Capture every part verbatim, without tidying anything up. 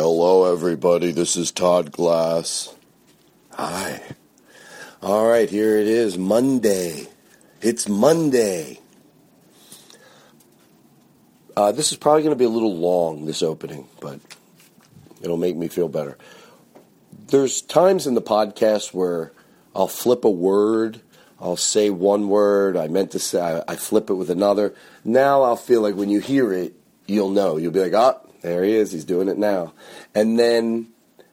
Hello, everybody. This is Todd Glass. Hi. All right, here it is, Monday. It's Monday. Uh, this is probably going to be a little long, this opening, but it'll make me feel better. There's times in the podcast where I'll flip a word. I'll say one word. I meant to say, I, I flip it with another. Now I'll feel like when you hear it, you'll know. You'll be like, ah, there he is. He's doing it now. And then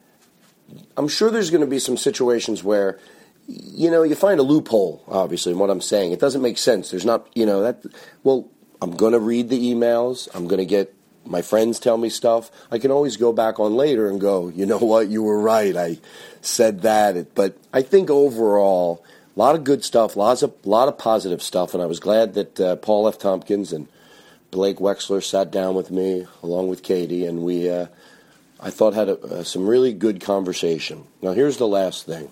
I'm sure there's going to be some situations where, you know, you find a loophole, obviously, in what I'm saying. It doesn't make sense. There's not, you know, that, well, I'm going to read the emails. I'm going to get my friends tell me stuff. I can always go back on later and go, you know what, you were right. I said that. But I think overall, a lot of good stuff, lots of, lot of positive stuff. And I was glad that uh, Paul F. Tompkins and Blake Wexler sat down with me along with Katie, and we, uh, I thought, had a, uh, some really good conversation. Now, here's the last thing.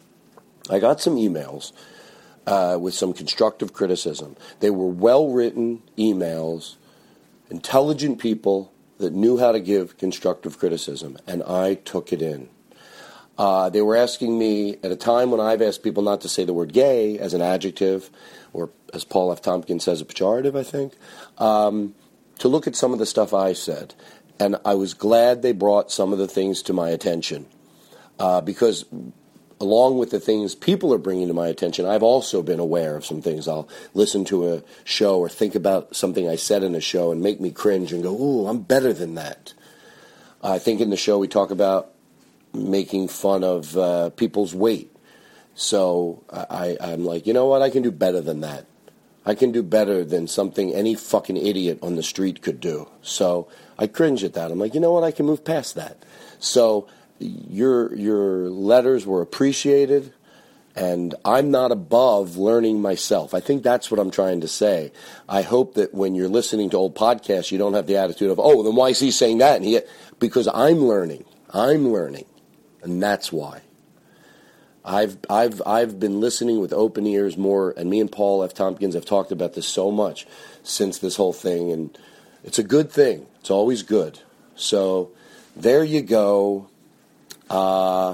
I got some emails uh, with some constructive criticism. They were well-written emails, intelligent people that knew how to give constructive criticism, and I took it in. Uh, they were asking me at a time when I've asked people not to say the word gay as an adjective, or as Paul F. Tompkins says, a pejorative, I think, um, to look at some of the stuff I said. And I was glad they brought some of the things to my attention, uh, because along with the things people are bringing to my attention, I've also been aware of some things. I'll listen to a show or think about something I said in a show and make me cringe and go, ooh, I'm better than that. I think in the show we talk about making fun of uh, people's weight. So I, I'm like, you know what? I can do better than that. I can do better than something any fucking idiot on the street could do. So I cringe at that. I'm like, you know what? I can move past that. So your your letters were appreciated, and I'm not above learning myself. I think that's what I'm trying to say. I hope that when you're listening to old podcasts, you don't have the attitude of, oh, then why is he saying that? And he, because I'm learning. I'm learning, and that's why. I've I've I've been listening with open ears more, and me and Paul F. Tompkins have talked about this so much since this whole thing, and it's a good thing. It's always good. So there you go. Uh,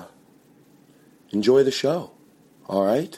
enjoy the show, all right?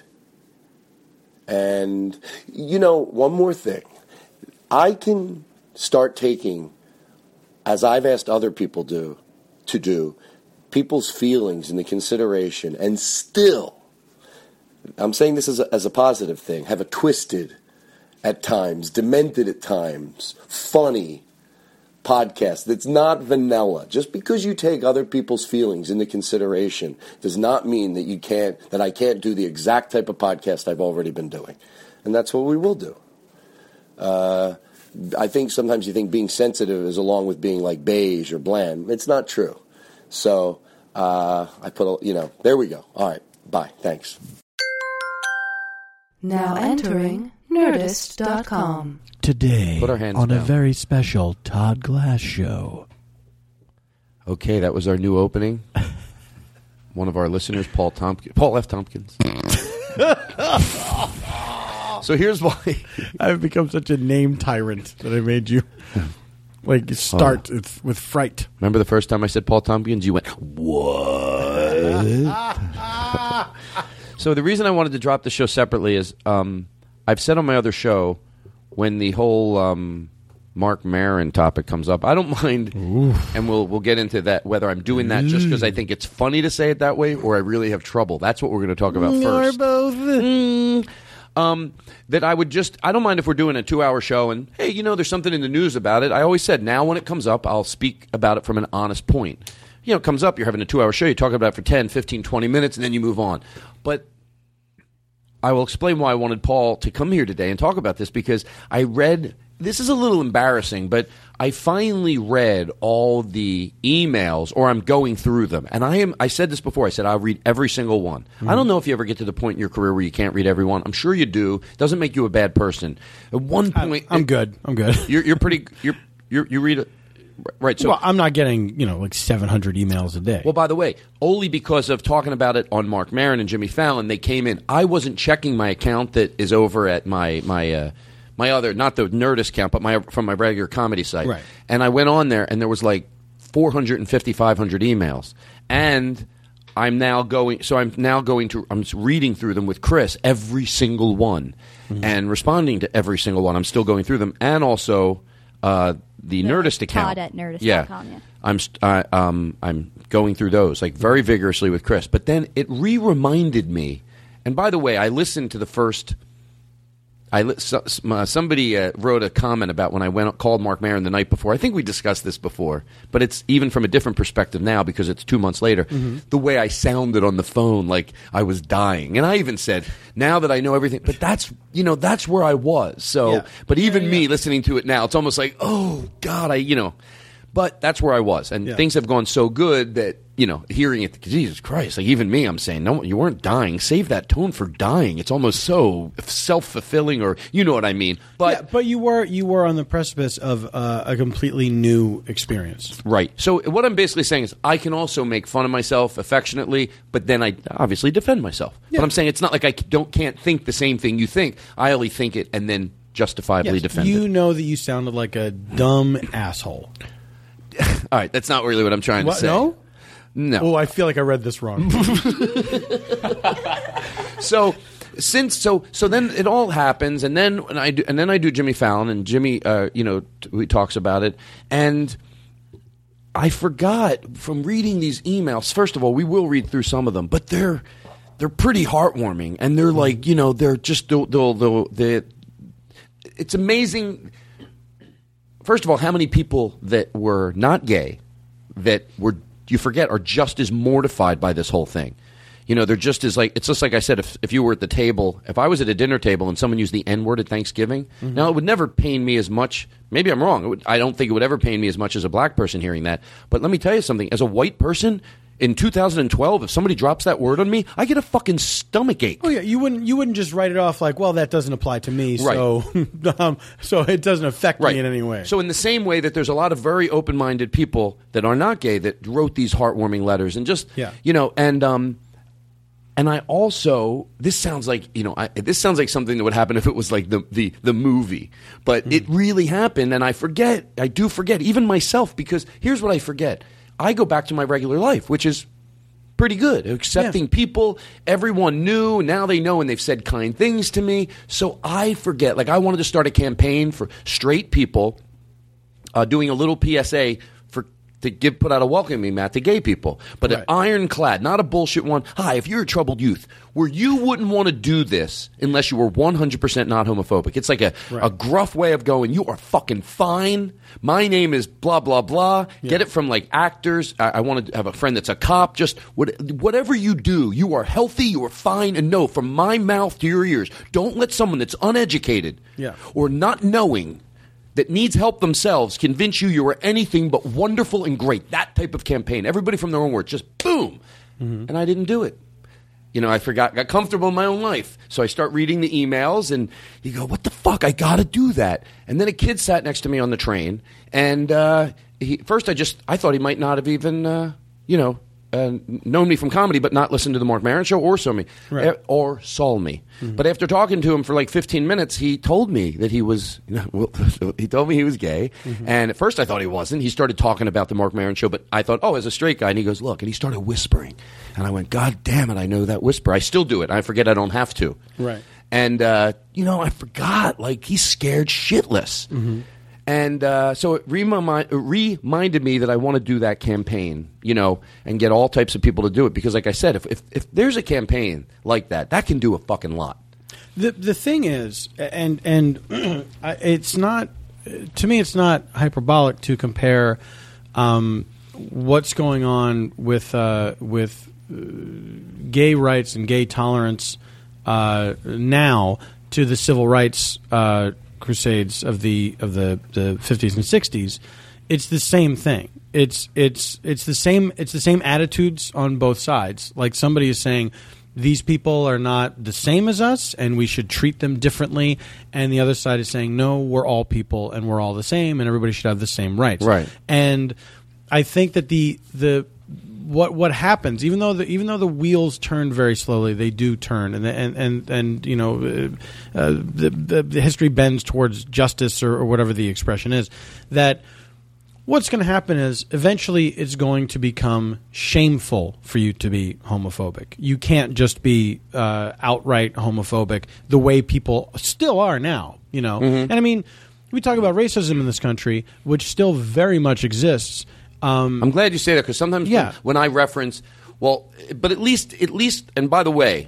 And, you know, one more thing. I can start taking, as I've asked other people do, to do, people's feelings into consideration, and still, I'm saying this as a, as a positive thing, have a twisted at times, demented at times, funny podcast that's not vanilla. Just because you take other people's feelings into consideration does not mean that you can't, that I can't do the exact type of podcast I've already been doing. And that's what we will do. Uh, I think sometimes you think being sensitive is along with being like beige or bland. It's not true. So uh, I put a, you know, there we go. All right. Bye. Thanks. Now entering Nerdist dot com. Today, Put our hands on down. a very special Todd Glass show. Okay, that was our new opening. One of our listeners, Paul Tompkins, Paul F. Tompkins. So here's why I've become such a name tyrant that I made you like start oh. it's with fright. Remember the first time I said Paul Tompkins? You went, what? So the reason I wanted to drop the show separately is um, I've said on my other show, when the whole um, Mark Maron topic comes up, I don't mind, Oof. and we'll we'll get into that, whether I'm doing that just because I think it's funny to say it that way or I really have trouble. That's what we're going to talk about first. Both. Mm, um, that I would just, I don't mind if we're doing a two-hour show and, hey, you know, there's something in the news about it. I always said, now when it comes up, I'll speak about it from an honest point. You know, it comes up, you're having a two-hour show, you talk about it for ten, fifteen, twenty minutes, and then you move on. But I will explain why I wanted Paul to come here today and talk about this, because I read, this is a little embarrassing, but I finally read all the emails, or I'm going through them. And I am. I said this before. I said I'll read every single one. Mm-hmm. I don't know if you ever get to the point in your career where you can't read every one. I'm sure you do. It doesn't make you a bad person. At one point... I'm, I'm good. I'm good. You're, you're pretty... You're, you're, you read... Right, so well, I'm not getting, you know, like seven hundred emails a day. Well, by the way, only because of talking about it on Mark Maron and Jimmy Fallon, they came in. I wasn't checking my account that is over at my my uh, my other, not the Nerdist account, but my from my regular comedy site. Right. And I went on there, and there was like four hundred fifty, five hundred emails. And I'm now going, so I'm now going to, I'm reading through them with Chris, every single one, mm-hmm. and responding to every single one. I'm still going through them. And also uh, the, the Nerdist account. Todd at Nerdist yeah. dot com, yeah. I'm, uh, um, I'm going through those, like, very vigorously with Chris. But then it re-reminded me, and by the way, I listened to the first... I li- so, uh, somebody uh, wrote a comment about when I went called Marc Maron the night before. I think we discussed this before, but it's even from a different perspective now because it's two months later. Mm-hmm. The way I sounded on the phone, like I was dying, and I even said, "Now that I know everything," but that's you know that's where I was. So, yeah. but even yeah, yeah. me listening to it now, it's almost like, oh God, I you know. But that's where I was, and yeah. things have gone so good that, you know, hearing it, Jesus Christ, like even me, I'm saying, no, you weren't dying. Save that tone for dying. It's almost so self-fulfilling, or you know what I mean. But yeah, but you were you were on the precipice of uh, a completely new experience. Right. So what I'm basically saying is I can also make fun of myself affectionately, but then I obviously defend myself. Yeah. But I'm saying it's not like I don't can't think the same thing you think. I only think it and then justifiably yes, defend you it. You know that you sounded like a dumb asshole. All right, that's not really what I'm trying what, to say. No? No. Oh, I feel like I read this wrong. so since so so then it all happens, and then and I do, and then I do Jimmy Fallon, and Jimmy, uh, you know, t- he talks about it, and I forgot from reading these emails. First of all, we will read through some of them, but they're they're pretty heartwarming, and they're like, you know, they're just they'll, they'll, they'll, they're, it's amazing. First of all, how many people that were not gay that were, you forget, are just as mortified by this whole thing. You know, they're just as like, it's just like I said, if if you were at the table, if I was at a dinner table and someone used the N-word at Thanksgiving, mm-hmm. now it would never pain me as much. Maybe I'm wrong. It would, I don't think it would ever pain me as much as a black person hearing that. But let me tell you something. As a white person, in two thousand twelve, if somebody drops that word on me, I get a fucking stomach ache. Oh yeah, you wouldn't you wouldn't just write it off like, well, that doesn't apply to me, right. so um, so it doesn't affect right. me in any way. So in the same way that there's a lot of very open-minded people that are not gay that wrote these heartwarming letters and just yeah. you know, and um, and I also this sounds like you know I, this sounds like something that would happen if it was like the the, the movie, but mm. it really happened, and I forget. I do forget even myself because here's what I forget. I go back to my regular life, which is pretty good. Accepting yeah. people, everyone knew, now they know, and they've said kind things to me. So I forget. Like, I wanted to start a campaign for straight people, uh, doing a little P S A for to give put out a welcoming mat to gay people, but right. an ironclad, not a bullshit one. Hi, if you're a troubled youth, where you wouldn't want to do this unless you were one hundred percent not homophobic. It's like a, right. a gruff way of going, you are fucking fine. My name is blah, blah, blah. Yeah. Get it from like actors. I, I want to have a friend that's a cop. Just what, whatever you do, you are healthy, you are fine. And no, from my mouth to your ears, don't let someone that's uneducated yeah. or not knowing that needs help themselves convince you you are anything but wonderful and great. That type of campaign. Everybody from their own words. Just boom. Mm-hmm. And I didn't do it. You know, I forgot, got comfortable in my own life. So I start reading the emails, and you go, what the fuck? I got to do that. And then a kid sat next to me on the train, and uh, he, first I just, I thought he might not have even, uh, you know, uh, known me from comedy, but not listened to the Marc Maron show or saw me, right. uh, or saw me. Mm-hmm. But after talking to him for like fifteen minutes, he told me that he was, you know, well, he told me he was gay. Mm-hmm. And at first I thought he wasn't. He started talking about the Marc Maron show, but I thought, oh, as a straight guy. And he goes, look, and he started whispering. And I went, God damn it, I know that whisper. I still do it. I forget I don't have to. Right. And, uh, you know, I forgot, like, he's scared shitless. Mm-hmm. And uh, so it remind, it reminded me that I want to do that campaign, you know, and get all types of people to do it. Because like I said, if, if, if there's a campaign like that, that can do a fucking lot. The the thing is, and and it's not, to me, it's not hyperbolic to compare um, what's going on with uh, with uh, gay rights and gay tolerance uh, now to the civil rights uh crusades of the of the, the fifties and sixties. It's the same thing. It's it's it's the same it's the same attitudes on both sides. Like somebody is saying these people are not the same as us and we should treat them differently, and the other side is saying no, we're all people and we're all the same and everybody should have the same rights. Right. And I think that the the What what happens? Even though the even though the wheels turn very slowly, they do turn, and and and, and you know, uh, uh, the, the the history bends towards justice or, or whatever the expression is. That what's going to happen is eventually it's going to become shameful for you to be homophobic. You can't just be uh, outright homophobic the way people still are now, you know. Mm-hmm. And I mean, we talk about racism in this country, which still very much exists. Um, I'm glad you say that because sometimes yeah. when, when I reference, well, but at least, at least, and by the way,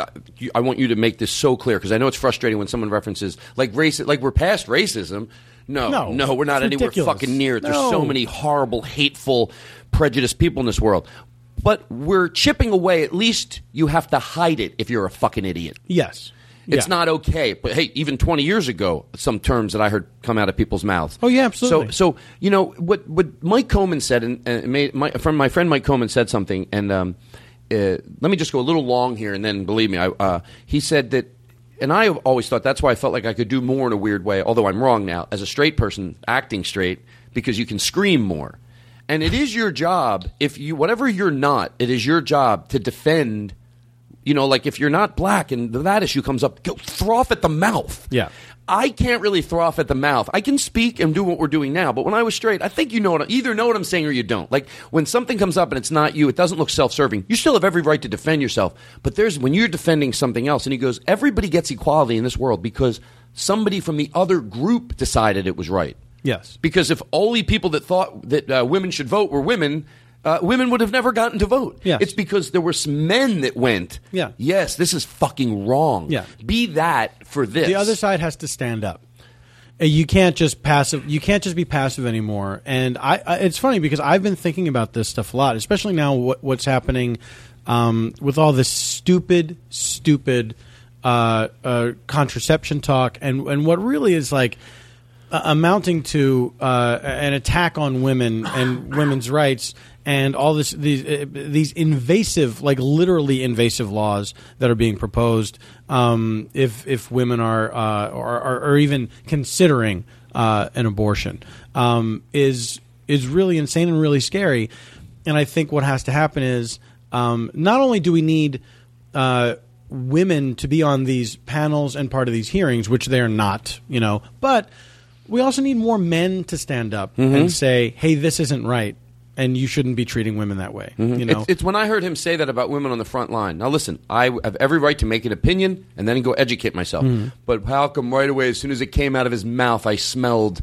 I want you to make this so clear because I know it's frustrating when someone references like race, like we're past racism. No, no, no we're not anywhere ridiculous. fucking near it. There's no. so many horrible, hateful, prejudiced people in this world. But we're chipping away. At least you have to hide it if you're a fucking idiot. Yes. It's yeah. not okay. But hey, even twenty years ago, some terms that I heard come out of people's mouths. Oh, yeah, absolutely. So, so you know, what, what Mike Coman said, and, and made, my, from my friend Mike Coman said something, and um, uh, let me just go a little long here, and then believe me, I, uh, he said that, and I always thought that's why I felt like I could do more in a weird way, although I'm wrong now, as a straight person, acting straight, because you can scream more. And it is your job, if you, whatever you're not, it is your job to defend. You know, like if you're not black and that issue comes up, go throw off at the mouth. Yeah. I can't really throw off at the mouth. I can speak and do what we're doing now, but when I was straight, I think you know what, either know what I'm saying or you don't. Like when something comes up and it's not you, it doesn't look self-serving. You still have every right to defend yourself. But there's when you're defending something else, and he goes, everybody gets equality in this world because somebody from the other group decided it was right. Yes. Because if only people that thought that uh, women should vote were women, Uh, women would have never gotten to vote. Yes. It's because there were some men that went, yeah. yes, this is fucking wrong. Yeah. Be that for this. The other side has to stand up. You can't just passive. You can't just be passive anymore. And I, I it's funny because I've been thinking about this stuff a lot, especially now what, what's happening um, with all this stupid, stupid uh, uh, contraception talk, and and what really is like uh, amounting to uh, an attack on women and women's rights. And all this, these uh, these invasive, like literally invasive laws that are being proposed, um, if if women are uh, or, or, or even considering uh, an abortion, um, is is really insane and really scary. And I think what has to happen is um, not only do we need uh, women to be on these panels and part of these hearings, which they are not, you know, but we also need more men to stand up mm-hmm. and say, "Hey, this isn't right." And you shouldn't be treating women that way. Mm-hmm. You know, it's, it's when I heard him say that about women on the front line. Now, listen, I have every right to make an opinion and then go educate myself. Mm-hmm. But how come right away, as soon as it came out of his mouth, I smelled,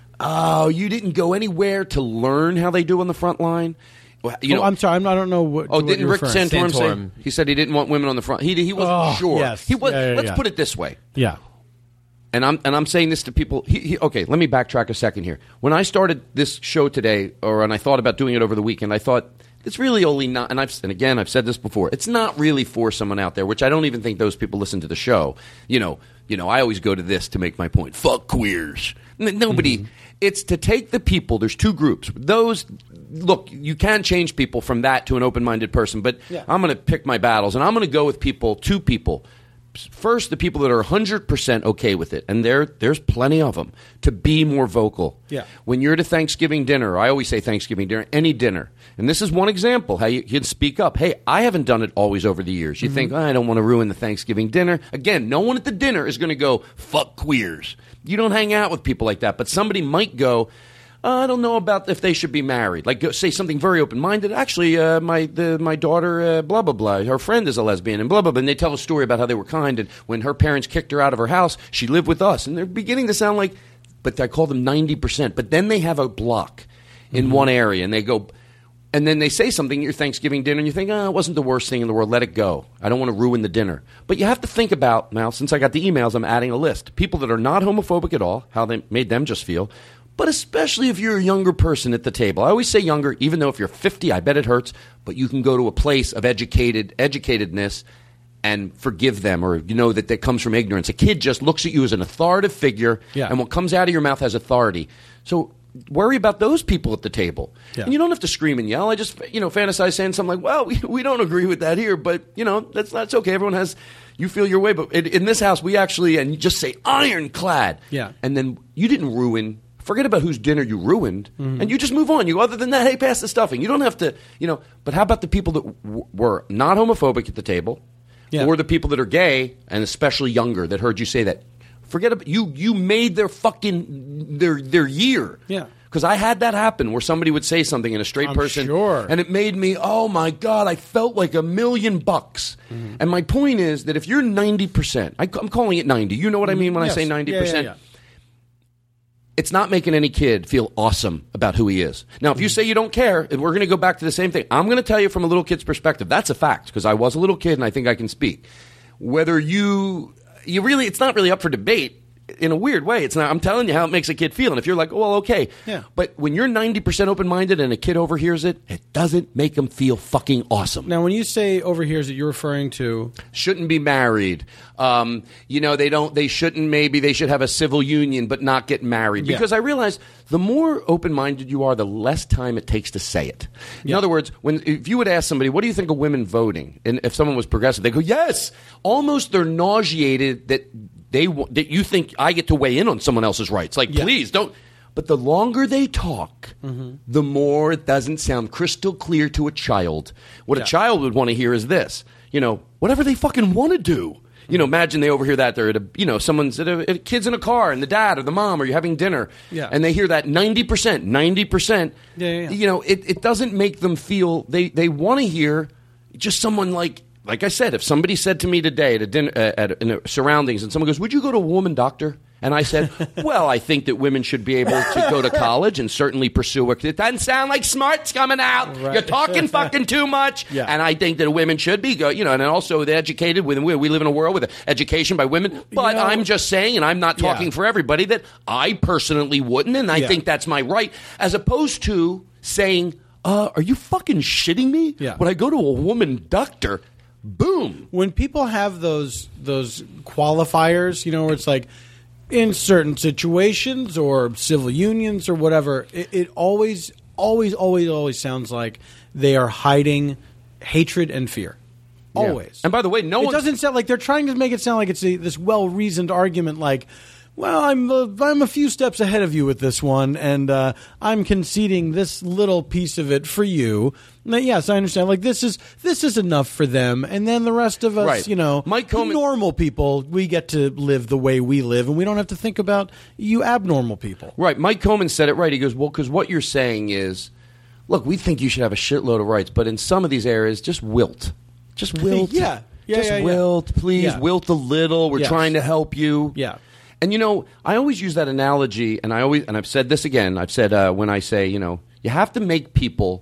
oh, you didn't go anywhere to learn how they do on the front line? You know, oh, I'm sorry, I'm, I don't know what. Oh, what didn't Rick Santorum, Santorum say? He said he didn't want women on the front. He he wasn't oh, sure. Yes. He was. Yeah, yeah, let's yeah. put it this way. Yeah. And I'm and I'm saying this to people. He, he, okay, let me backtrack a second here. When I started this show today, or when I thought about doing it over the weekend, I thought it's really only not. And I've and again, I've said this before. It's not really for someone out there, which I don't even think those people listen to the show. You know, you know. I always go to this to make my point. Fuck queers. N- nobody. Mm-hmm. It's to take the people. There's two groups. Those. Look, you can change people from that to an open-minded person, but yeah. I'm going to pick my battles, and I'm going to go with people. Two people. First, the people that are one hundred percent okay with it, and there, there's plenty of them, to be more vocal. Yeah. When you're at a Thanksgiving dinner, I always say Thanksgiving dinner, any dinner, and this is one example, how you can speak up. Hey, I haven't done it always over the years. You mm-hmm. think, oh, I don't want to ruin the Thanksgiving dinner. Again, no one at the dinner is going to go, fuck queers. You don't hang out with people like that, but somebody might go, I don't know about if they should be married. Like, go, say something very open-minded. Actually, uh, my the, my daughter, uh, blah, blah, blah, her friend is a lesbian, and blah, blah, blah. And they tell a story about how they were kind, and when her parents kicked her out of her house, she lived with us. And they're beginning to sound like, but I call them ninety percent. But then they have a block in mm-hmm. one area, and they go, and then they say something at your Thanksgiving dinner, and you think, oh, it wasn't the worst thing in the world. Let it go. I don't want to ruin the dinner. But you have to think about, now, since I got the emails, I'm adding a list. People that are not homophobic at all, how they made them just feel. But especially if you're a younger person at the table. I always say younger, even though if you're fifty, I bet it hurts. But you can go to a place of educated educatedness and forgive them, or you know that that comes from ignorance. A kid just looks at you as an authoritative figure, yeah. and what comes out of your mouth has authority. So worry about those people at the table. Yeah. And you don't have to scream and yell. I just you know fantasize saying something like, well, we, we don't agree with that here, but you know that's that's okay. Everyone has, you feel your way. But in, in this house, we actually, and you just say ironclad. Yeah. And then you didn't ruin. Forget about whose dinner you ruined, mm-hmm. and you just move on. You other than that, hey, pass the stuffing. You don't have to, you know. But how about the people that w- were not homophobic at the table, yeah. or the people that are gay and especially younger that heard you say that? Forget about you. You made their fucking their their year. Yeah. Because I had that happen where somebody would say something in a straight I'm person, sure. and it made me, oh my God, I felt like a million bucks. Mm-hmm. And my point is that if you're ninety percent, I, I'm calling it ninety. You know what I mean when yes. I say ninety percent? Yeah, yeah, yeah. It's not making any kid feel awesome about who he is. Now, if you say you don't care, we're going to go back to the same thing. I'm going to tell you from a little kid's perspective. That's a fact, because I was a little kid and I think I can speak. Whether you, you really, it's not really up for debate. In a weird way, it's not. I'm telling you how it makes a kid feel, and if you're like, "Well, okay," yeah. But when you're ninety percent open-minded and a kid overhears it, it doesn't make them feel fucking awesome. Now, when you say overhears it, you're referring to shouldn't be married. Um, you know, they don't. They shouldn't. Maybe they should have a civil union, but not get married. Because yeah. I realize the more open-minded you are, the less time it takes to say it. In yeah. other words, when if you would ask somebody, "What do you think of women voting?" and if someone was progressive, they go, "Yes." Almost they're nauseated that. They that you think I get to weigh in on someone else's rights. Like, yeah. please don't. But the longer they talk, mm-hmm. the more it doesn't sound crystal clear to a child. What yeah. a child would want to hear is this. You know, whatever they fucking want to do. You know, imagine they overhear that. They're at a, you know, someone's at a, at a kid's in a car and the dad or the mom or you're having dinner. Yeah. And they hear that ninety percent, ninety percent. Yeah, yeah, yeah. You know, it, it doesn't make them feel, they, they want to hear just someone like, Like I said, if somebody said to me today at a dinner, uh, at, in a surroundings, and someone goes, "Would you go to a woman doctor?" And I said, "Well, I think that women should be able to go to college and certainly pursue it. It doesn't sound like smart's coming out. Right. You're talking fucking too much." Yeah. And I think that women should be, go, you know, and also the educated. We, we live in a world with education by women. But you know, I'm just saying, and I'm not talking yeah. for everybody, that I personally wouldn't, and I yeah. think that's my right, as opposed to saying, uh, "Are you fucking shitting me? Yeah. Would I go to a woman doctor?" Boom. When people have those those qualifiers, you know, where it's like in certain situations or civil unions or whatever, it, it always, always, always, always sounds like they are hiding hatred and fear. Yeah. Always. And by the way, no it one doesn't sound like they're trying to make it sound like it's a, this well reasoned argument, like, well, I'm a, I'm a few steps ahead of you with this one, and uh, I'm conceding this little piece of it for you. Now, yes, I understand. Like this is this is enough for them, and then the rest of us, Right. you know, Mike Coman- normal people, we get to live the way we live, and we don't have to think about you abnormal people. Right. Mike Coman said it right. He goes, well, because what you're saying is, look, we think you should have a shitload of rights, but in some of these areas, just wilt. Just wilt. Yeah. Yeah, Just yeah, yeah. wilt, please. Yeah. Wilt a little. We're Yes. trying to help you. Yeah. And, you know, I always use that analogy, and I always, and I've said this again. I've said uh, when I say, you know, you have to make people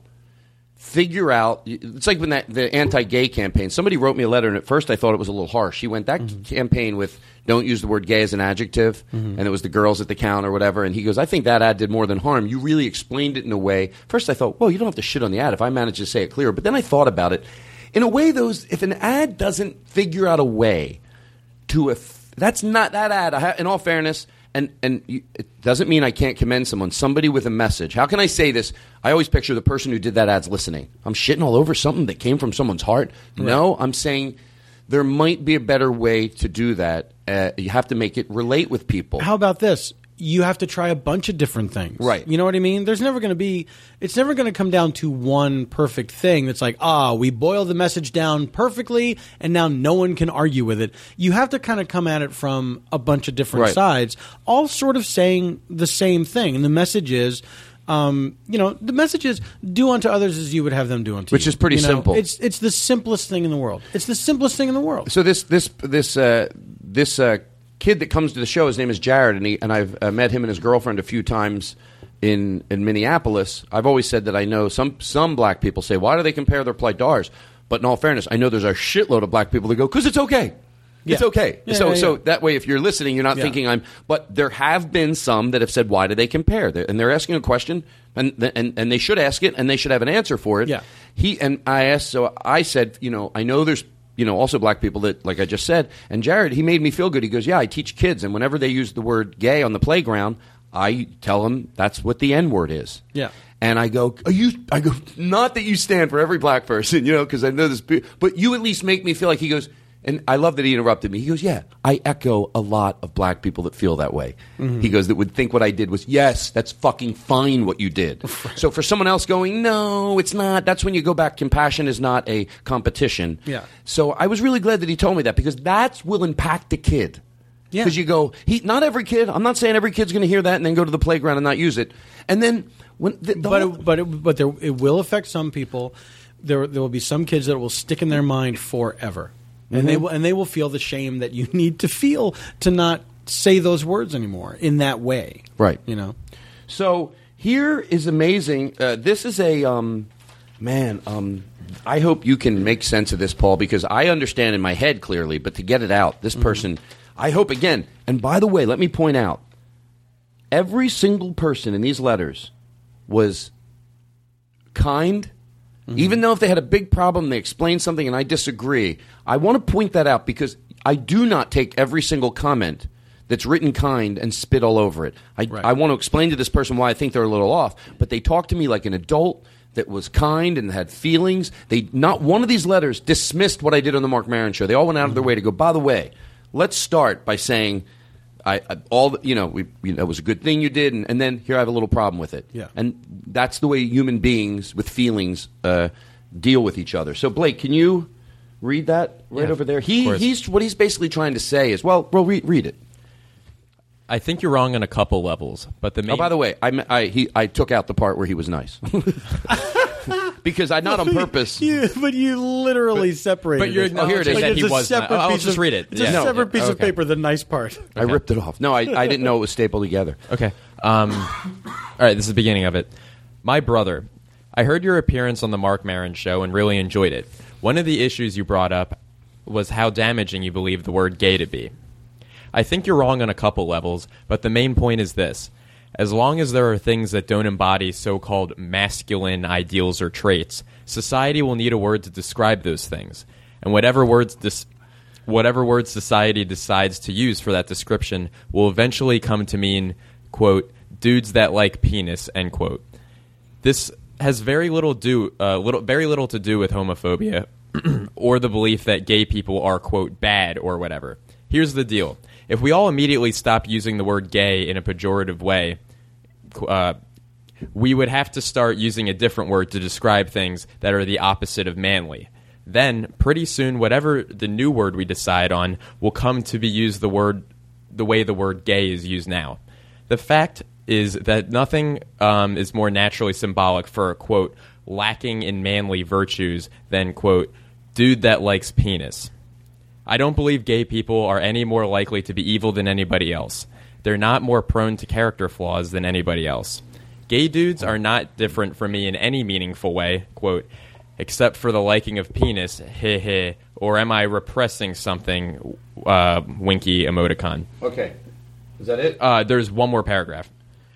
figure out. It's like when that the anti-gay campaign. Somebody wrote me a letter, and at first I thought it was a little harsh. He went that mm-hmm. campaign with "Don't use the word gay as an adjective," mm-hmm. and it was the girls at the counter or whatever. And he goes, "I think that ad did more than harm. You really explained it in a way." First I thought, well, you don't have to shit on the ad if I manage to say it clearer. But then I thought about it. In a way, those if an ad doesn't figure out a way to a that's not that ad. I ha- in all fairness, and and you, it doesn't mean I can't commend someone. Somebody with a message. How can I say this? I always picture the person who did that ad's listening. I'm shitting all over something that came from someone's heart. Right. No, I'm saying there might be a better way to do that. Uh, you have to make it relate with people. How about this? You have to try a bunch of different things. Right. You know what I mean? There's never going to be – it's never going to come down to one perfect thing that's like, ah, we boiled the message down perfectly and now no one can argue with it. You have to kind of come at it from a bunch of different Right. sides, all sort of saying the same thing. And the message is um, – you know, the message is do unto others as you would have them do unto you. Which is pretty You know, simple. It's it's the simplest thing in the world. It's the simplest thing in the world. So this this this uh, this uh, kid that comes to the show, his name is Jared, and he and I've uh, met him and his girlfriend a few times in in Minneapolis. I've always said that I know some some black people say, why do they compare their plight to ours? But in all fairness, I know there's a shitload of black people that go, because it's okay. It's Yeah. okay. Yeah, so yeah, so yeah. that way, if you're listening, you're not Yeah. thinking I'm. But there have been some that have said, why do they compare? They're, and they're asking a question, and, and and they should ask it, and they should have an answer for it. Yeah. He and I asked. So I said, you know, I know there's. You know, also black people that, like I just said. And Jared, he made me feel good. He goes, yeah, I teach kids, and whenever they use the word gay on the playground, I tell them that's what the N-word is. Yeah. And I go, are you? I go, not that you stand for every black person, you know, because I know this, but you at least make me feel like. He goes, and I love that he interrupted me. He goes, yeah, I echo a lot of black people that feel that way. Mm-hmm. He goes, that would think what I did was, yes, that's fucking fine what you did. So for someone else going, no, it's not, that's when you go back, compassion is not a competition. Yeah. So I was really glad that he told me that, because that will impact the kid. Yeah. Because you go, he, not every kid, I'm not saying every kid's going to hear that and then go to the playground and not use it. And then when the, the but whole, it, but it, but there, it will affect some people. There there will be some kids that it will stick in their mind forever, and Mm-hmm. they will and they will feel the shame that you need to feel to not say those words anymore in that way. Right. You know. So here is amazing. Uh, this is a um, man. Um, I hope you can make sense of this, Paul, because I understand in my head clearly, but to get it out, this person. I hope again. And by the way, let me point out, every single person in these letters was kind. Mm-hmm. Even though if they had a big problem, they explained something, and I disagree. I want to point that out because I do not take every single comment that's written kind and spit all over it. I, Right. I want to explain to this person why I think they're a little off, but they talked to me like an adult that was kind and had feelings. They not one of these letters dismissed what I did on the Marc Maron show. They all went out of their way to go, by the way, let's start by saying I, I all the, you know, we you know, it was a good thing you did, and, and then here I have a little problem with it. Yeah. And that's the way human beings with feelings uh, deal with each other. So Blake, can you read that right Yeah, over there? He of course. he's what he's basically trying to say is, well, well, read, read it. I think you're wrong on a couple levels, but the main Oh, by the way, I me- I he I took out the part where he was nice because I not on purpose. You, but you literally separated. but you're it. Oh, here it is. acknowledging that it's he a was not. separate Oh, I'll piece just of- read it. It's Yeah. a No. separate piece of Okay. paper. The nice part. I ripped it off. No, I, I didn't know it was stapled together. Okay. Um, all right, this is the beginning of it. My brother, I heard your appearance on the Marc Maron show and really enjoyed it. One of the issues you brought up was how damaging you believe the word gay to be. I think you're wrong on a couple levels, but the main point is this. As long as there are things that don't embody so-called masculine ideals or traits, society will need a word to describe those things. And whatever words dis- whatever words society decides to use for that description will eventually come to mean, quote, dudes that like penis, end quote. This has very little do uh, little very little to do with homophobia or the belief that gay people are, quote, bad or whatever. Here's the deal. If we all immediately stop using the word gay in a pejorative way, uh, we would have to start using a different word to describe things that are the opposite of manly. Then, pretty soon, whatever the new word we decide on will come to be used the word the way the word gay is used now. The fact is that nothing um, is more naturally symbolic for, quote, lacking in manly virtues than, quote, dude that likes penis. I don't believe gay people are any more likely to be evil than anybody else. They're not more prone to character flaws than anybody else. Gay dudes are not different from me in any meaningful way, quote, except for the liking of penis, heh heh, or am I repressing something, uh, winky emoticon. Okay, is that it? Uh, there's one more paragraph.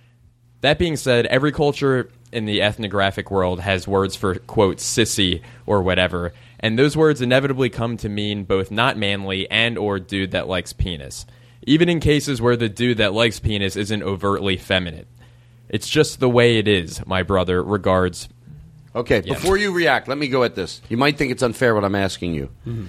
That being said, every culture in the ethnographic world has words for, quote, sissy or whatever, and those words inevitably come to mean both not manly and or dude that likes penis, even in cases where the dude that likes penis isn't overtly feminine. It's just the way it is, my brother. Regards. Okay, Yeah. before you react, let me go at this. You might think it's unfair what I'm asking you. Mm-hmm.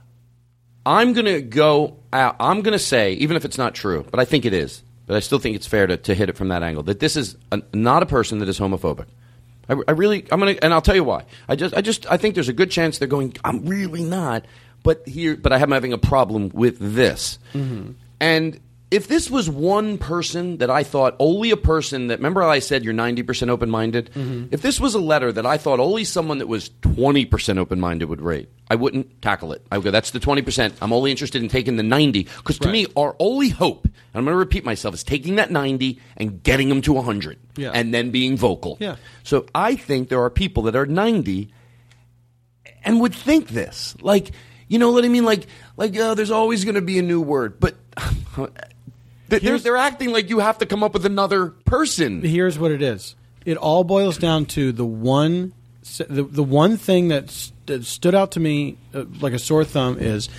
I'm going to go out. I'm going to say, even if it's not true, but I think it is, but I still think it's fair to, to hit it from that angle, that this is a, not a person that is homophobic. I, I really, I'm going to, and I'll tell you why. I just, I just, I think there's a good chance they're going, I'm really not, but here, but I am having a problem with this. Mm-hmm. And if this was one person that I thought, only a person that, remember how I said you're ninety percent open-minded? Mm-hmm. If this was a letter that I thought only someone that was twenty percent open-minded would rate, I wouldn't tackle it. I would go, that's the twenty percent. I'm only interested in taking the ninety. Because to Right. me, our only hope, and I'm going to repeat myself, is taking that ninety and getting them to one hundred. Yeah. And then being vocal. Yeah. So I think there are people that are ninety and would think this. Like, you know what I mean? Like, like uh, there's always going to be a new word. But they're, Here's- they're acting like you have to come up with another person. Here's what it is. It all boils down to the one, the, the one thing that, st- that stood out to me uh, like a sore thumb is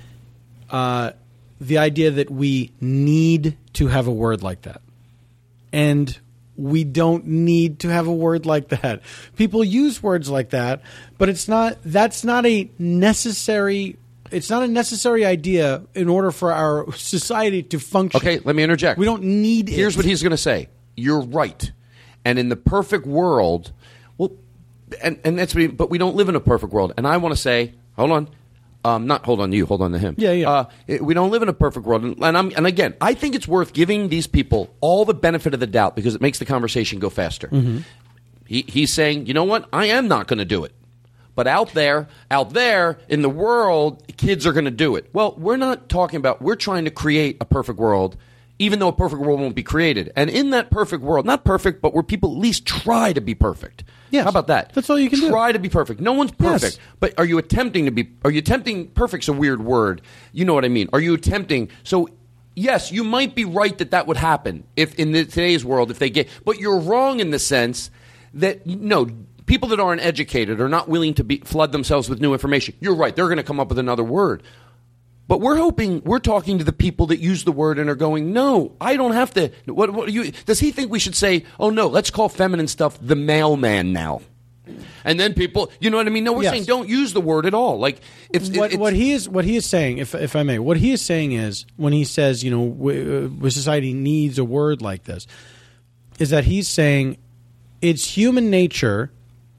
uh, the idea that we need to have a word like that, and we don't need to have a word like that. People use words like that, but it's not. That's not a necessary. It's not a necessary idea in order for our society to function. Okay, let me interject. We don't need it. Here's what he's going to say. You're right. And in the perfect world, well, and, and that's what he, but we don't live in a perfect world. And I want to say, hold on, Um, not hold on to you, hold on to him. Yeah, yeah. Uh, it- we don't live in a perfect world, and, and I'm and again, I think it's worth giving these people all the benefit of the doubt because it makes the conversation go faster. Mm-hmm. He, he's saying, you know what, I am not going to do it, but out there, out there in the world, kids are going to do it. Well, we're not talking about. We're trying to create a perfect world, even though a perfect world won't be created. And in that perfect world, not perfect, but where people at least try to be perfect. Yes. How about that? That's all you can do. Try to be perfect. No one's perfect. Yes. But are you attempting to be? Are you attempting? Perfect's a weird word. You know what I mean? Are you attempting? So, yes, you might be right that that would happen if in the, today's world if they get. But you're wrong in the sense that no. People that aren't educated are not willing to be, flood themselves with new information. You're right. They're going to come up with another word. But we're hoping, we're talking to the people that use the word and are going, no, I don't have to. What, what you, does he think we should say, oh, no, let's call feminine stuff the mailman now? And then people, you know what I mean? No, we're Yes. saying don't use the word at all. Like it's, what, it's what he is what he is saying, if if I may, what he is saying is when he says, you know, w- uh, society needs a word like this, is that he's saying it's human nature,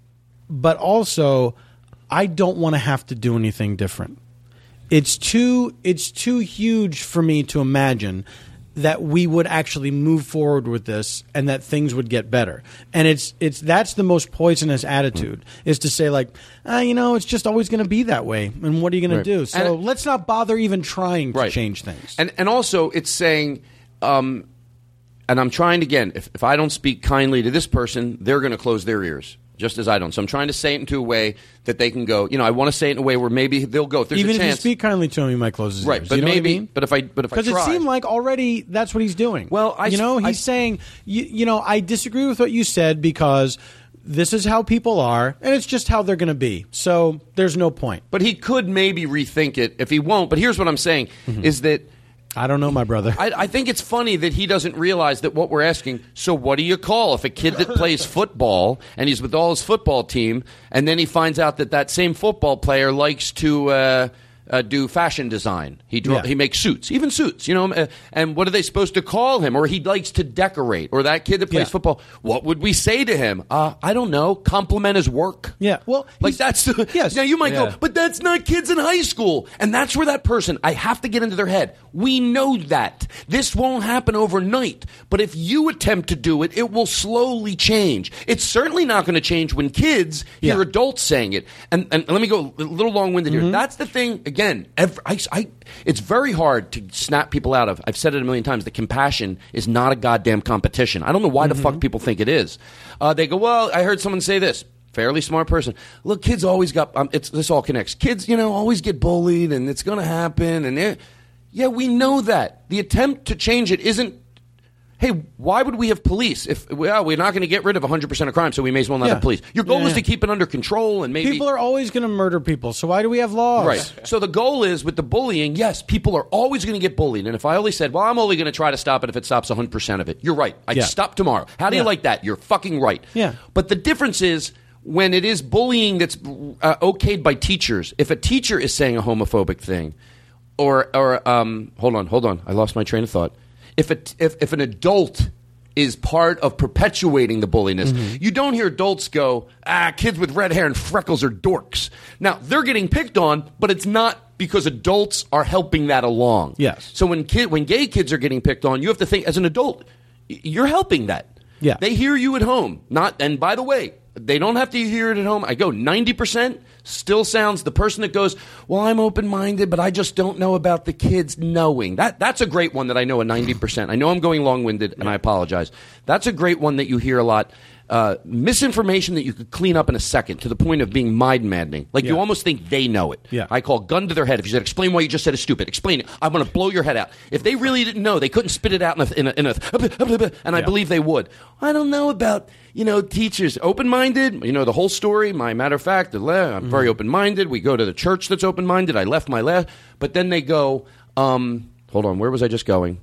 but also I don't want to have to do anything different. It's too it's too huge for me to imagine that we would actually move forward with this and that things would get better. And it's it's that's the most poisonous attitude is to say like, ah, you know, it's just always going to be that way. And what are you going Right. to do? So And- let's not bother even trying to Right. change things. And and also it's saying, um, and I'm trying to, again, if, if I don't speak kindly to this person, they're going to close their ears, just as I don't. So I'm trying to say it into a way that they can go, you know, I want to say it in a way where maybe they'll go. If there's Even a if chance. you speak kindly to him, he might close his Right, ears. but You know what I maybe, mean? but if I, but if I Because it try. seemed like already that's what he's doing. Well, I you know, s- he's I- saying, you, you know, I disagree with what you said because this is how people are, and it's just how they're going to be. So there's no point. But he could maybe rethink it if he won't. But here's what I'm saying is that I don't know, my brother. I, I think it's funny that he doesn't realize that what we're asking, so what do you call if a kid that plays football and he's with all his football team and then he finds out that that same football player likes to uh, uh, do fashion design. He draw, Yeah. he makes suits, even suits, you know. uh, And what are they supposed to call him? Or he likes to decorate. Or that kid that plays Yeah. football. What would we say to him? Uh, I don't know. Compliment his work. Yeah, well, like he's- that's the, yes. Now you might Yeah. go, but that's not kids in high school, and that's where that person. I have to get into their head. We know that this won't happen overnight, but if you attempt to do it, it will slowly change. It's certainly not going to change when kids hear Yeah. adults saying it. And, and let me go a little long-winded Mm-hmm. here. That's the thing. Again, ev I, I, it's very hard to snap people out of. I've said it a million times. The compassion is not a goddamn competition. I don't know why Mm-hmm. the fuck people think it is. Uh, they go, well, I heard someone say this. Fairly smart person. Look, kids always got. Um, it's this all connects. Kids, you know, always get bullied, and it's going to happen. And they're- yeah, we know that. The attempt to change it isn't. Hey, why would we have police if well, we're not going to get rid of one hundred percent of crime, so we may as well not Yeah. have police? Your goal Yeah, is yeah. to keep it under control and maybe People are always going to murder people, so why do we have laws? right. So the goal is with the bullying, yes, people are always going to get bullied. And if I only said, well, I'm only going to try to stop it if it stops one hundred percent of it, you're right. I'd Yeah. stop tomorrow. How do you Yeah. like that? You're fucking right. Yeah. But the difference is when it is bullying that's uh, okayed by teachers, if a teacher is saying a homophobic thing, or, or um, hold on, hold on, I lost my train of thought. If, a, if, if an adult is part of perpetuating the bulliness. Mm-hmm. You don't hear adults go, ah, kids with red hair and freckles are dorks. Now, they're getting picked on, but it's not because adults are helping that along. Yes. So when kid, when gay kids are getting picked on, you have to think, as an adult, y- you're helping that. Yeah. They hear you at home. Not, and by the way, they don't have to hear it at home. I go ninety percent still sounds the person that goes, well, I'm open-minded, but I just don't know about the kids knowing. That That's a great one that I know a ninety percent. I know I'm going long-winded, and I apologize. That's a great one that you hear a lot. Uh, misinformation that you could clean up in a second to the point of being mind-maddening. Like you Yeah. almost think they know it. Yeah. I call gun to their head. If you said, explain why you just said it's stupid. Explain it. I'm going to blow your head out. If they really didn't know, they couldn't spit it out in a, in a, in a and I Yeah. believe they would. I don't know about, you know, teachers. Open-minded, you know, the whole story. My matter of fact, I'm Mm-hmm. very open-minded. We go to the church that's open-minded. I left my last. But then they go, um, hold on, where was I just going?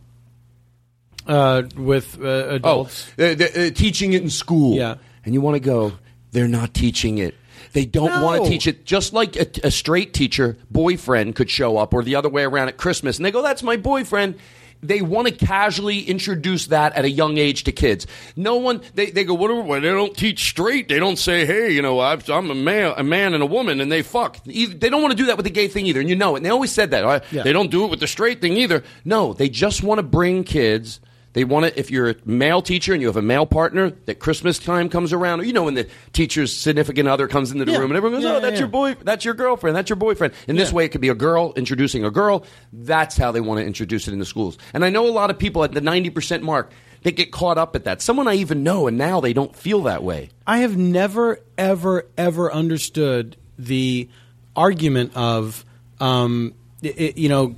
Uh, with uh, Oh, adults. uh, the- uh, teaching it in school. Yeah. And you want to go, they're not teaching it. They don't No. want to teach it. Just like a, a straight teacher boyfriend could show up, or the other way around at Christmas, and they go, that's my boyfriend. they want to casually introduce that at a young age to kids. No one, they, they go, what are, well, they don't teach straight. They don't say, hey, you know, I've, I'm a man, a man and a woman, and they fuck. They don't want to do that with the gay thing either, and you know it. And they always said that. Right? Yeah. They don't do it with the straight thing either. No, they just want to bring kids. They want to, if you're a male teacher and you have a male partner, that Christmas time comes around, or you know when the teacher's significant other comes into the Yeah. room and everyone goes, Yeah, oh, that's yeah, your boy, that's your girlfriend, that's your boyfriend. In this Yeah. way, it could be a girl introducing a girl. That's how they want to introduce it in the schools. And I know a lot of people at the ninety percent mark, they get caught up at that. Someone I even know, and now they don't feel that way. I have never, ever, ever understood the argument of, um, it, you know,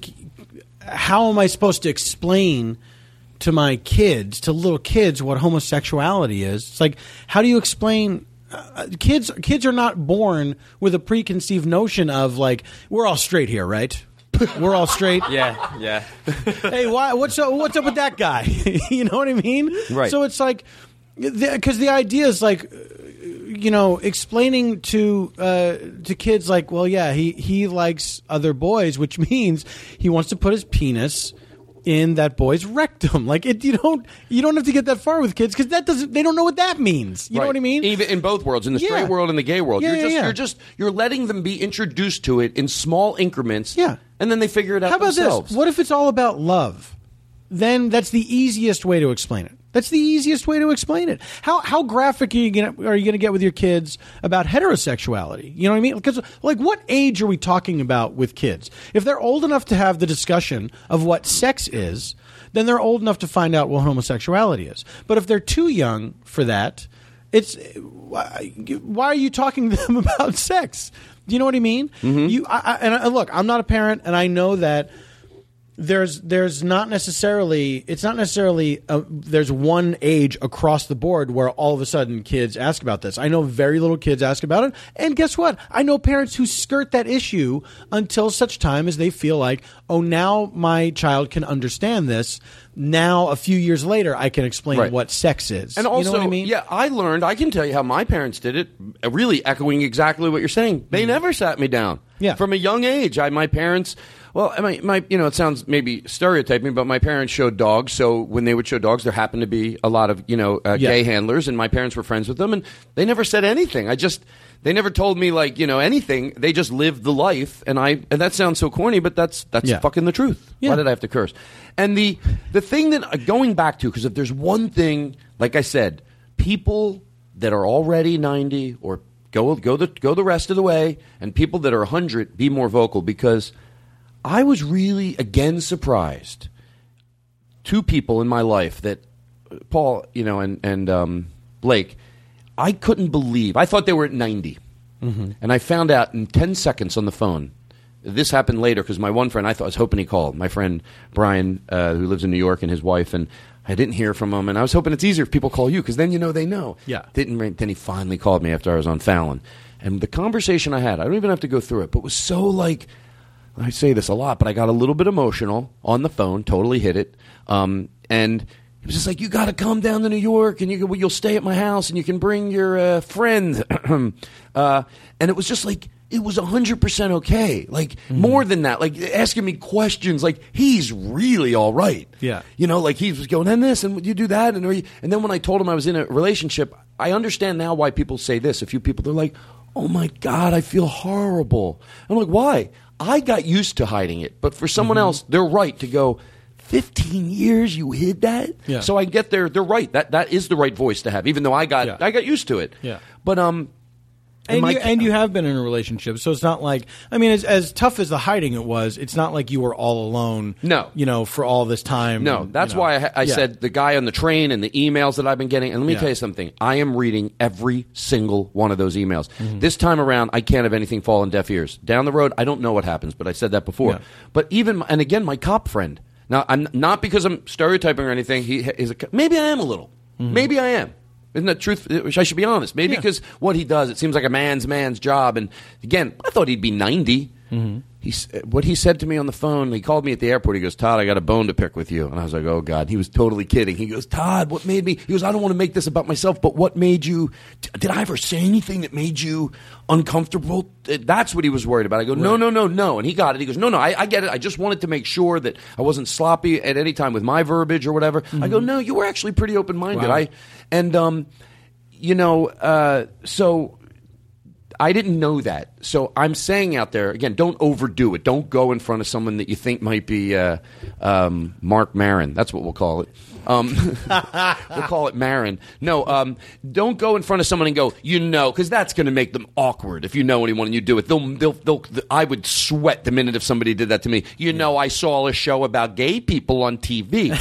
how am I supposed to explain to my kids, to little kids, what homosexuality is? It's like, how do you explain? Uh, kids, kids are not born with a preconceived notion of like, we're all straight here, right? We're all straight. Yeah, yeah. Hey, why, what's up, what's up with that guy? You know what I mean? Right. So it's like, because the, the idea is like, you know, explaining to uh, to kids like, well, yeah, he he likes other boys, which means he wants to put his penis in that boy's rectum. Like, it, you don't you don't have to get that far with kids, because that doesn't, they don't know what that means. You know Right. what I mean? Even in both worlds, in the straight Yeah. world and the gay world, Yeah, you're yeah, just yeah. you're just you're letting them be introduced to it in small increments. Yeah. and then they figure it out How about themselves. this? What if it's all about love? Then that's the easiest way to explain it. That's the easiest way to explain it. How how graphic are you gonna are you gonna get with your kids about heterosexuality? You know what I mean? Because like, what age are we talking about with kids? If they're old enough to have the discussion of what sex is, then they're old enough to find out what homosexuality is. But if they're too young for that, it's why why are you talking to them about sex? Do you know what I mean? Mm-hmm. You I, I, and I, look, I'm not a parent, and I know that. There's there's not necessarily it's not necessarily a, there's one age across the board where all of a sudden kids ask about this. I know very little kids ask about it, and guess what? I know parents who skirt that issue until such time as they feel like, oh, now my child can understand this. Now, a few years later, I can explain Right. what sex is. And also, you know what I mean? yeah, I learned. I can tell you how my parents did it. uh, Really echoing exactly what you're saying. They never sat me down. Yeah. From a young age, I my parents. Well, my, my you know, it sounds maybe stereotyping, but my parents showed dogs. So when they would show dogs, there happened to be a lot of you know uh, Yeah. gay handlers, and my parents were friends with them, and they never said anything. I just they never told me like you know anything. They just lived the life, and I and that sounds so corny, but that's that's Yeah. fucking the truth. Yeah. Why did I have to curse? And the the thing that uh, going back to, because if there's one thing, like I said, people that are already ninety or go go the go the rest of the way, and people that are one hundred, be more vocal, because I was really again surprised. Two people in my life that Paul, you know, and and um, Blake, I couldn't believe. I thought they were at ninety, mm-hmm. and I found out in ten seconds on the phone. This happened later because my one friend, I thought I was hoping he called. My friend Brian, uh, who lives in New York, and his wife, and I didn't hear from him. And I was hoping it's easier if people call you, because then you know they know. Yeah. Didn't ring. Then he finally called me after I was on Fallon, and the conversation I had, I don't even have to go through it, but was so like. I say this a lot, but I got a little bit emotional on the phone. Totally hit it, um, and it was just like, you got to come down to New York, and you you'll stay at my house, and you can bring your uh, friend. uh, and it was just like it was a hundred percent okay. Like mm-hmm. more than that, like asking me questions. Like he's really all right. Yeah, you know, like he was going and this, and you do that, and you, and then when I told him I was in a relationship, I understand now why people say this. A few people, they're like, oh my God, I feel horrible. I'm like, why? I got used to hiding it, but for someone mm-hmm. else, they're right to go, fifteen years you hid that? Yeah. So I get there, they're right. That that is the right voice to have, even though I got Yeah. I got used to it. Yeah. But um And my- you, and you have been in a relationship, so it's not like, I mean, as, as tough as the hiding it was, it's not like you were all alone. No. you know, for all this time. No, and, that's you know. why I, I Yeah. said the guy on the train and the emails that I've been getting. And let me Yeah. tell you something. I am reading every single one of those emails. Mm-hmm. This time around, I can't have anything fall on deaf ears. Down the road, I don't know what happens, but I said that before. Yeah. But even, and again, my cop friend. Now, I'm not because I'm stereotyping or anything. He is a, maybe I am a little. Mm-hmm. Maybe I am. Isn't that truth? I should be honest. Maybe Yeah. because what he does, it seems like a man's man's job. And again, I thought he'd be ninety. Mm-hmm. he what he said to me on the phone. He called me at the airport. He goes, Todd, I got a bone to pick with you. And I was like, oh God. He was totally kidding. He goes, Todd, what made me? He goes, I don't want to make this about myself, but what made you? Did I ever say anything that made you uncomfortable? That's what he was worried about. I go, no, no, no, no. And he got it. He goes, no, no, I, I get it. I just wanted to make sure that I wasn't sloppy at any time with my verbiage or whatever. Mm-hmm. I go, no, you were actually pretty open minded. Wow. I and um, you know, uh, so. I didn't know that. So I'm saying out there, again, don't overdo it. Don't go in front of someone that you think might be uh, um, Mark Maron. That's what we'll call it. Um, we'll call it Maron. No, um, don't go in front of someone and go, you know, because that's going to make them awkward if you know anyone and you do it. They'll, they'll, they'll, I would sweat the minute if somebody did that to me. You know, I saw a show about gay people on T V.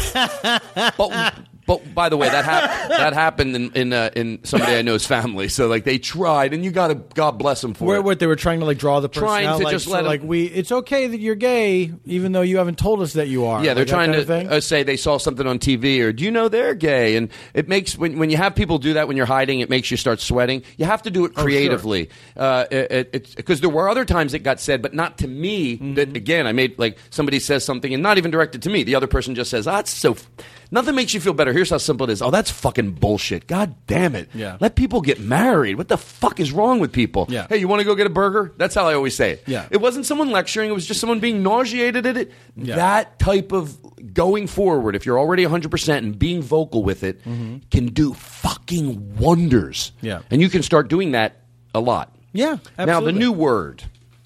but... But by the way, that hap- that happened in in, uh, in somebody I know's family. So like they tried, and you got to God bless them for Where, it. What they were trying to like draw the person Trying out, to like, just so, let 'em- like we. It's okay that you're gay, even though you haven't told us that you are. Yeah, they're Like that trying kind of to thing? uh, say they saw something on T V, or do you know they're gay? And it makes when when you have people do that when you're hiding, it makes you start sweating. You have to do it creatively. Uh, it, it, because there were other times it got said, but not to me. Mm-hmm. That again, I made like somebody says something and not even directed to me. The other person just says, "Ah, it's so." F- Nothing makes you feel better. Here's how simple it is. Oh, that's fucking bullshit. God damn it. Yeah. Let people get married. What the fuck is wrong with people? Yeah. Hey, you want to go get a burger? That's how I always say it. Yeah. It wasn't someone lecturing. It was just someone being nauseated at it. Yeah. That type of going forward, if you're already one hundred percent and being vocal with it, mm-hmm. can do fucking wonders. Yeah. And you can start doing that a lot. Yeah, absolutely. Now, the new word.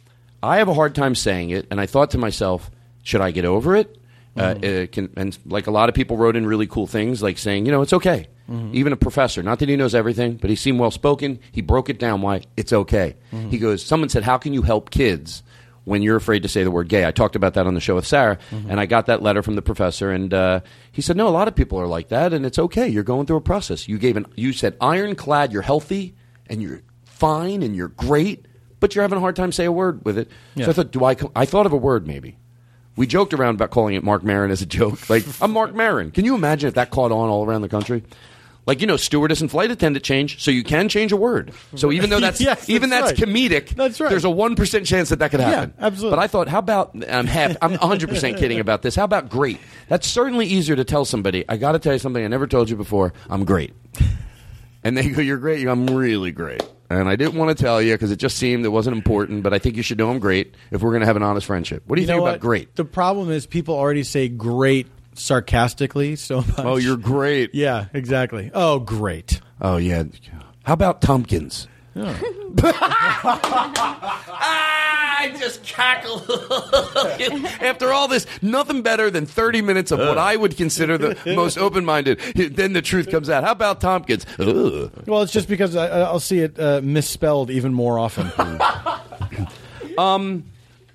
I have a hard time saying it, and I thought to myself, should I get over it? Mm-hmm. Uh, it can, and like a lot of people wrote in really cool things, like saying, you know, it's okay. Mm-hmm. Even a professor, not that he knows everything, but he seemed well spoken. He broke it down why it's okay. Mm-hmm. He goes, someone said, how can you help kids when you're afraid to say the word gay? I talked about that on the show with Sarah, mm-hmm. and I got that letter from the professor, and uh, he said, no, a lot of people are like that, and it's okay. You're going through a process. You gave an, you said ironclad, you're healthy, and you're fine, and you're great, but you're having a hard time saying a word with it. Yeah. So I thought, do I? I thought of a word maybe. We joked around about calling it Mark Maron as a joke. Like, I'm Mark Maron. Can you imagine if that caught on all around the country? Like, you know, stewardess and flight attendant change, so you can change a word. So even though that's yes, even that's, that's right. comedic, that's right. there's a one percent chance that that could happen. Yeah, absolutely. But I thought, how about, I'm half, I'm one hundred percent kidding about this. How about great? That's certainly easier to tell somebody, I got to tell you something I never told you before, I'm great. And they go, you're great. You go, I'm really great. And I didn't want to tell you because it just seemed it wasn't important, but I think you should know I'm great if we're going to have an honest friendship. What do you, you think know about what? great? The problem is people already say great sarcastically so much. Oh, you're great. Yeah, exactly. Oh, great. Oh, yeah. How about Tompkins? Oh. ah, I just cackle. After all this, nothing better than thirty minutes of what I would consider the most open-minded. Then the truth comes out. How about Tompkins? Ugh. Well, it's just because I, I'll see it uh, misspelled even more often. um,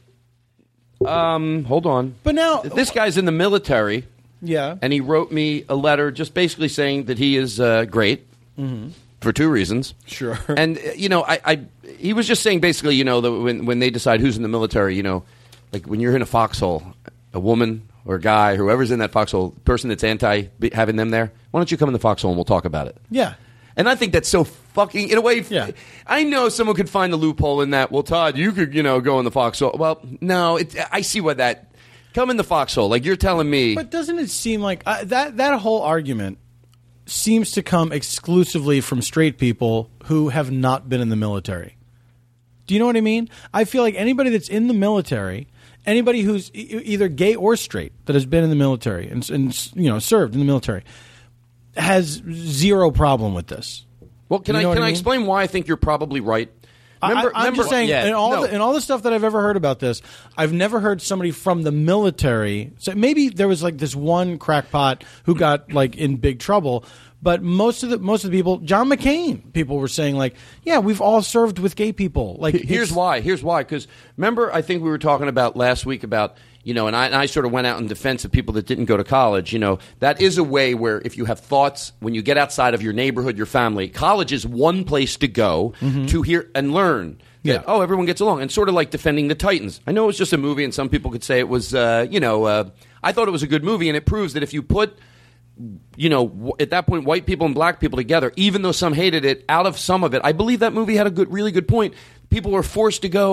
um, hold on. But now this guy's in the military. Yeah, and he wrote me a letter, just basically saying that he is uh, great. Mm-hmm. For two reasons. Sure. And, you know, I, I he was just saying basically, you know, that when, when they decide who's in the military, you know, like when you're in a foxhole, a woman or a guy, whoever's in that foxhole, person that's anti having them there, why don't you come in the foxhole and we'll talk about it? Yeah. And I think that's so fucking, in a way, yeah. I know someone could find the loophole in that, well, Todd, you could, you know, go in the foxhole. Well, no, it, I see what that, come in the foxhole, like you're telling me. But doesn't it seem like, uh, that that whole argument seems to come exclusively from straight people who have not been in the military. Do you know what I mean? I feel like anybody that's in the military, anybody who's e- either gay or straight that has been in the military and, and you know served in the military, has zero problem with this. Well, can you know I can I, I mean? explain why I think you're probably right? Remember, I, I'm remember, just saying, yeah, in all no. the, in all the stuff that I've ever heard about this, I've never heard somebody from the military. So maybe there was like this one crackpot who got like in big trouble, but most of the most of the people, John McCain, people were saying like, yeah, we've all served with gay people. Like, here's why. Here's why. Because remember, I think we were talking about last week about. You know, and I, and I sort of went out in defense of people that didn't go to college. You know, that is a way where if you have thoughts, when you get outside of your neighborhood, your family, college is one place to go mm-hmm. to hear and learn. That, yeah. Oh, everyone gets along. And sort of like Defending the Titans. I know it was just a movie, and some people could say it was, uh, you know, uh, I thought it was a good movie, and it proves that if you put, you know, w- at that point, white people and black people together, even though some hated it, out of some of it, I believe that movie had a good, really good point. People were forced to go,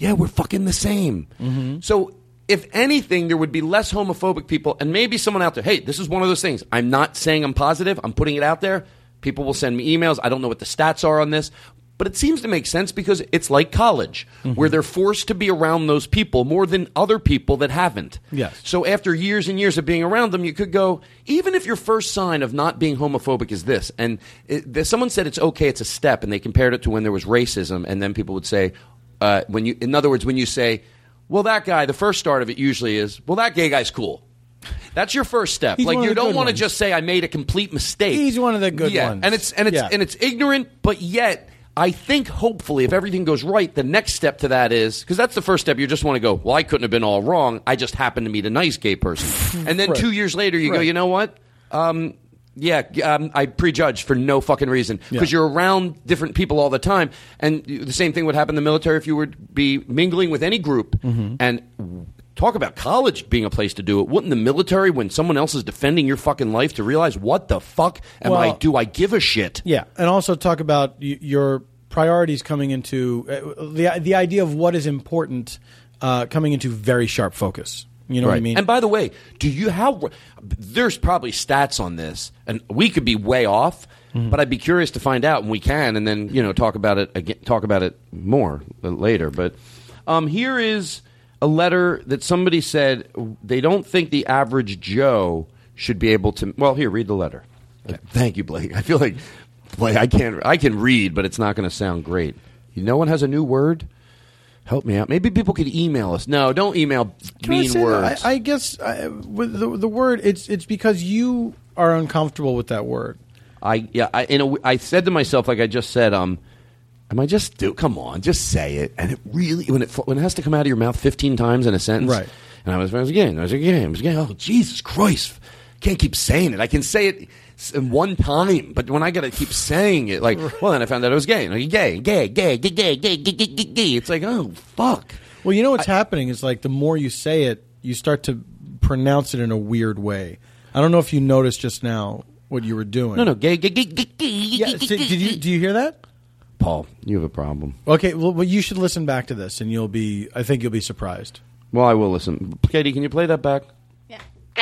yeah, we're fucking the same. Mm-hmm. So if anything, there would be less homophobic people, and maybe someone out there, hey, this is one of those things. I'm not saying I'm positive. I'm putting it out there. People will send me emails. I don't know what the stats are on this. But it seems to make sense because it's like college, mm-hmm. where they're forced to be around those people more than other people that haven't. Yes. So after years and years of being around them, you could go, even if your first sign of not being homophobic is this, and it, someone said it's okay, it's a step, and they compared it to when there was racism, and then people would say, uh, when you, in other words, when you say, well, that guy, the first start of it usually is, well, that gay guy's cool. That's your first step. He's like one of you the don't good want to ones. just say I made a complete mistake. He's one of the good yeah. ones. And it's and it's Yeah. and it's ignorant, but yet I think hopefully if everything goes right, the next step to that is, because that's the first step, you just want to go, well, I couldn't have been all wrong. I just happened to meet a nice gay person. And then Right. two years later, you go, Right. you know what? Um, yeah, um, I prejudged for no fucking reason. Because Yeah. you're around different people all the time. And the same thing would happen in the military if you would be mingling with any group. Mm-hmm. And talk about college being a place to do it. Wouldn't the military, when someone else is defending your fucking life, to realize what the fuck am I? Well- Do I give a shit? Yeah, and also talk about y- your priorities coming into uh, the the idea of what is important uh, coming into very sharp focus. You know what I mean? And by the way, do you how there's probably stats on this, and we could be way off, Mm-hmm. but I'd be curious to find out, and we can, and then you know talk about it again, talk about it more later. But um, here is a letter that somebody said they don't think the average Joe should be able to. Well, here, read the letter. Okay. Thank you, Blake. I feel like Blake, I can't. I can read, but it's not going to sound great. No one has a new word. Help me out. Maybe people could email us. No, don't email Can I mean say words. that? I, I guess I, with the the word, it's it's because you are uncomfortable with that word. I yeah. I in a, I said to myself, like I just said, um, am I just do? Come on, just say it. And it really when it when it has to come out of your mouth fifteen times in a sentence, Right. And I was I was again, I was again, I was again. Oh Jesus Christ! Can't keep saying it. I can say it in one time, but when I got to keep saying it, like, well, then I found out I was gay. Like, gay, gay, gay, gay, gay, gay, gay, gay, gay, gay. It's like, oh fuck. Well, you know what's happening is like the more you say it, you start to pronounce it in a weird way. I don't know if you noticed just now what you were doing. No, no, gay, gay, gay, gay, gay. Yeah, so did you do you hear that? Paul, you have a problem. Okay, well, well, you should listen back to this, and you'll be. I think you'll be surprised. Well, I will listen. Katie, can you play that back? Yeah.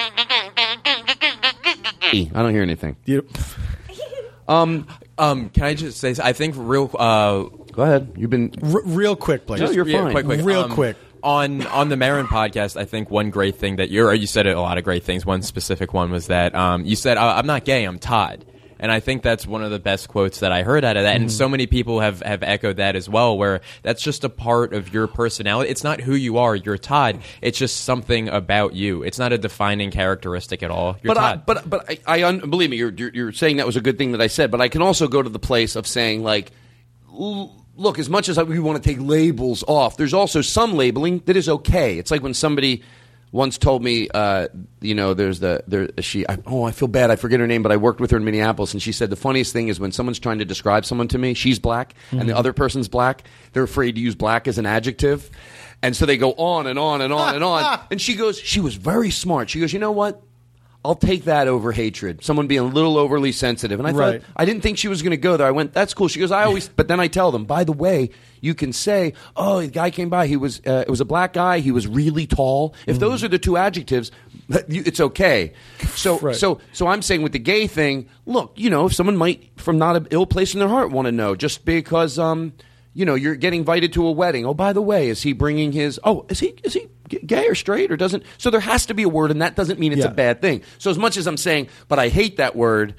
I don't hear anything. You, Um, um, can I just say? I think real. Uh, Go ahead. You've been. r- real quick, Blake. No, you're yeah, fine. Quick, quick. Real Um, quick. On on the Marin podcast, I think one great thing that you're you said a lot of great things. One specific one was that um, you said, "I'm not gay, I'm Todd." And I think that's one of the best quotes that I heard out of that. Mm-hmm. And so many people have, have echoed that as well, where that's just a part of your personality. It's not who you are. You're Todd. It's just something about you. It's not a defining characteristic at all. You're but I, Todd. but but I, I un, believe me, you're, you're you're saying that was a good thing that I said. But I can also go to the place of saying like, l- look, as much as we want to take labels off, there's also some labeling that is okay. It's like when somebody once told me, uh, you know, there's the there she. I, oh, I feel bad. I forget her name, but I worked with her in Minneapolis, and she said the funniest thing is when someone's trying to describe someone to me, she's black, and the other person's black. They're afraid to use black as an adjective, and so they go on and on and on and on. And she goes, she was very smart. She goes, you know what? I'll take that over hatred. Someone being a little overly sensitive. And I Right. thought, I didn't think she was going to go there. I went, that's cool. She goes, I always, but then I tell them, by the way, you can say, oh, the guy came by. He was, uh, it was a black guy. He was really tall. If Mm. those are the two adjectives, you- it's okay. So, Right. so, so I'm saying with the gay thing, look, you know, if someone might, from not an ill place in their heart, want to know just because, um, you know, you're getting invited to a wedding. Oh, by the way, is he bringing his? Oh, is he is he g- gay or straight or doesn't? So there has to be a word, and that doesn't mean it's Yeah. a bad thing. So as much as I'm saying, but I hate that word.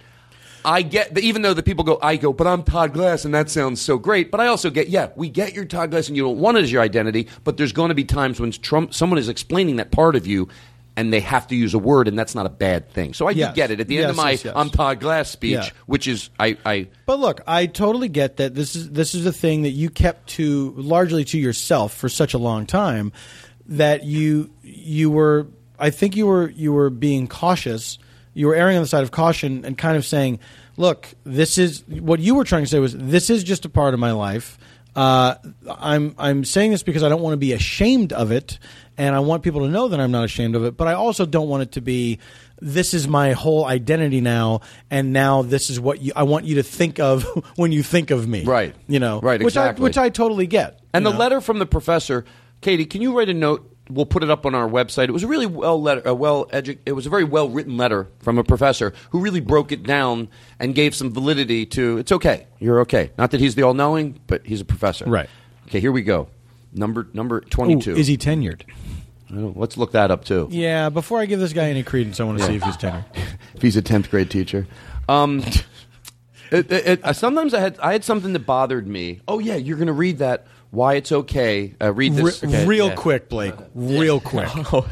I get that even though the people go, I go, but I'm Todd Glass, and that sounds so great. But I also get, yeah, we get your Todd Glass, and you don't want it as your identity. But there's going to be times when Trump, someone is explaining that part of you, and they have to use a word, and that's not a bad thing. So I Yes. do get it. At the end Yes, of my yes, yes. I'm Todd Glass speech, Yeah. which is I, I But look, I totally get that this is this is a thing that you kept to largely to yourself for such a long time that you you were I think you were you were being cautious. You were erring on the side of caution and kind of saying, "Look, this is what you were trying to say was this is just a part of my life. Uh, I'm I'm saying this because I don't want to be ashamed of it, and I want people to know that I'm not ashamed of it. But I also don't want it to be this is my whole identity now, and now this is what you, I want you to think of when you think of me. Right. You know. Right, Which exactly. I which I totally get. And you the know? letter from the professor, Katie, can you write a note? We'll put it up on our website. It was a really well letter, a well edu- It was a very well written letter from a professor who really broke it down and gave some validity to. It's okay, you're okay. Not that he's the all knowing, but he's a professor. Right. Okay, here we go. Number number twenty-two. Ooh, is he tenured? I don't, let's look that up too. Yeah. Before I give this guy any credence, I want to see if he's tenured. If he's a tenth grade teacher. Um, it, it, it, sometimes I had I had something that bothered me. Oh yeah, you're going to read that. Why it's okay. Uh, read this. Re- okay. real yeah. quick, Blake. Real quick.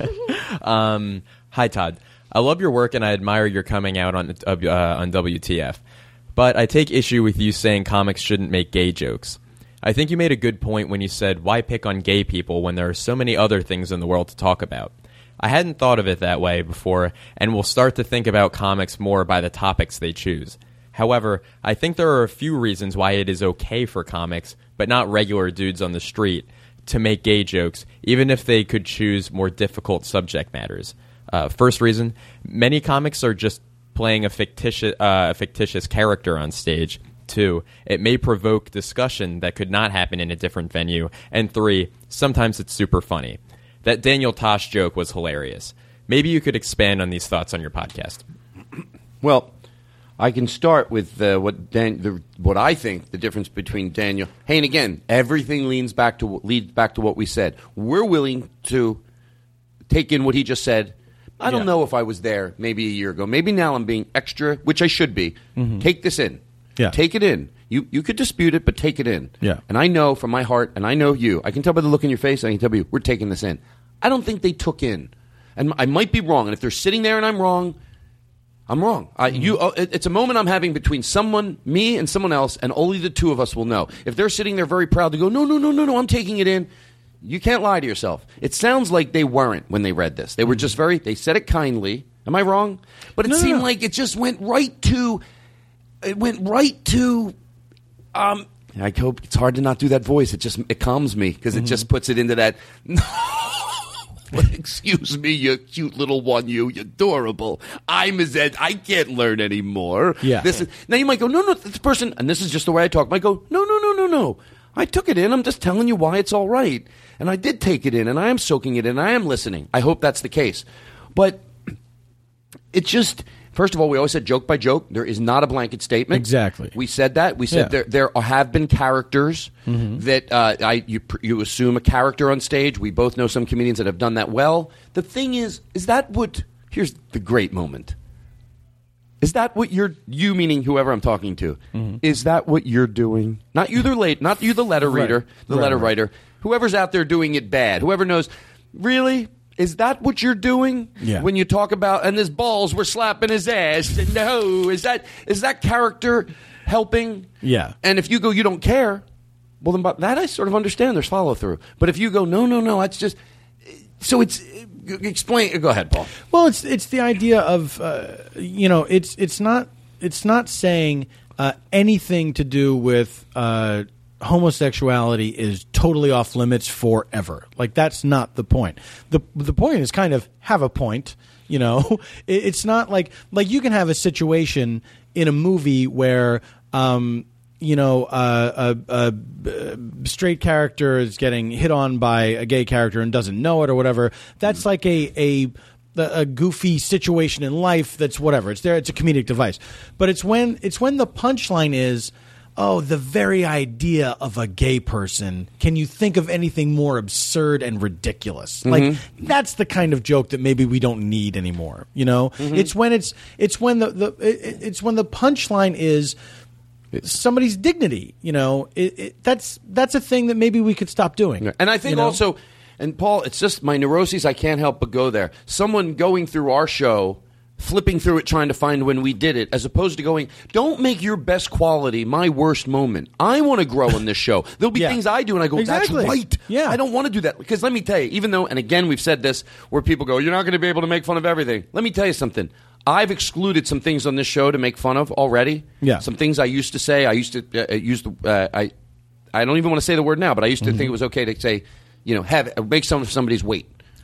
um, hi, Todd. I love your work and I admire your coming out on uh, on W T F. But I take issue with you saying comics shouldn't make gay jokes. I think you made a good point when you said, why pick on gay people when there are so many other things in the world to talk about? I hadn't thought of it that way before, and will start to think about comics more by the topics they choose. However, I think there are a few reasons why it is okay for comics, but not regular dudes on the street, to make gay jokes, even if they could choose more difficult subject matters. Uh, first reason, many comics are just playing a fictitious, uh, a fictitious character on stage. Two, it may provoke discussion that could not happen in a different venue. And three, sometimes it's super funny. That Daniel Tosh joke was hilarious. Maybe you could expand on these thoughts on your podcast. Well, I can start with uh, what Dan, the, what I think the difference between Daniel. Hey, and again, everything leans back to leads back to what we said. We're willing to take in what he just said. I don't Yeah. know if I was there maybe a year ago. Maybe now I'm being extra, which I should be. Mm-hmm. Take this in. Yeah. Take it in. You you could dispute it, but take it in. Yeah. And I know from my heart, and I know you. I can tell by the look in your face, I can tell you, we're taking this in. I don't think they took in. And I might be wrong. And if they're sitting there and I'm wrong, I'm wrong. I, you, uh, it, it's a moment I'm having between someone, me, and someone else, and only the two of us will know. If they're sitting there very proud to go, no, no, no, no, no, I'm taking it in, you can't lie to yourself. It sounds like they weren't when they read this. They were just very, they said it kindly. Am I wrong? But it No, no, seemed no. like it just went right to, it went right to, um, I hope it's hard to not do that voice. It just, it calms me because it just puts it into that, excuse me, you cute little one, you, you're adorable. I'm as ed- I can't learn anymore. Yeah. This is, now you might go, no, no, this person, and this is just the way I talk, might go, no, no, no, no, no. I took it in. I'm just telling you why it's all right. And I did take it in, and I am soaking it in, and I am listening. I hope that's the case. But it just, first of all, we always said joke by joke. There is not a blanket statement. Exactly. We said that. We said Yeah. there there have been characters Mm-hmm. that uh, I you pr- you assume a character on stage. We both know some comedians that have done that well. The thing is, is that what? Here's the great moment. Is that what you're you meaning whoever I'm talking to? Mm-hmm. Is that what you're doing? Not you the late, not you the letter Right. reader, the Right, letter right. writer. Whoever's out there doing it bad. Whoever knows. Really? Is that what you're doing? Yeah. When you talk about and his balls were slapping his ass. No, is that is that character helping? Yeah. And if you go, you don't care. Well, then but that I sort of understand. There's follow through. But if you go, no, no, no, it's just. So it's explain. Go ahead, Paul. Well, it's it's the idea of uh, you know it's it's not it's not saying uh, anything to do with uh, homosexuality is totally off limits forever. Like that's not the point. the The point is kind of have a point. You know, it, it's not like like you can have a situation in a movie where. Um, you know, uh, a, a, a straight character is getting hit on by a gay character and doesn't know it or whatever. That's like a, a a goofy situation in life. That's whatever. It's there. It's a comedic device. But it's when it's when the punchline is, oh, the very idea of a gay person. Can you think of anything more absurd and ridiculous? Like that's the kind of joke that maybe we don't need anymore. You know, it's when it's it's when the, the it, it's when the punchline is. Somebody's dignity, you know, it, it, that's that's a thing that maybe we could stop doing. And I think you know? also, and Paul, it's just my neuroses. I can't help but go there. Someone going through our show, flipping through it, trying to find when we did it, as opposed to going, don't make your best quality my worst moment. I want to grow in this show. There'll be Yeah. things I do, and I go, Exactly. that's right. Yeah. I don't want to do that. Because let me tell you, even though, and again, we've said this, where people go, you're not going to be able to make fun of everything. Let me tell you something. I've excluded some things on this show to make fun of already. Yeah. Some things I used to say. I used to uh, use the. Uh, I. I don't even want to say the word now, but I used to Mm-hmm. think it was okay to say, you know, have make some of somebody's weight.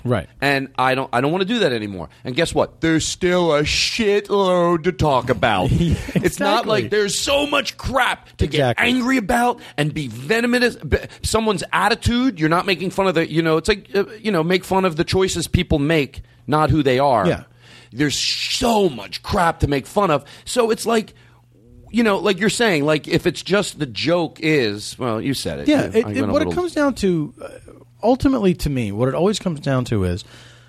Right. And I don't I don't want to do that anymore. And guess what? There's still a shitload to talk about. Yeah, It's not exactly. like there's so much crap to Exactly. get angry about and be venomous. b- Someone's attitude, you're not making fun of the, you know, it's like, uh, you know, make fun of the choices people make, not who they are. Yeah. There's so much crap to make fun of. So it's like, you know, like you're saying, like if it's just the joke is, well, you said it. Yeah, I it, went it, a what little- it comes down to, uh, ultimately to me, what it always comes down to is,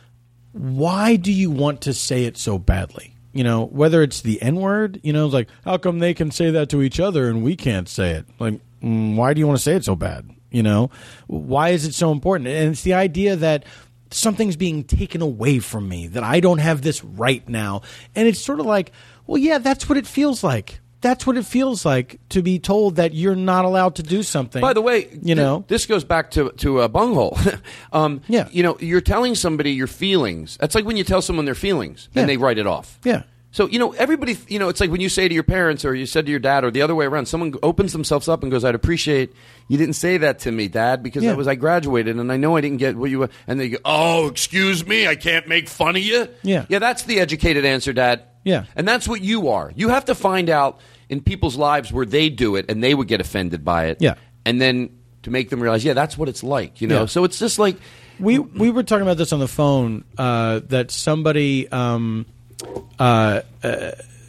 why do you want to say it so badly? You know, whether it's the N word, you know, it's like, how come they can say that to each other and we can't say it? Like, mm, why do you want to say it so bad? You know, why is it so important? And it's the idea that something's being taken away from me, that I don't have this right now. And it's sort of like, well, yeah, that's what it feels like. That's what it feels like to be told that you're not allowed to do something. By the way, you know, th- this goes back to to a bunghole. um, Yeah. you know, you're telling somebody your feelings. That's like when you tell someone their feelings Yeah. and they write it off. Yeah. So you know, everybody. You know, it's like when you say to your parents or you said to your dad or the other way around. Someone opens themselves up and goes, "I'd appreciate you didn't say that to me, Dad, because Yeah. that was I graduated and I know I didn't get what you." were." And they go, "Oh, excuse me, I can't make fun of you." Yeah. yeah, that's the educated answer, Dad. Yeah. and that's what you are. You have to find out in people's lives where they do it and they would get offended by it. Yeah. And then to make them realize, yeah, that's what it's like, you know? Yeah. So it's just like, We we were talking about this on the phone, uh, that somebody um, uh, uh,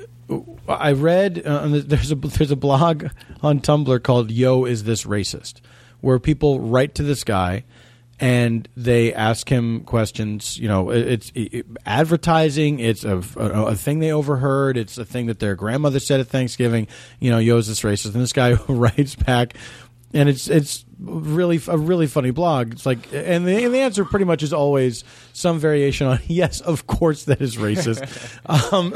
I read uh, on the- there's a there's a blog on Tumblr called Yo, Is This Racist?, where people write to this guy and they ask him questions. You know, it- it's it, advertising. It's a, a, a thing they overheard. It's a thing that their grandmother said at Thanksgiving. You know, Yo, Is This Racist? And this guy writes back. And it's it's really a really funny blog. It's like, and the, and the answer pretty much is always some variation on yes, of course that is racist. um,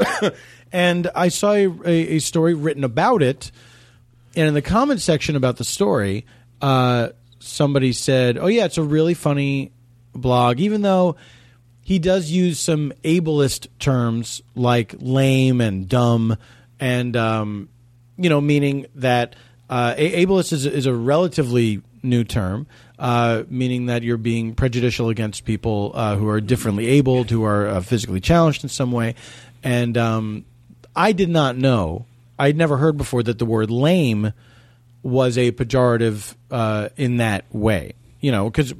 and I saw a, a story written about it, and in the comment section about the story, uh, somebody said, "Oh yeah, it's a really funny blog, even though he does use some ableist terms like lame and dumb, and um, you know, meaning that." Uh, a- ableist is, is a relatively new term, uh, meaning that you're being prejudicial against people uh, who are differently abled, who are uh, physically challenged in some way. And um, I did not know, I'd never heard before that the word lame was a pejorative uh, in that way. You know, because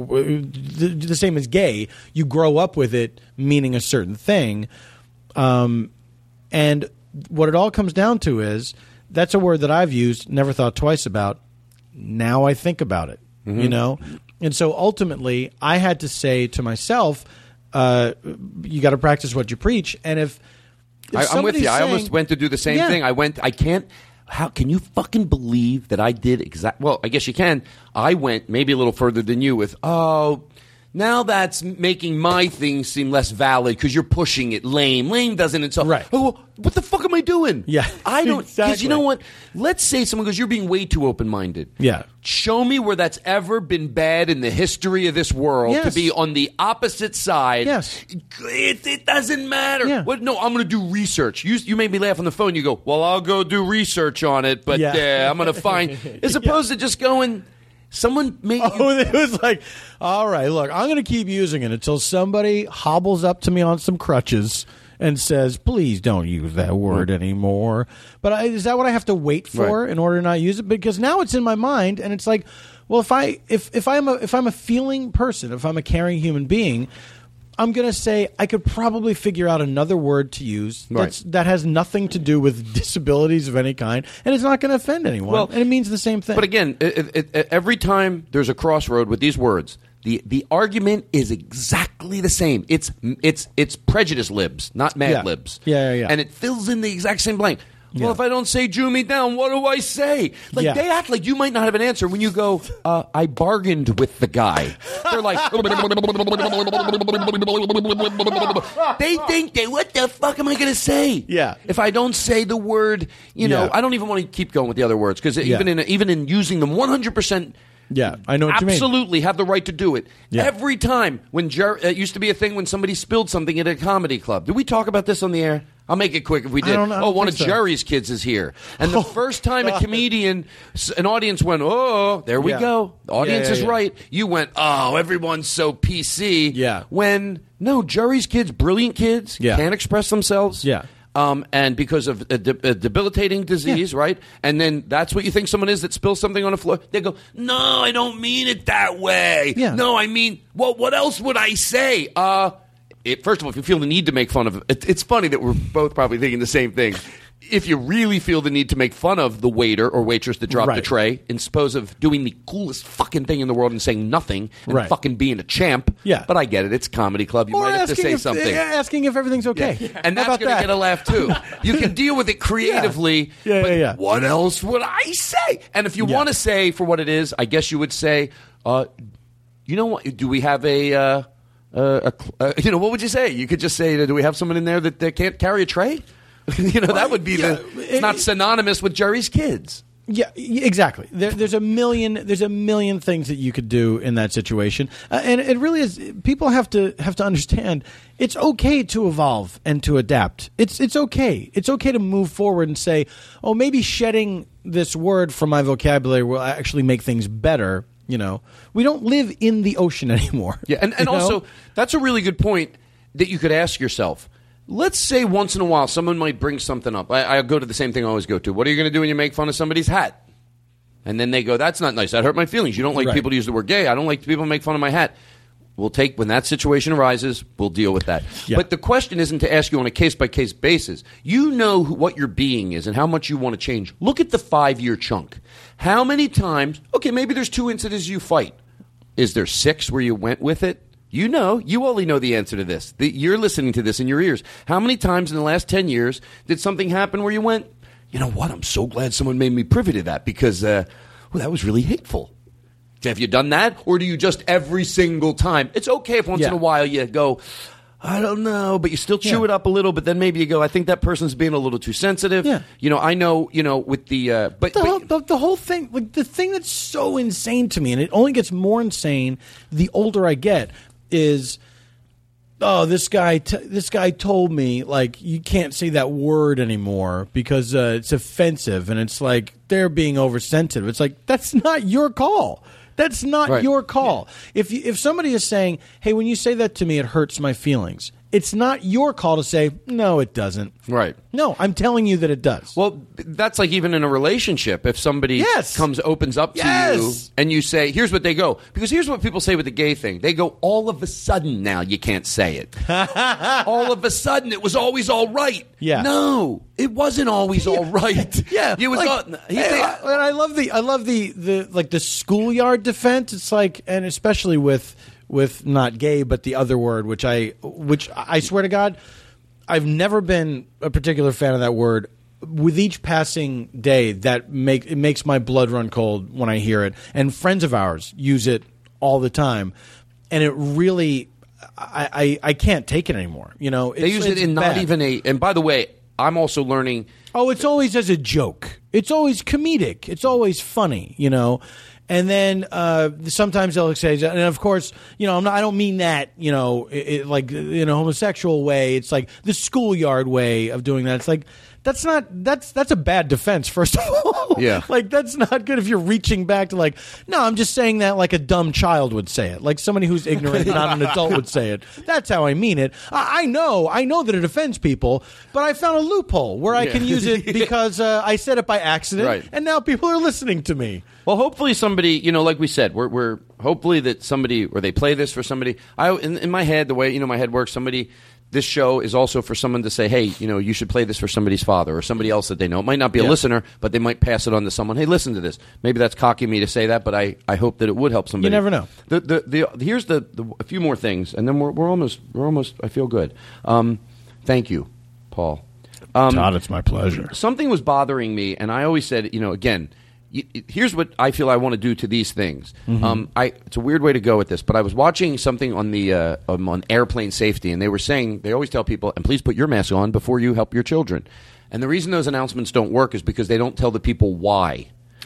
the, the same as gay, you grow up with it meaning a certain thing. Um, and what it all comes down to is, that's a word that I've used, never thought twice about. Now I think about it, Mm-hmm. you know? And so ultimately, I had to say to myself, uh, you got to practice what you preach. And if, if I, I'm with somebody's you. I saying- almost went to do the same Yeah. thing. I went, I can't, how can you fucking believe that I did exact, well, I guess you can. I went maybe a little further than you with, oh, now that's making my thing seem less valid because you're pushing it. Lame. Lame doesn't insult. Right. Oh, well, what the fuck am I doing? Yeah, I don't. Because exactly. you know what? Let's say someone goes, you're being way too open-minded. Yeah. Show me where that's ever been bad in the history of this world Yes. to be on the opposite side. Yes. It, it doesn't matter. Yeah. What? No, I'm going to do research. You, you made me laugh on the phone. You go, well, I'll go do research on it, but Yeah. uh, I'm going to find, as opposed to just going, someone made you. Oh, it was like, all right, look, I'm going to keep using it until somebody hobbles up to me on some crutches and says, please don't use that word anymore. But I, is that what I have to wait for Right. in order to not use it? Because now it's in my mind, and it's like, well, if I if if I'm a if I'm a feeling person, if I'm a caring human being, I'm going to say I could probably figure out another word to use Right. that's, that has nothing to do with disabilities of any kind, and it's not going to offend anyone. Well, and it means the same thing. But again, it, it, it, every time there's a crossroad with these words, the the argument is exactly the same. It's it's it's prejudice libs, not mad Yeah. libs. Yeah, yeah, yeah. And it fills in the exact same blank. Well, Yeah. if I don't say "Jew me down," what do I say? Like Yeah. they act like you might not have an answer when you go, uh, "I bargained with the guy." They're like, they think they, what the fuck am I going to say? Yeah. If I don't say the word, you know, Yeah. I don't even want to keep going with the other words because Yeah. even in even in using them, one hundred percent. Yeah, I know what you mean. Absolutely have the right to do it. Yeah. Every time when Jer- it used to be a thing when somebody spilled something at a comedy club. Did we talk about this on the air? I'll make it quick if we I did. don't- I oh, don't one of think so. Jerry's kids is here. And the first time a comedian, s- an audience went, oh, there we Yeah. go. The audience Yeah, yeah, is yeah. right. You went, oh, everyone's so P C. Yeah. When, no, Jerry's kids, brilliant kids, Yeah. can't express themselves. Yeah. Um, and because of a, de- a debilitating disease, Yeah. right? And then that's what you think someone is that spills something on the floor. They go, no, I don't mean it that way. Yeah. No, I mean, well, what else would I say? Uh, it, first of all, if you feel the need to make fun of it, it's funny that we're both probably thinking the same thing. If you really feel the need to make fun of the waiter or waitress that dropped the Right. tray, in suppose of doing the coolest fucking thing in the world and saying nothing and Right. fucking being a champ. Yeah. But I get it. It's a comedy club. You Or might have to asking say if, something. yeah, asking if everything's okay. And How that's about going to that? get a laugh too. You can deal with it creatively. Yeah, yeah, but yeah, yeah. What else would I say? And if you Yeah. want to say for what it is, I guess you would say, uh, you know what? Do we have a, uh, uh, a cl- uh, you know, what would you say? You could just say, do we have someone in there that, that can't carry a tray? you know, that would be Yeah, the. It's not it- synonymous with Jerry's kids. Yeah, y- exactly. There, there's a million. There's a million things that you could do in that situation, uh, and it really is. People have to have to understand it's okay to evolve and to adapt. It's it's okay. It's okay to move forward and say, oh, maybe shedding this word from my vocabulary will actually make things better. You know, we don't live in the ocean anymore. Yeah, and, and you know? also that's a really good point that you could ask yourself. Let's say once in a while someone might bring something up. I, I go to the same thing I always go to. What are you going to do when you make fun of somebody's hat? And then they go, that's not nice. That hurt my feelings. You don't like Right. people to use the word gay. I don't like people to make fun of my hat. We'll take, when that situation arises, we'll deal with that. Yeah. But the question isn't to ask you on a case-by-case basis. You know who, what your being is and how much you want to change. Look at the five-year chunk. How many times, okay, maybe there's two incidents you fight. Is there six where you went with it? You know, you only know the answer to this. The, you're listening to this in your ears. How many times in the last ten years did something happen where you went, you know what, I'm so glad someone made me privy to that because uh, well, that was really hateful. Have you done that? Or do you just every single time? It's okay if once Yeah. in a while you go, I don't know, but you still chew Yeah. it up a little, but then maybe you go, I think that person's being a little too sensitive. Yeah. You know, I know, you know, with the, uh, but, the, but whole, the, the whole thing, like the thing that's so insane to me, and it only gets more insane the older I get, is oh, this guy, t- this guy told me like you can't say that word anymore because uh, it's offensive, and it's like they're being oversensitive. It's like that's not your call. That's not Right. your call. If you, if somebody is saying, "Hey, when you say that to me, it hurts my feelings," it's not your call to say, "No, it doesn't." Right. No, I'm telling you that it does. Well, that's like even in a relationship. If somebody Yes. comes, opens up to Yes. you, and you say, here's what they go. Because here's what people say with the gay thing. They go, all of a sudden now you can't say it. all of a sudden it was always all right. Yeah. No, it wasn't always all right. Yeah, It was like, all, he hey, think- I, and I love the I love the, the like the schoolyard defense. It's like, and especially with with not gay, but the other word, which I which I swear to God, I've never been a particular fan of that word. With each passing day, that make it makes my blood run cold when I hear it. And friends of ours use it all the time, and it really, I I, I can't take it anymore. You know, they use it in not even a, and by the way, I'm also learning. Oh, it's always as a joke. It's always comedic. It's always funny, you know. And then uh, sometimes they'll say, and of course, you know, I'm not, I don't mean that, you know, it, it, like in a homosexual way. It's like the schoolyard way of doing that. It's like that's not that's that's a bad defense. First of all, Yeah. like that's not good if you're reaching back to like, no, I'm just saying that like a dumb child would say it, like somebody who's ignorant, not an adult would say it. That's how I mean it. I, I know, I know that it offends people, but I found a loophole where I Yeah. can use it because uh, I said it by accident, Right. and now people are listening to me. Well, hopefully somebody, you know, like we said, we're, we're hopefully that somebody, or they play this for somebody. I in, in my head, the way you know my head works, somebody. This show is also for someone to say, hey, you know, you should play this for somebody's father or somebody else that they know. It might not be a Yeah. listener, but they might pass it on to someone. Hey, listen to this. Maybe that's cocky of me to say that, but I, I hope that it would help somebody. You never know. The, the, the, here's the, the a few more things, and then we're, we're almost we're almost. I feel good. Um, thank you, Paul. Um, Todd, it's my pleasure. something was bothering me, and I always said, you know, again, y- y- here's what I feel I want to do to these things. Mm-hmm. Um, I, it's a weird way to go with this, but I was watching something on the uh, um, on airplane safety, and they were saying they always tell people, and please put your mask on before you help your children. And the reason those announcements don't work is because they don't tell the people why.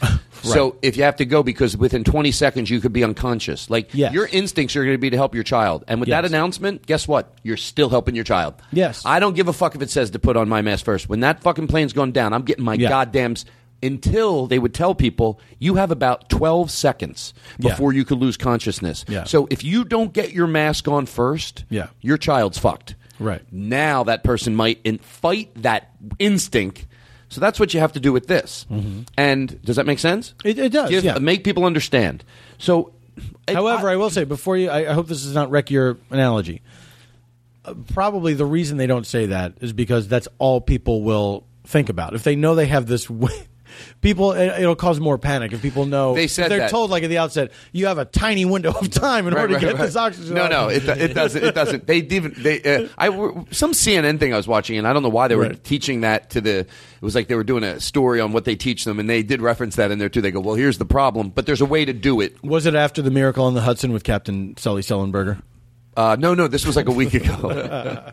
So if you have to go because within twenty seconds you could be unconscious. Like Yes. your instincts are going to be to help your child. And with that Yes. announcement, guess what? You're still helping your child. Yes. I don't give a fuck if it says to put on my mask first. When that fucking plane's gone down, I'm getting my Yeah. goddamn s- until they would tell people you have about twelve seconds before Yeah. you could lose consciousness. Yeah. So if you don't get your mask on first, Yeah. your child's fucked. Right. Now that person might in- fight that instinct. So that's what you have to do with this. And does that make sense? It- it does, Give- yeah. Make people understand. So, it- However, I, will say before you, I, I hope this does not wreck your analogy. Uh, probably the reason they don't say that is because that's all people will think about. If they know they have this, way, people, it, it'll cause more panic if people know. They if said they're that. told like at the outset, you have a tiny window of time in Right, order right, to get right. this oxygen. No, out. no, it, it doesn't. It doesn't. They even they. Uh, I some C N N thing I was watching, and I don't know why they were Right. teaching that to the. It was like they were doing a story on what they teach them, and they did reference that in there too. They go, "Well, here's the problem, but there's a way to do it." Was it after the Miracle on the Hudson with Captain Sully Sullenberger? Uh, no, no, this was like a week ago.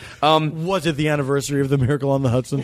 Was it the anniversary of the Miracle on the Hudson?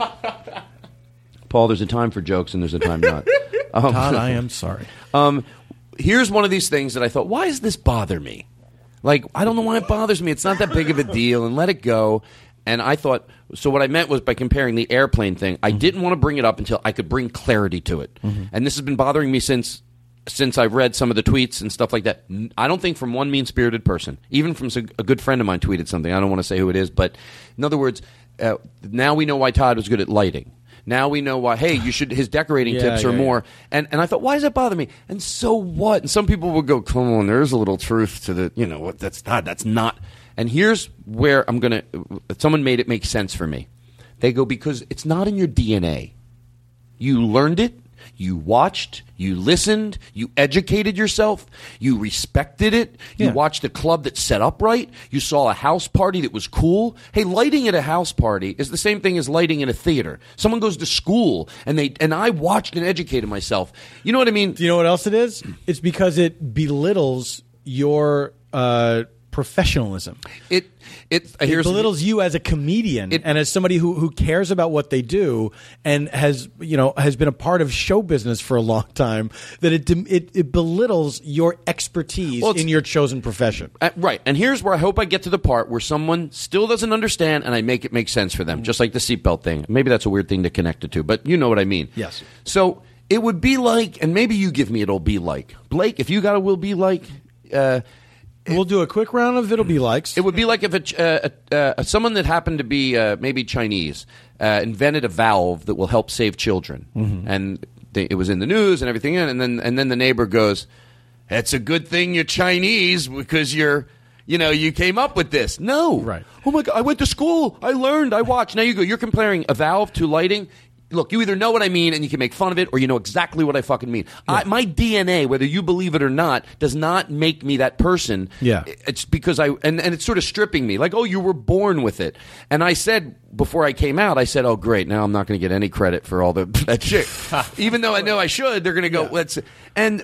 Paul, there's a time for jokes, and there's a time not. Um, Todd, I am sorry. Um, here's one of these things that I thought, why does this bother me? Like, I don't know why it bothers me. It's not that big of a deal, and let it go. And I thought, so what I meant was by comparing the airplane thing, I didn't want to bring it up until I could bring clarity to it. And this has been bothering me since since I've read some of the tweets and stuff like that. N- I don't think from one mean-spirited person, even from s- a good friend of mine tweeted something. I don't want to say who it is, but in other words, uh, now we know why Todd was good at lighting. Now we know why, hey, you should, his decorating Yeah, tips are yeah, more. And and I thought, why does that bother me? And so what? And some people would go, come on, there's a little truth to the, you know, what that's not, that's not. And here's where I'm going to, someone made it make sense for me. They go, because it's not in your D N A. You learned it. You watched, you listened, you educated yourself, you respected it, you Yeah. watched a club that's set up right, you saw a house party that was cool. Hey, lighting at a house party is the same thing as lighting in a theater. Someone goes to school and they and I watched and educated myself. You know what I mean? Do you know what else it is? It's because it belittles your uh, professionalism. It it It here's belittles you as a comedian It- and as somebody who, who cares about what they do and has you know has been a part of show business for a long time. That it dem- it, it belittles your expertise Well, it's- in your chosen profession. Uh, right. And here's where I hope I get to the part where someone still doesn't understand and I make it make sense for them, just like the seatbelt thing. Maybe that's a weird thing to connect it to, but you know what I mean. Yes. So it would be like, and maybe you give me it'll be like. Blake, if you got a will be like, uh, We'll do a quick round of it'll be likes. it would be like if a, ch- uh, uh, uh, someone that happened to be uh, maybe Chinese uh, invented a valve that will help save children, and they, it was in the news and everything, and then and then the neighbor goes, "It's a good thing you're Chinese because you're." You know, you came up with this. No. Right. Oh, my God. I went to school. I learned. I watched. Now you go. You're comparing a valve to lighting. Look, you either know what I mean and you can make fun of it or you know exactly what I fucking mean. I, my D N A, whether you believe it or not, does not make me that person. Yeah. It's because I, and, and it's sort of stripping me. Like, oh, you were born with it. And I said, before I came out, I said, oh, great. Now I'm not going to get any credit for all the, that shit. Even though I know I should, they're going to go, Yeah. let's, and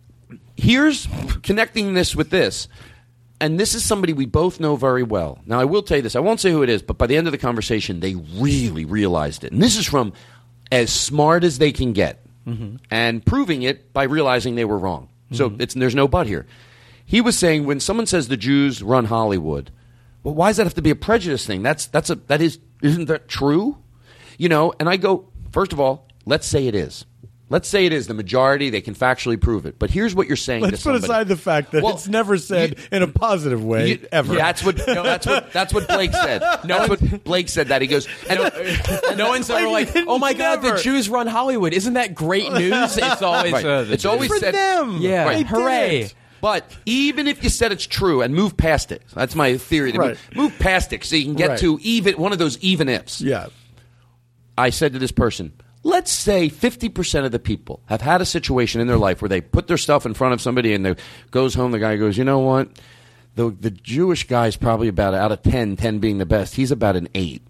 here's connecting this with this. And this is somebody we both know very well. Now, I will tell you this. I won't say who it is, but by the end of the conversation, they really realized it. And this is from as smart as they can get and proving it by realizing they were wrong. So it's, there's no but here. He was saying when someone says the Jews run Hollywood, well, why does that have to be a prejudice thing? That's, that's a, that is, isn't that true? You know, and I go, first of all, let's say it is. Let's say it is the majority. They can factually prove it. But here's what you're saying Let's to put somebody. aside the fact that Well, it's never said you- in a positive way You- ever. That's what. No, that's what. That's what Blake said. No, that's what Blake said. That he goes. And, No one's ever like, oh my God, Never. the Jews run Hollywood. Isn't that great news? It's always Right. uh, the It's always for said. them. Yeah, They did hooray. it. But even if you said it's true and move past it, that's my theory. To Right. move, move past it so you can get Right. to even one of those even ifs. Yeah. I said to this person, let's say fifty percent of the people have had a situation in their life where they put their stuff in front of somebody and they goes home, the guy goes, you know what? The, the Jewish guy's probably about, out of ten, ten being the best, he's about an eight.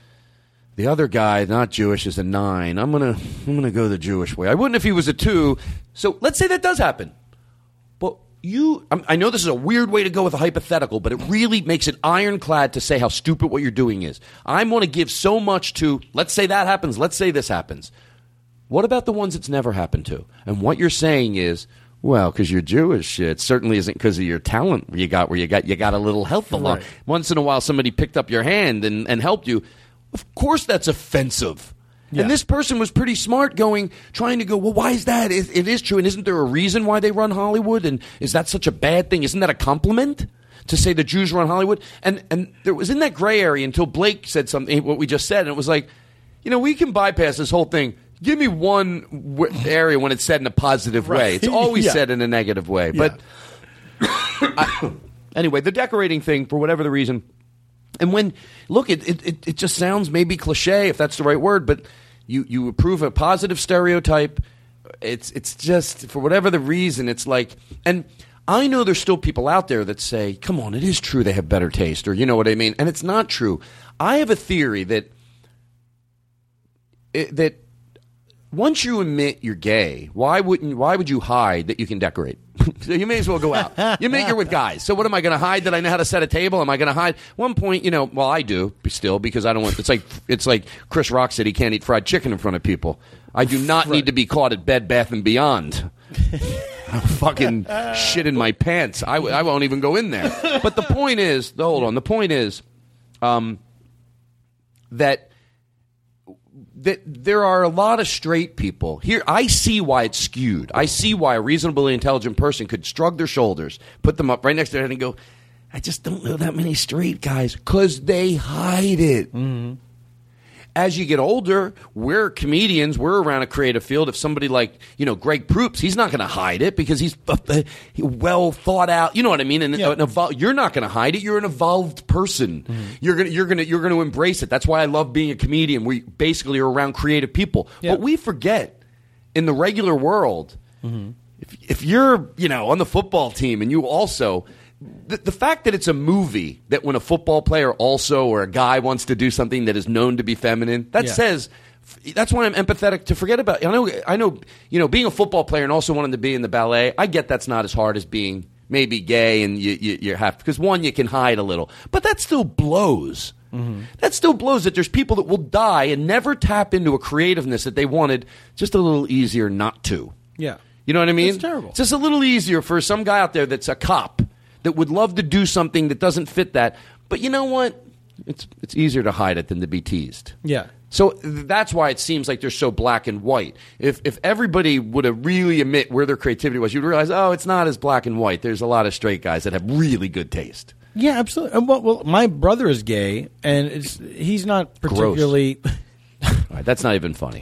The other guy, not Jewish, is a nine. I'm going to I'm gonna go the Jewish way. I wouldn't if he was a two. So let's say that does happen. But you, I'm- I know this is a weird way to go with a hypothetical, but it really makes it ironclad to say how stupid what you're doing is. I want to give so much to, let's say that happens, let's say this happens. What about the ones it's never happened to? And what you're saying is, well, because you're Jewish, it certainly isn't because of your talent you got where you got you got a little help along. Right. Once in a while, somebody picked up your hand and, and helped you. Of course, that's offensive. Yeah. And this person was pretty smart, going trying to go, well, why is that? It, it is true, and isn't there a reason why they run Hollywood? And is that such a bad thing? Isn't that a compliment to say the Jews run Hollywood? And and there was in that gray area until Blake said something, what we just said, and it was like, you know, we can bypass this whole thing. Give me one w- area when it's said in a positive Right. way. It's always Yeah. said in a negative way. Yeah. But I, anyway, the decorating thing, for whatever the reason, and when, look, it, it, it just sounds maybe cliche, if that's the right word, but you, you approve a positive stereotype. It's, it's just, for whatever the reason, it's like, and I know there's still people out there that say, come on, it is true they have better taste, or you know what I mean? And it's not true. I have a theory that it, that once you admit you're gay, why wouldn't? Why would you hide that you can decorate? So you may as well go out. You make it with guys. So what am I going to hide? That I know how to set a table? Am I going to hide? One point, you know, well, I do still because I don't want. It's like it's like Chris Rock said he can't eat fried chicken in front of people. I do not need to be caught at Bed Bath and Beyond. I'll fucking shit in my pants. I, I won't even go in there. But the point is, hold on. The point is, um, that. That there are a lot of straight people here. I see why it's skewed. I see why a reasonably intelligent person could shrug their shoulders, put them up right next to their head and go, I just don't know that many straight guys, because they hide it. Mm-hmm. As you get older, we're comedians. We're around a creative field. If somebody like, you know, Greg Proops, he's not going to hide it because he's uh, well thought out. You know what I mean? And Yeah. an evol- you're not going to hide it. You're an evolved person. Mm-hmm. You're gonna, you're gonna, you're gonna embrace it. That's why I love being a comedian. We basically are around creative people. Yeah. But we forget in the regular world, mm-hmm. if if you're, you know, on the football team and you also. The, the fact that it's a movie that when a football player also or a guy wants to do something that is known to be feminine, that Yeah. says that's why I'm empathetic to forget about. I know, I know, you know, being a football player and also wanting to be in the ballet. I get that's not as hard as being maybe gay and you you, you have because one you can hide a little, but that still blows. Mm-hmm. That still blows that there's people that will die and never tap into a creativeness that they wanted just a little easier not to. Yeah. You know what I mean? It's terrible. It's just a little easier for some guy out there that's a cop that would love to do something that doesn't fit that. But you know what? It's it's easier to hide it than to be teased. Yeah. So th- that's why it seems like they're so black and white. If if everybody would have really admit where their creativity was, you'd realize, oh, it's not as black and white. There's a lot of straight guys that have really good taste. Yeah, absolutely. Well, well, my brother is gay, and it's he's not particularly. All right, that's not even funny.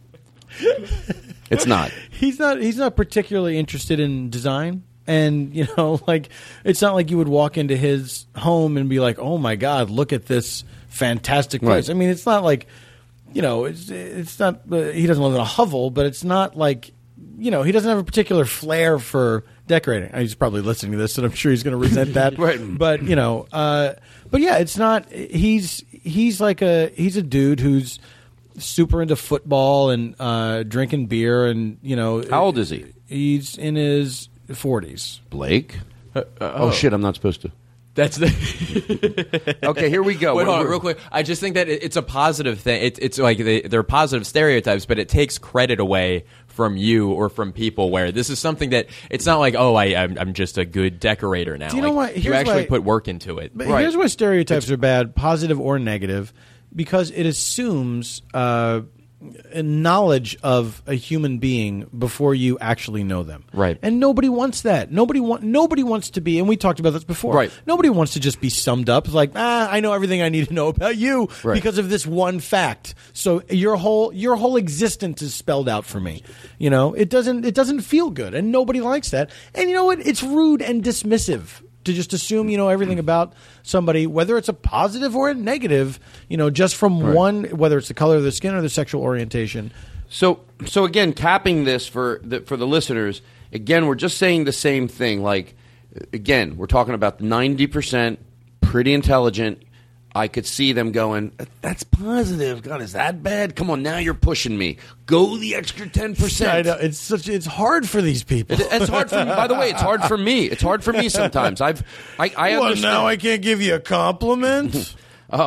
It's not. He's not. He's not particularly interested in design. And, you know, like, it's not like you would walk into his home and be like, oh, my God, look at this fantastic place. Right. I mean, it's not like, you know, it's, it's not, uh, he doesn't live in a hovel, but it's not like, you know, he doesn't have a particular flair for decorating. He's probably listening to this, and I'm sure he's going to resent that. Right. But, you know, uh, but yeah, it's not, he's, he's like a, he's a dude who's super into football and uh, drinking beer and, you know. How old is he? He's in his forties. Blake? Uh, uh, oh, shit, I'm not supposed to. That's the Okay, here we go. Wait, We're- hold on, we're- real quick. I just think that it- it's a positive thing. It, it's like they, they're positive stereotypes, but it takes credit away from you or from people. Where this is something that it's not like, oh, I, I'm, I'm just a good decorator now. Do you know Like, what? You Here's actually why- put work into it. But Right. here's why stereotypes are bad, positive or negative, because it assumes uh, a knowledge of a human being before you actually know them. Right. And nobody wants that. Nobody want. Nobody wants to be. And we talked about this before. Right. Nobody wants to just be summed up. It's like, ah, I know everything I need to know about you Right. because of this one fact. So your whole your whole existence is spelled out for me. You know, it doesn't it doesn't feel good, and nobody likes that. And you know what? It's rude and dismissive to just assume you know everything about somebody, whether it's a positive or a negative, you know, just from Right. one, whether it's the color of the skin or the sexual orientation. So, so again, capping this for the, for the listeners, again, we're just saying the same thing. Like, again, we're talking about ninety percent pretty intelligent. I could see them going, that's positive. God, is that bad? Come on, now you're pushing me. Go the extra ten percent. I know, it's such it's hard for these people. It- it's hard for me. By the way, it's hard for me. It's hard for me sometimes. I've, I, I Well, understand. now I can't give you a compliment. Um,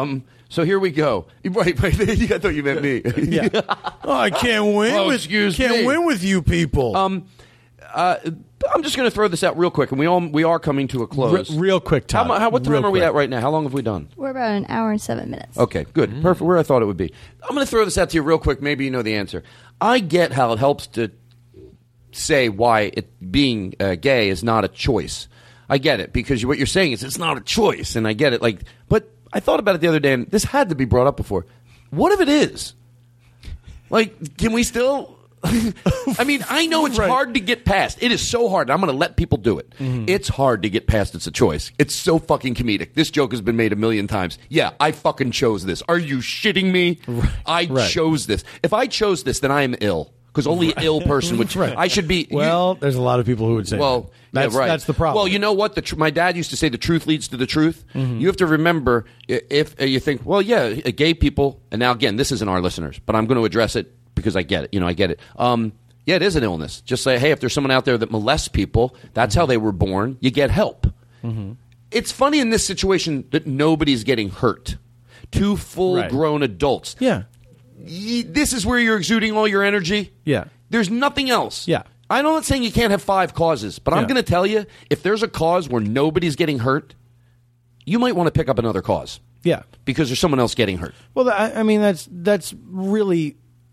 So here we go. Right, right. I thought you meant me. Yeah. Oh, I can't win Oh, with excuse can't me. win with you people. Um, uh, I'm just going to throw this out real quick, and we all we are coming to a close. Re- real quick, How, Todd. mu- how, what time Real are we quick. at right now? How long have we done? We're about an hour and seven minutes. Okay, good. Mm. Perfect. Where I thought it would be. I'm going to throw this out to you real quick. Maybe you know the answer. I get how it helps to say why it being uh, gay is not a choice. I get it, because what you're saying is it's not a choice, and I get it. Like, but I thought about it the other day, and this had to be brought up before. What if it is? Like, can we still? I mean, I know it's Right. hard to get past. It is so hard. I'm going to let people do it. Mm-hmm. It's hard to get past. It's a choice. It's so fucking comedic. This joke has been made a million times. Yeah, I fucking chose this. Are you shitting me? Right. I Right. chose this. If I chose this, then I am ill. Because only an ill person would. Right. I should be. Well, there's a lot of people who would say Well, that. That's, yeah, right. that's the problem. Well, you know what? The tr- my dad used to say the truth leads to the truth. Mm-hmm. You have to remember, i- if uh, you think, well, yeah, uh, gay people, and now again, this isn't our listeners, but I'm going to address it because I get it. You know, I get it. Um, yeah, it is an illness. Just say, hey, if there's someone out there that molests people, that's Mm-hmm. how they were born. You get help. Mm-hmm. It's funny in this situation that nobody's getting hurt. Two full-grown adults. Yeah. Y- This is where you're exuding all your energy. Yeah. There's nothing else. Yeah. I'm not saying you can't have five causes, but I'm Yeah. going to tell you, if there's a cause where nobody's getting hurt, you might want to pick up another cause Yeah. because there's someone else getting hurt. Well, I, I mean, that's that's really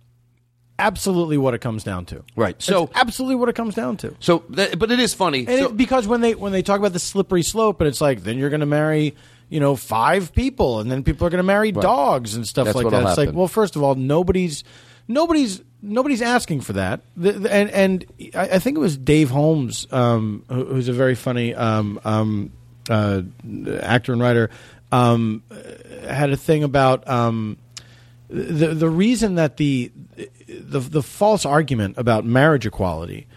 absolutely what it comes down to. Right. So, That's absolutely what it comes down to. so, that, but it is funny. And So- it, because when they when they talk about the slippery slope, and it's like, then you're going to marry, you know, five people, and then people are going to marry dogs and stuff That's like what'll that. It's like, happen. well, first of all, nobody's nobody's nobody's asking for that. The, the- and and I, I think it was Dave Holmes, um, who, who's a very funny um, um, uh, actor and writer, um, had a thing about. Um, The the reason that the the the false argument about marriage equality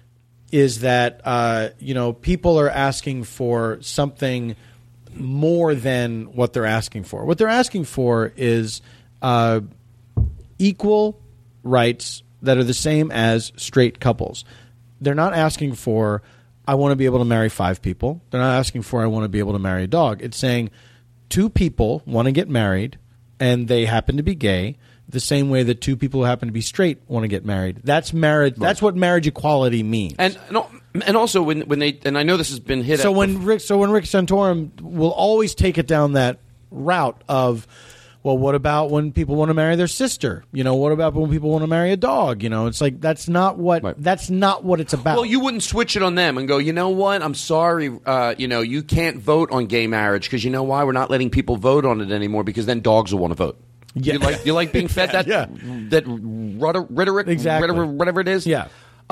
is that uh, you know people are asking for something more than what they're asking for. What they're asking for is uh, equal rights that are the same as straight couples. They're not asking for I want to be able to marry five people. They're not asking for I want to be able to marry a dog. It's saying two people want to get married and they happen to be gay, the same way that two people who happen to be straight want to get married. That's marriage. That's what marriage equality means. and and al- and also when when they and I know this has been hit. so at when Rick, so when Rick Santorum will always take it down that route of, well, what about when people want to marry their sister? You know, what about when people want to marry a dog? You know, it's like that's not what Right. that's not what it's about. Well, you wouldn't switch it on them and go, you know what? I'm sorry, uh, you know, you can't vote on gay marriage because you know why? We're not letting people vote on it anymore because then dogs will want to vote. Yeah. You like you like being fed that Yeah. that rhetor- rhetoric, Exactly. whatever, whatever it is. yeah.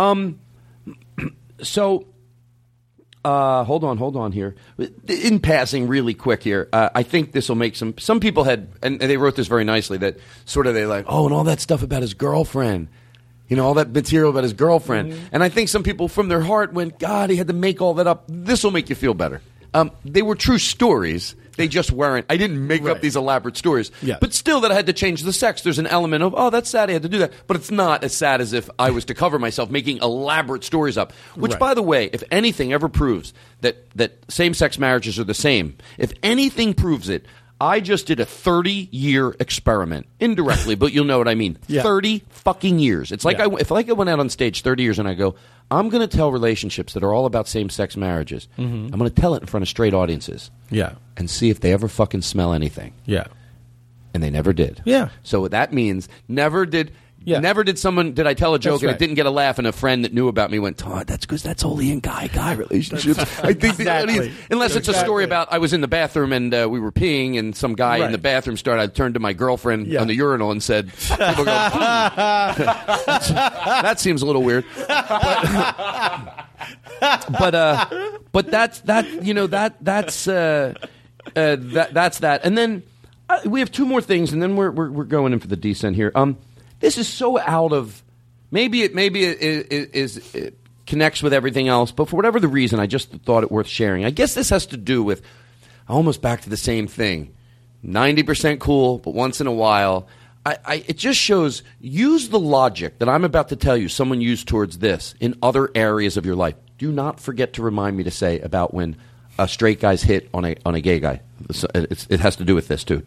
So, uh, hold on, hold on here. In passing, really quick here, uh, I think this will make some. Some people had, and they wrote this very nicely. That sort of they like, oh, and all that stuff about his girlfriend. You know, all that material about his girlfriend. Mm-hmm. And I think some people from their heart went, God, he had to make all that up. This will make you feel better. Um, they were true stories. They just weren't. I didn't make Right. up these elaborate stories. Yeah. But still, that I had to change the sex. There's an element of, oh, that's sad. I had to do that. But it's not as sad as if I was to cover myself making elaborate stories up. Which, Right. by the way, if anything ever proves that, that same-sex marriages are the same, if anything proves it, I just did a thirty-year experiment. Indirectly, but you'll know what I mean. Yeah. thirty fucking years. It's like Yeah. I, if like I went out on stage thirty years and I go, I'm going to tell relationships that are all about same-sex marriages. Mm-hmm. I'm going to tell it in front of straight audiences Yeah. and see if they ever fucking smell anything. Yeah. And they never did. Yeah. So that means never did. Yeah. Never did someone did I tell a joke That's and right. it didn't get a laugh and a friend that knew about me went, Todd, that's because that's only in guy guy relationships. I think the Exactly. audience, unless it's a story Exactly. about I was in the bathroom and uh, we were peeing and some guy in Right. the bathroom started. I turned to my girlfriend Yeah. on the urinal and said, people go, "Hmm." That seems a little weird. But, but uh, but that's that. You know that that's uh, uh, that that's that. And then uh, we have two more things, and then we're we're, we're going in for the descent here. Um, this is so out of maybe it maybe it is, is it connects with everything else, but for whatever the reason, I just thought it worth sharing. I guess this has to do with almost back to the same thing. Ninety percent cool, but once in a while. I, I, it just shows, use the logic that I'm about to tell you someone used towards this in other areas of your life. Do not forget to remind me to say about when a straight guy's hit on a on a gay guy. It's, it's, it has to do with this, too. Do not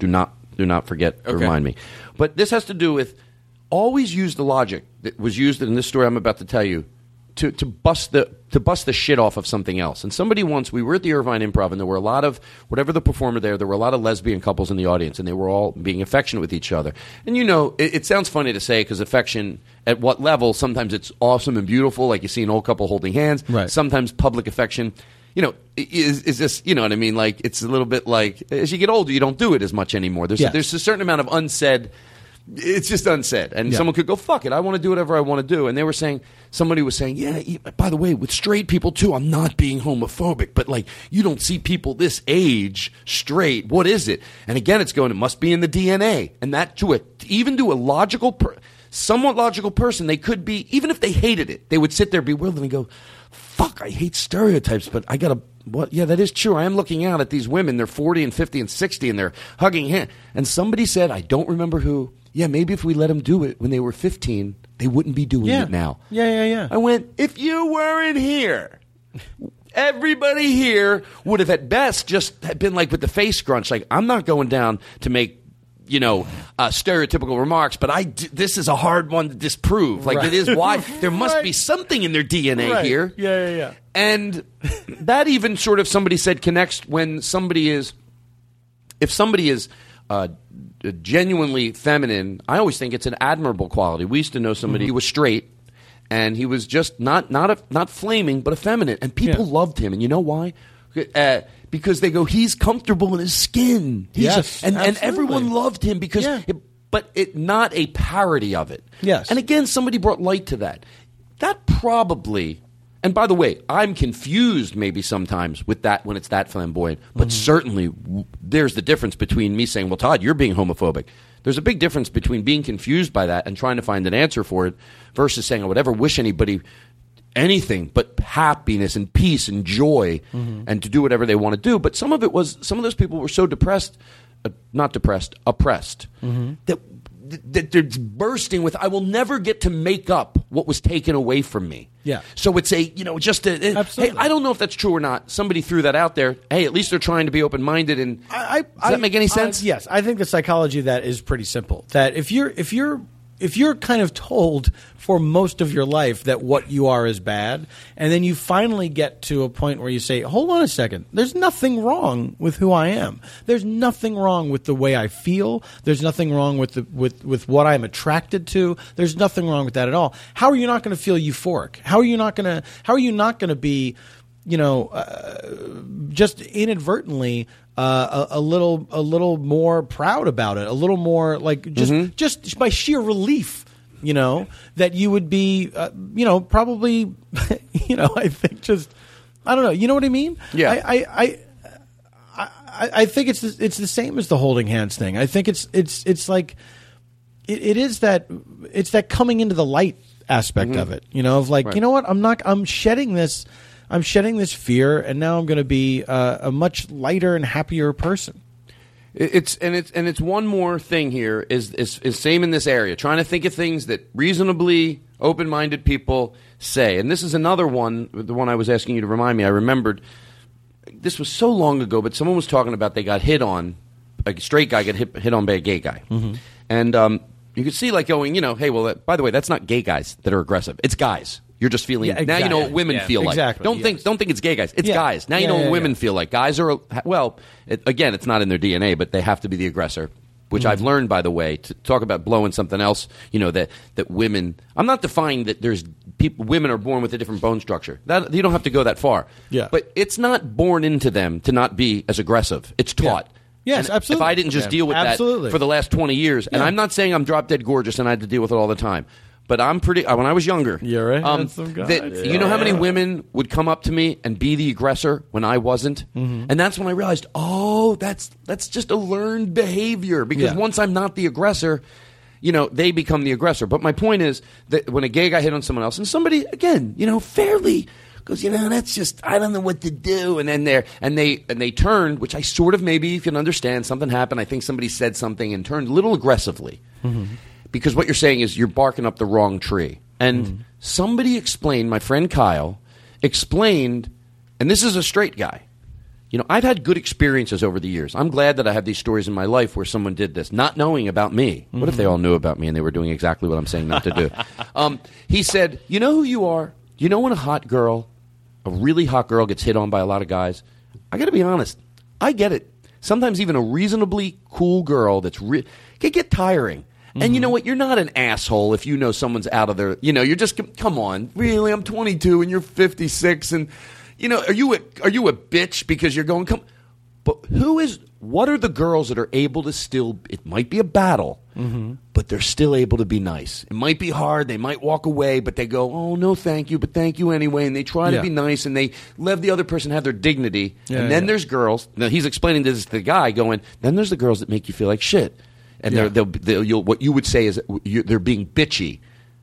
do not forget. Okay. Remind me. But this has to do with always use the logic that was used in this story I'm about to tell you to, to bust the to bust the shit off of something else. And somebody once, we were at the Irvine Improv, and there were a lot of, whatever the performer there, there were a lot of lesbian couples in the audience, and they were all being affectionate with each other. And you know, it, it sounds funny to say because affection, at what level, sometimes it's awesome and beautiful, like you see an old couple holding hands. Right. Sometimes public affection, you know, is is this, you know what I mean? Like, it's a little bit like, as you get older, you don't do it as much anymore. There's, Yes. a, there's a certain amount of unsaid. It's just unsaid. And Yeah. someone could go, fuck it, I want to do whatever I want to do. And they were saying, somebody was saying, yeah, e- by the way, with straight people too, I'm not being homophobic, but like, you don't see people this age straight. What is it? And again, it's going, it must be in the D N A. And that to a, even to a logical, per, somewhat logical person, they could be, even if they hated it, they would sit there bewildered and go, fuck, I hate stereotypes, but I gotta, what? Yeah, that is true. I am looking out at these women. They're forty and fifty and sixty, and they're hugging hands. And somebody said, I don't remember who, yeah, maybe if we let them do it when they were fifteen, they wouldn't be doing Yeah. it now. Yeah, yeah, yeah. I went, if you weren't here, everybody here would have at best just been like with the face scrunch, like, I'm not going down to make, you know, uh, stereotypical remarks, but I d- this is a hard one to disprove. Like, Right. it is why there must Right. be something in their D N A Right. here. Yeah, yeah, yeah. And that even sort of, somebody said, connects when somebody is, if somebody is uh, genuinely feminine, I always think it's an admirable quality. We used to know somebody who was straight, and he was just not not a, not flaming, but effeminate, and people Yeah. loved him. And you know why? Uh, because they go, he's comfortable in his skin. He's Yes, and, and absolutely. everyone loved him because, Yeah. it, but it not a parody of it. Yes. And again, somebody brought light to that. That probably. And by the way, I'm confused maybe sometimes with that when it's that flamboyant. But Mm-hmm. certainly w- there's the difference between me saying, well, Todd, you're being homophobic. There's a big difference between being confused by that and trying to find an answer for it versus saying, I would ever wish anybody anything but happiness and peace and joy Mm-hmm. and to do whatever they want to do. But some of it was, some of those people were so depressed, uh, not depressed, oppressed, Mm-hmm. that that they're bursting with, I will never get to make up what was taken away from me. Yeah. So it's a, you know, just a, hey, Absolutely. I don't know if that's true or not. Somebody threw that out there. Hey, at least they're trying to be open-minded. And I, I, does that make any I- sense? yes, I think the psychology of that is pretty simple. That if you're if you're if you're kind of told for most of your life that what you are is bad, and then you finally get to a point where you say, hold on a second, there's nothing wrong with who I am. There's nothing wrong with the way I feel. There's nothing wrong with the with, with what I'm attracted to. There's nothing wrong with that at all. How are you not going to feel euphoric? How are you not going to how are you not going to be, you know, uh, just inadvertently uh, a, a little a little more proud about it, a little more like just Mm-hmm. just by sheer relief, you know, that you would be, uh, you know, probably, you know, I think just, I don't know, you know what I mean? Yeah. I I. I I, I think it's the, it's the same as the holding hands thing. I think it's it's it's like it, it is that it's that coming into the light aspect of it. You know, of like, Right. you know what, I'm not I'm shedding this I'm shedding this fear, and now I'm going to be uh, a much lighter and happier person. It- It's and it's and it's one more thing here is is is same in this area. Trying to think of things that reasonably open-minded people say. And this is another one, the one I was asking you to remind me. I remembered this was so long ago, but someone was talking about they got hit on, a straight guy got hit, hit on by a gay guy, Mm-hmm. and um, you could see like going, you know, hey, well, that, by the way, that's not gay guys that are aggressive. It's guys. You're just feeling Yeah, now. You know what exactly. women Yeah, feel like. exactly, Don't yes. think don't think it's gay guys. It's Yeah. guys. Now you Yeah, know yeah, what women yeah. feel like. Guys are well. It, again, it's not in their D N A, but they have to be the aggressor. Which Mm-hmm. I've learned, by the way, to talk about blowing something else. You know that that women. I'm not defying that there's people. Women are born with a different bone structure. That you don't have to go that far. Yeah. But it's not born into them to not be as aggressive. It's taught. Yes, And absolutely. If I didn't just Yeah. deal with Absolutely. that for the last twenty years, and Yeah. I'm not saying I'm drop dead gorgeous and I had to deal with it all the time, but I'm pretty. uh, When I was younger, You're a um, handsome guy. that- you know how many women would come up to me and be the aggressor when I wasn't, Mm-hmm. and that's when I realized, oh, that's that's just a learned behavior. Because Yeah. once I'm not the aggressor, you know, they become the aggressor. But my point is that when a gay guy hit on someone else, and somebody again, you know, fairly goes, you know, that's just I don't know what to do, and then they're and they and they turned, which I sort of maybe can understand. Something happened. I think somebody said something and turned a little aggressively. Because what you're saying is you're barking up the wrong tree. And somebody explained, my friend Kyle explained, and this is a straight guy, You know, I've had good experiences over the years. I'm glad that I have these stories in my life where someone did this, not knowing about me. Mm-hmm. What if they all knew about me and they were doing exactly what I'm saying not to do? um, he said, you know who you are? You know when a hot girl, a really hot girl gets hit on by a lot of guys? I got to be honest. I get it. Sometimes even a reasonably cool girl that's re- can get tiring. Mm-hmm. And you know what? You're not an asshole if you know someone's out of their, you know, you're just, come on, really? I'm twenty-two and you're fifty-six and... You know, are you a, are you a bitch because you're going, come, but who is, what are the girls that are able to still, it might be a battle, mm-hmm. but they're still able to be nice. It might be hard, they might walk away, but they go, oh, no, thank you, but thank you anyway, and they try yeah. to be nice, and they let the other person have their dignity, yeah, and then yeah. there's girls, now he's explaining this to the guy, going, then there's the girls that make you feel like shit, and yeah. they're, they'll, they'll, you'll, what you would say is you, they're being bitchy.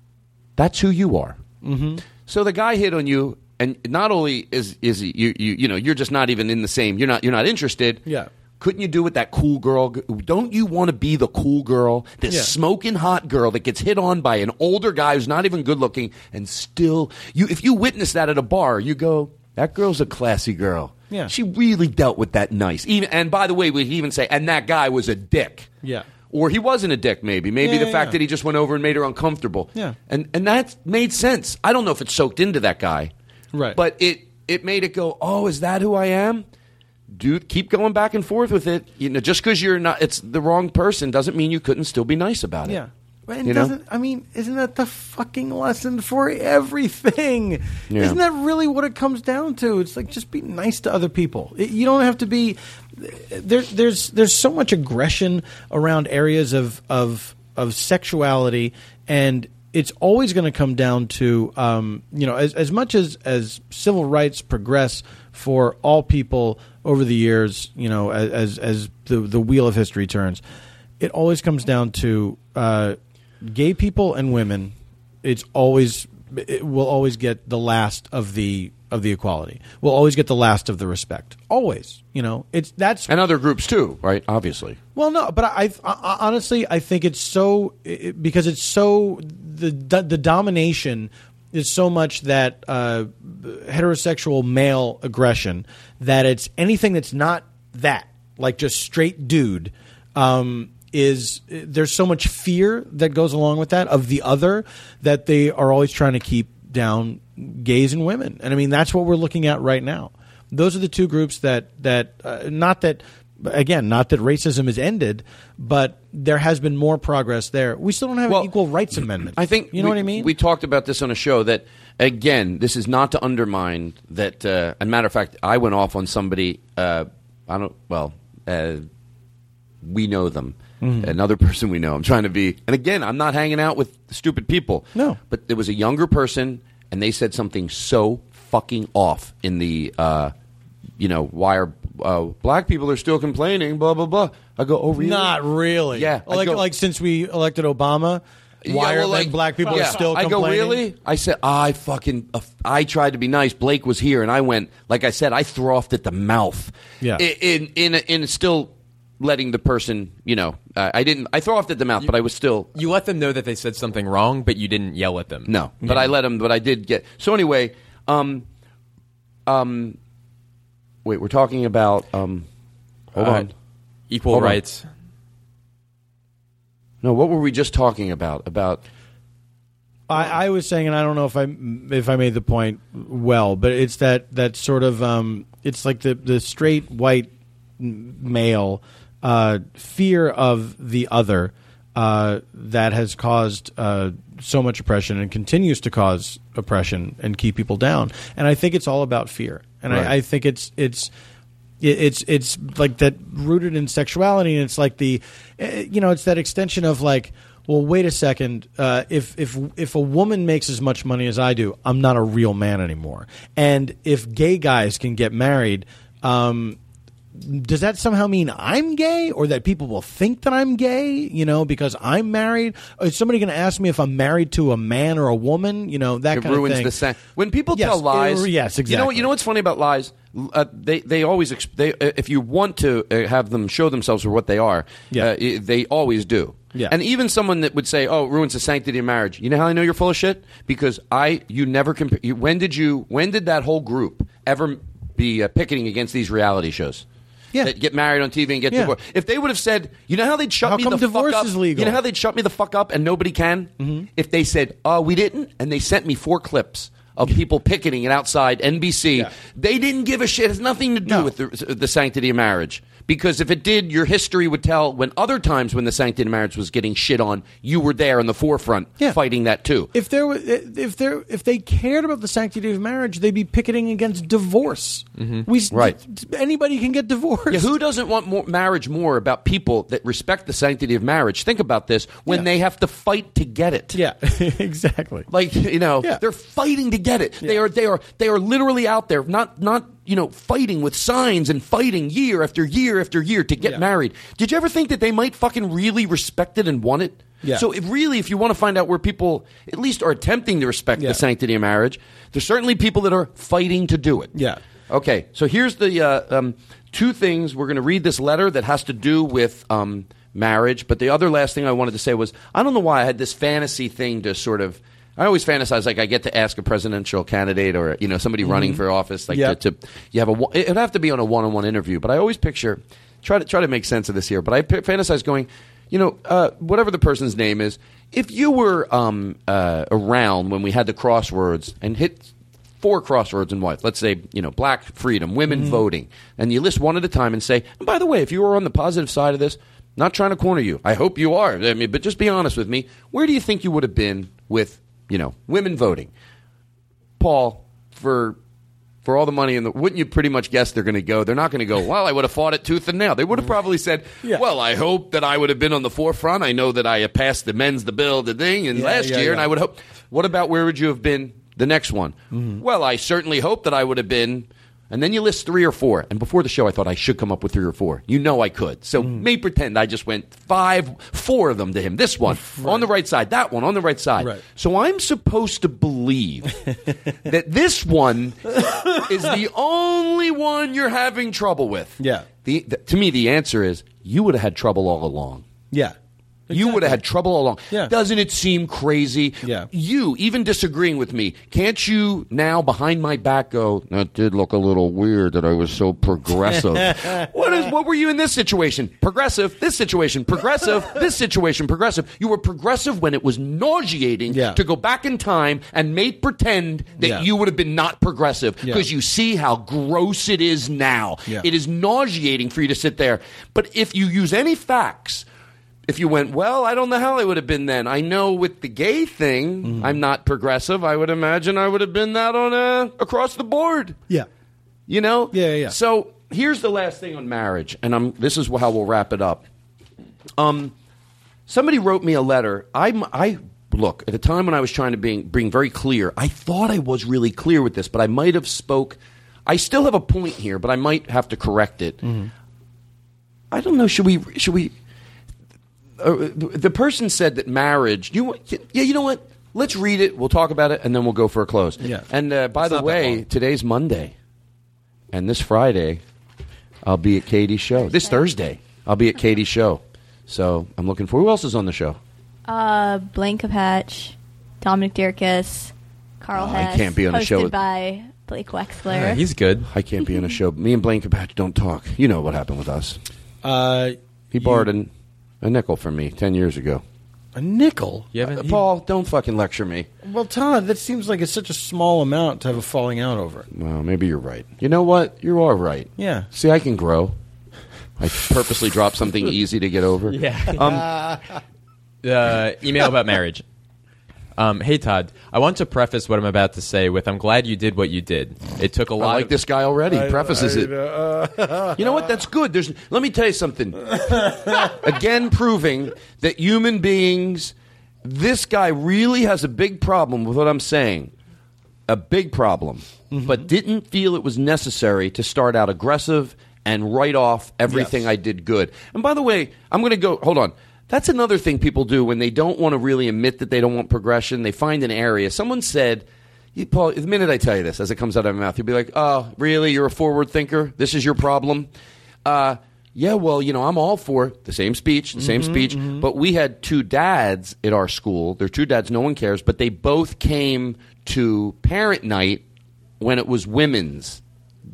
That's who you are. Mm-hmm. So the guy hit on you, and not only is is he, you you you know you're just not even in the same you're not you're not interested. Yeah. Couldn't you do with that cool girl? Don't you want to be the cool girl, this yeah. smoking hot girl that gets hit on by an older guy who's not even good looking, and still you if you witness that at a bar, you go, that girl's a classy girl. Yeah. She really dealt with that nice. Even and by the way, we even say, and that guy was a dick. Yeah. Or he wasn't a dick, maybe. Maybe yeah, the fact yeah. that he just went over and made her uncomfortable. Yeah. And and that made sense. I don't know if it soaked into that guy. Right. But it, it made it go, oh, is that who I am? Dude, keep going back and forth with it. You know, just because you're not, it's the wrong person doesn't mean you couldn't still be nice about it. Yeah. And you know? doesn't I mean, isn't that the fucking lesson for everything? Yeah. Isn't that really what it comes down to? It's like just be nice to other people. It, you don't have to be. There, there's there's so much aggression around areas of of of sexuality, and it's always going to come down to um, you know as as much as as civil rights progress for all people over the years, you know, as as the the wheel of history turns, it always comes down to uh, gay people and women. It's always it will always get the last of the of the equality. We'll always get the last of the respect. Always, you know, it's that's And other groups too, right? Obviously. well, no, but I, I honestly I think it's so it, because it's so the the domination is so much that uh, heterosexual male aggression that it's anything that's not that, like just straight dude. Um, is there's so much fear that goes along with that of the other that they are always trying to keep down gays and women, and I mean that's what we're looking at right now. Those are the two groups that that uh, not that again not that racism is ended, but there has been more progress there. We still don't have Well, an equal rights amendment. I think you know we, what I mean. We talked about this on a show that again, this is not to undermine that. Uh, as a matter of fact, I went off on somebody. Uh, I don't. Well, uh, we know them. Mm-hmm. Another person we know. I'm trying to be, and again, I'm not hanging out with stupid people. No, but there was a younger person, and they said something so fucking off in the, uh, you know, why are uh, black people are still complaining? Blah blah blah. I go, oh really? Not really. Yeah, I like go, like since we elected Obama, why yeah, well, are like, like, black people yeah. are still I complaining? go, really? I said, I fucking, uh, I tried to be nice. Blake was here, and I went, like I said, I frothed at the mouth. Yeah. In in in, in still. Letting the person, you know, uh, I didn't. I frothed at the mouth, You- but I was still You let them know that they said something wrong, but you didn't yell at them. no. But I let them. But I did get. So anyway, um, um, wait, we're talking about um, hold Uh, on. Equal Hold on. rights. No, what were we just talking about? About I, I was saying, and I don't know if I if I made the point well, but it's that that sort of um, it's like the the straight white male uh, fear of the other uh, that has caused uh, so much oppression and continues to cause oppression and keep people down. And I think it's all about fear. And Right. I, I think it's it's it- it's it's like that rooted in sexuality, and it's like the eh, you know it's that extension of like, well, wait a second. Uh, if if if a woman makes as much money as I do, I'm not a real man anymore. And if gay guys can get married, um, does that somehow mean I'm gay, or that people will think that I'm gay? You know, because I'm married. Is somebody going to ask me if I'm married to a man or a woman? You know, that it kind ruins of thing. the sense. When people Yes, tell lies, it- yes, You know what? exactly. You know what's funny about lies? Uh, they they always exp- they uh, if you want to uh, have them show themselves for what they are, Yeah. uh, i- they always do. Yeah. And even someone that would say, "Oh, it ruins the sanctity of marriage." You know how I know you're full of shit? Because I you never compare. You, when did you? When did that whole group ever be uh, picketing against these reality shows. Yeah. That get married on T V and get Yeah. divorced. If they would have said, you know how they'd shut How me come the divorce fuck up? is legal? You know how they'd shut me the fuck up and nobody can? Mm-hmm. If they said, uh, we didn't, and they sent me four clips of people picketing it outside N B C, Yeah. they didn't give a shit. It has nothing to do No. with the, the sanctity of marriage. Because if it did, your history would tell when other times when the sanctity of marriage was getting shit on, you were there in the forefront Yeah. fighting that too. If there was, if there, if they cared about the sanctity of marriage, they'd be picketing against divorce. We s- Right. Anybody can get divorced. Yeah, who doesn't want more marriage more about people that respect the sanctity of marriage? Think about this when Yeah. they have to fight to get it. Yeah, exactly. Like, you know, Yeah. they're fighting to get it. They Yeah. are they are they are literally out there not not you know, fighting with signs and fighting year after year after year to get Yeah. married. Did you ever think that they might fucking really respect it and want it? Yeah. So if really, if you want to find out where people at least are attempting to respect Yeah. the sanctity of marriage, there's certainly people that are fighting to do it. Yeah. Okay, so here's the uh, um, two things. We're going to read this letter that has to do with um, marriage. But the other last thing I wanted to say was, I don't know why I had this fantasy thing to sort of, I always fantasize like I get to ask a presidential candidate or, you know, somebody running for office, like Yeah. to, to, you have a, one- it'd have to be on a one-on-one interview. But I always picture, try to try to make sense of this here. But I p- fantasize going, you know, uh, whatever the person's name is, if you were um, uh, around when we had the crosswords and hit four crosswords in life, let's say, you know, black freedom, women voting, and you list one at a time and say, and by the way, if you were on the positive side of this, not trying to corner you, I hope you are, I mean, but just be honest with me, where do you think you would have been with, you know, women voting? Paul, for for all the money in the, wouldn't you pretty much guess they're going to go? They're not going to go, well, I would have fought it tooth and nail. They would have probably said, Yeah. well, I hope that I would have been on the forefront. I know that I have passed the men's the bill, the thing, and Yeah, last yeah, year, yeah. and I would hope. What about where would you have been the next one? Mm-hmm. Well, I certainly hope that I would have been. And then you list three or four. And before the show, I thought I should come up with three or four. You know I could. So Mm. may pretend I just went five, four of them to him. This one on the right side, that one on the right side. Right. So I'm supposed to believe that this one is the only one you're having trouble with. Yeah. The, the, to me, the answer is you would have had trouble all along. Yeah. You would have had trouble all along. Yeah. Doesn't it seem crazy? Yeah. You, even disagreeing with me, can't you now behind my back go, that did look a little weird that I was so progressive. what is what were you in this situation? Progressive, this situation, progressive, this situation, progressive. You were progressive when it was nauseating Yeah. to go back in time and make pretend that Yeah. you would have been not progressive Yeah. because you see how gross it is now. Yeah. It is nauseating for you to sit there. But if you use any facts, if you went, well, I don't know how I would have been then. I know with the gay thing, Mm-hmm. I'm not progressive. I would imagine I would have been that on a, across the board. Yeah. You know? Yeah, yeah, yeah. So here's the last thing on marriage, and I'm, this is how we'll wrap it up. Um, somebody wrote me a letter. I'm, I look at a time when I was trying to being, being very clear. I thought I was really clear with this, but I might have spoke. I still have a point here, but I might have to correct it. Mm-hmm. I don't know. Should we? Should we? Uh, the person said that marriage. You yeah. You know what? Let's read it. We'll talk about it, and then we'll go for a close. Yeah. And uh, by It's the not that way, long. today's Monday, and this Friday, I'll be at Katie's show. This Thursday, I'll be at Katie's show. So I'm looking for. Who else is on the show? Uh, Blaine Capatch, Dominic Dierkes, Carl Oh, I Hess. can't be on a hosted show with- by Blake Wexler. Yeah, he's good. I can't be on a show. Me and Blaine Capatch don't talk. You know what happened with us. Uh, He borrowed an, a nickel from me ten years ago. a nickel. You haven't, Uh, he- Paul, don't fucking lecture me. Well, Todd, that seems like it's such a small amount to have a falling out over. Well, maybe you're right. You know what? You are right. Yeah. See, I can grow. I purposely drop something easy to get over. Yeah. uh, email about marriage. Um, hey, Todd. I want to preface what I'm about to say with I'm glad you did what you did. It took a I lot like of this guy already. I- Prefaces I- it. uh, You know what? That's good. There's. Let me tell you something. Again, proving that human beings. This guy really has a big problem with what I'm saying. A big problem, but didn't feel it was necessary to start out aggressive and write off everything Yes. I did good. And by the way, I'm going to go. Hold on. That's another thing people do when they don't want to really admit that they don't want progression. They find an area. Someone said, you, Paul, the minute I tell you this, as it comes out of my mouth, you'll be like, oh, really? You're a forward thinker? This is your problem? Uh, yeah, well, you know, I'm all for the same speech, the same speech. But we had two dads at our school. They're two dads, no one cares. But they both came to parent night when it was women's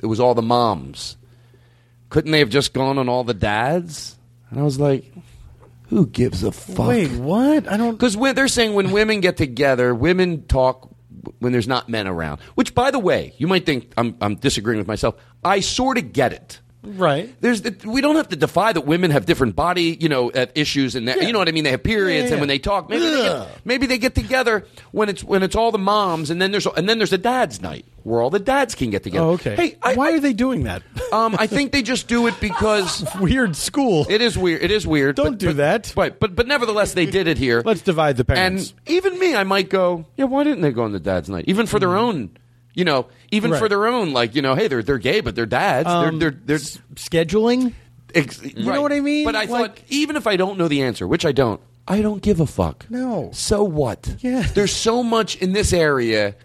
it was all the moms. Couldn't they have just gone on all the dads? And I was like, who gives a fuck? Wait, what? I don't. Because they're saying when women get together, women talk when there's not men around. Which, by the way, you might think I'm, I'm disagreeing with myself. I sort of get it. Right. There's the, we don't have to defy that women have different body, you know, uh, issues, and that, Yeah. you know what I mean. They have periods, Yeah, yeah, and when yeah. they talk, maybe they, get, maybe they get together when it's when it's all the moms, and then there's and then there's a dad's night where all the dads can get together. Oh, okay. Hey, I, why I, are they doing that? Um, I think they just do it because Weird school. it is weird. It is weird. Don't but, do but, that. Right, but but nevertheless, they did it here. Let's divide the parents. And even me, I might go, yeah, why didn't they go on the dad's night? Even for their own, you know, even Right. for their own, like, you know, hey, they're they're gay, but they're dads. Um, they're they're they're s- scheduling. ex- You know right. what I mean? But I Like- thought, even if I don't know the answer, which I don't, I don't give a fuck. No. So what? Yeah. There's so much in this area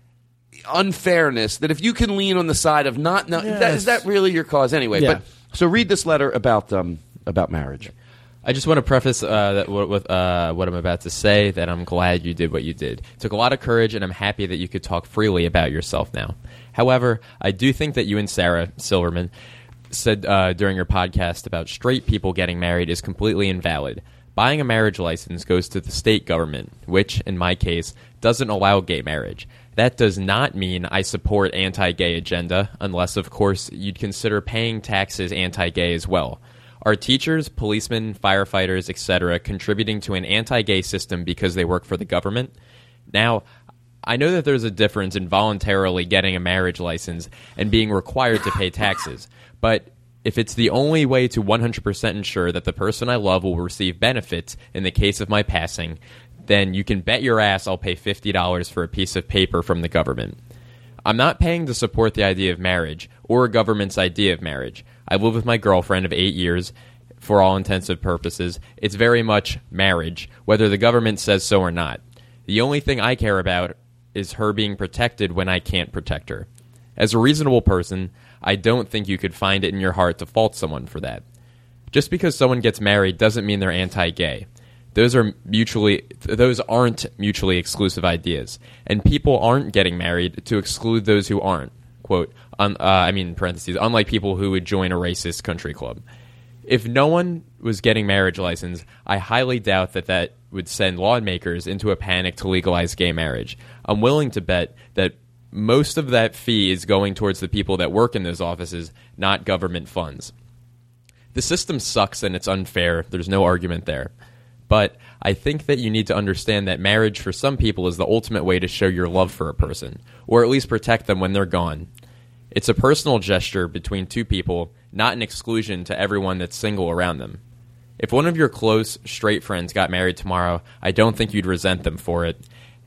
unfairness that if you can lean on the side of not, no, that, Yes. is that really your cause anyway? Yeah. But so read this letter about um about marriage. I just want to preface uh, that w- with uh, what I'm about to say, that I'm glad you did what you did. It took a lot of courage, and I'm happy that you could talk freely about yourself now. However, I do think that you and Sarah Silverman said uh, during your podcast about straight people getting married is completely invalid. Buying a marriage license goes to the state government, which, in my case, doesn't allow gay marriage. That does not mean I support anti-gay agenda, unless, of course, you'd consider paying taxes anti-gay as well. Are teachers, policemen, firefighters, et cetera contributing to an anti-gay system because they work for the government? Now, I know that there's a difference in voluntarily getting a marriage license and being required to pay taxes, but if it's the only way to one hundred percent ensure that the person I love will receive benefits in the case of my passing, then you can bet your ass I'll pay fifty dollars for a piece of paper from the government. I'm not paying to support the idea of marriage or a government's idea of marriage. I live with my girlfriend of eight years. For all intensive purposes, it's very much marriage, whether the government says so or not. The only thing I care about is her being protected when I can't protect her. As a reasonable person, I don't think you could find it in your heart to fault someone for that. Just because someone gets married doesn't mean they're anti-gay. Those are mutually those aren't mutually exclusive ideas, and people aren't getting married to exclude those who aren't. Quote, un, uh, I mean, parentheses, unlike people who would join a racist country club. If no one was getting marriage license, I highly doubt that that would send lawmakers into a panic to legalize gay marriage. I'm willing to bet that most of that fee is going towards the people that work in those offices, not government funds. The system sucks and it's unfair. There's no argument there. But I think that you need to understand that marriage for some people is the ultimate way to show your love for a person, or at least protect them when they're gone. It's a personal gesture between two people, not an exclusion to everyone that's single around them. If one of your close, straight friends got married tomorrow, I don't think you'd resent them for it.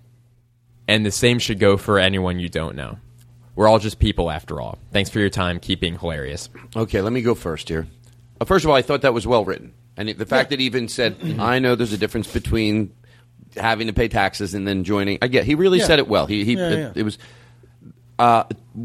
And the same should go for anyone you don't know. We're all just people after all. Thanks for your time. Keep being hilarious. Okay, let me go first here. Uh, first of all, I thought that was well written. And it, the fact that he even said, I know there's a difference between having to pay taxes and then joining. I get he really Yeah. said it well. He, he Yeah, it, yeah. it was uh,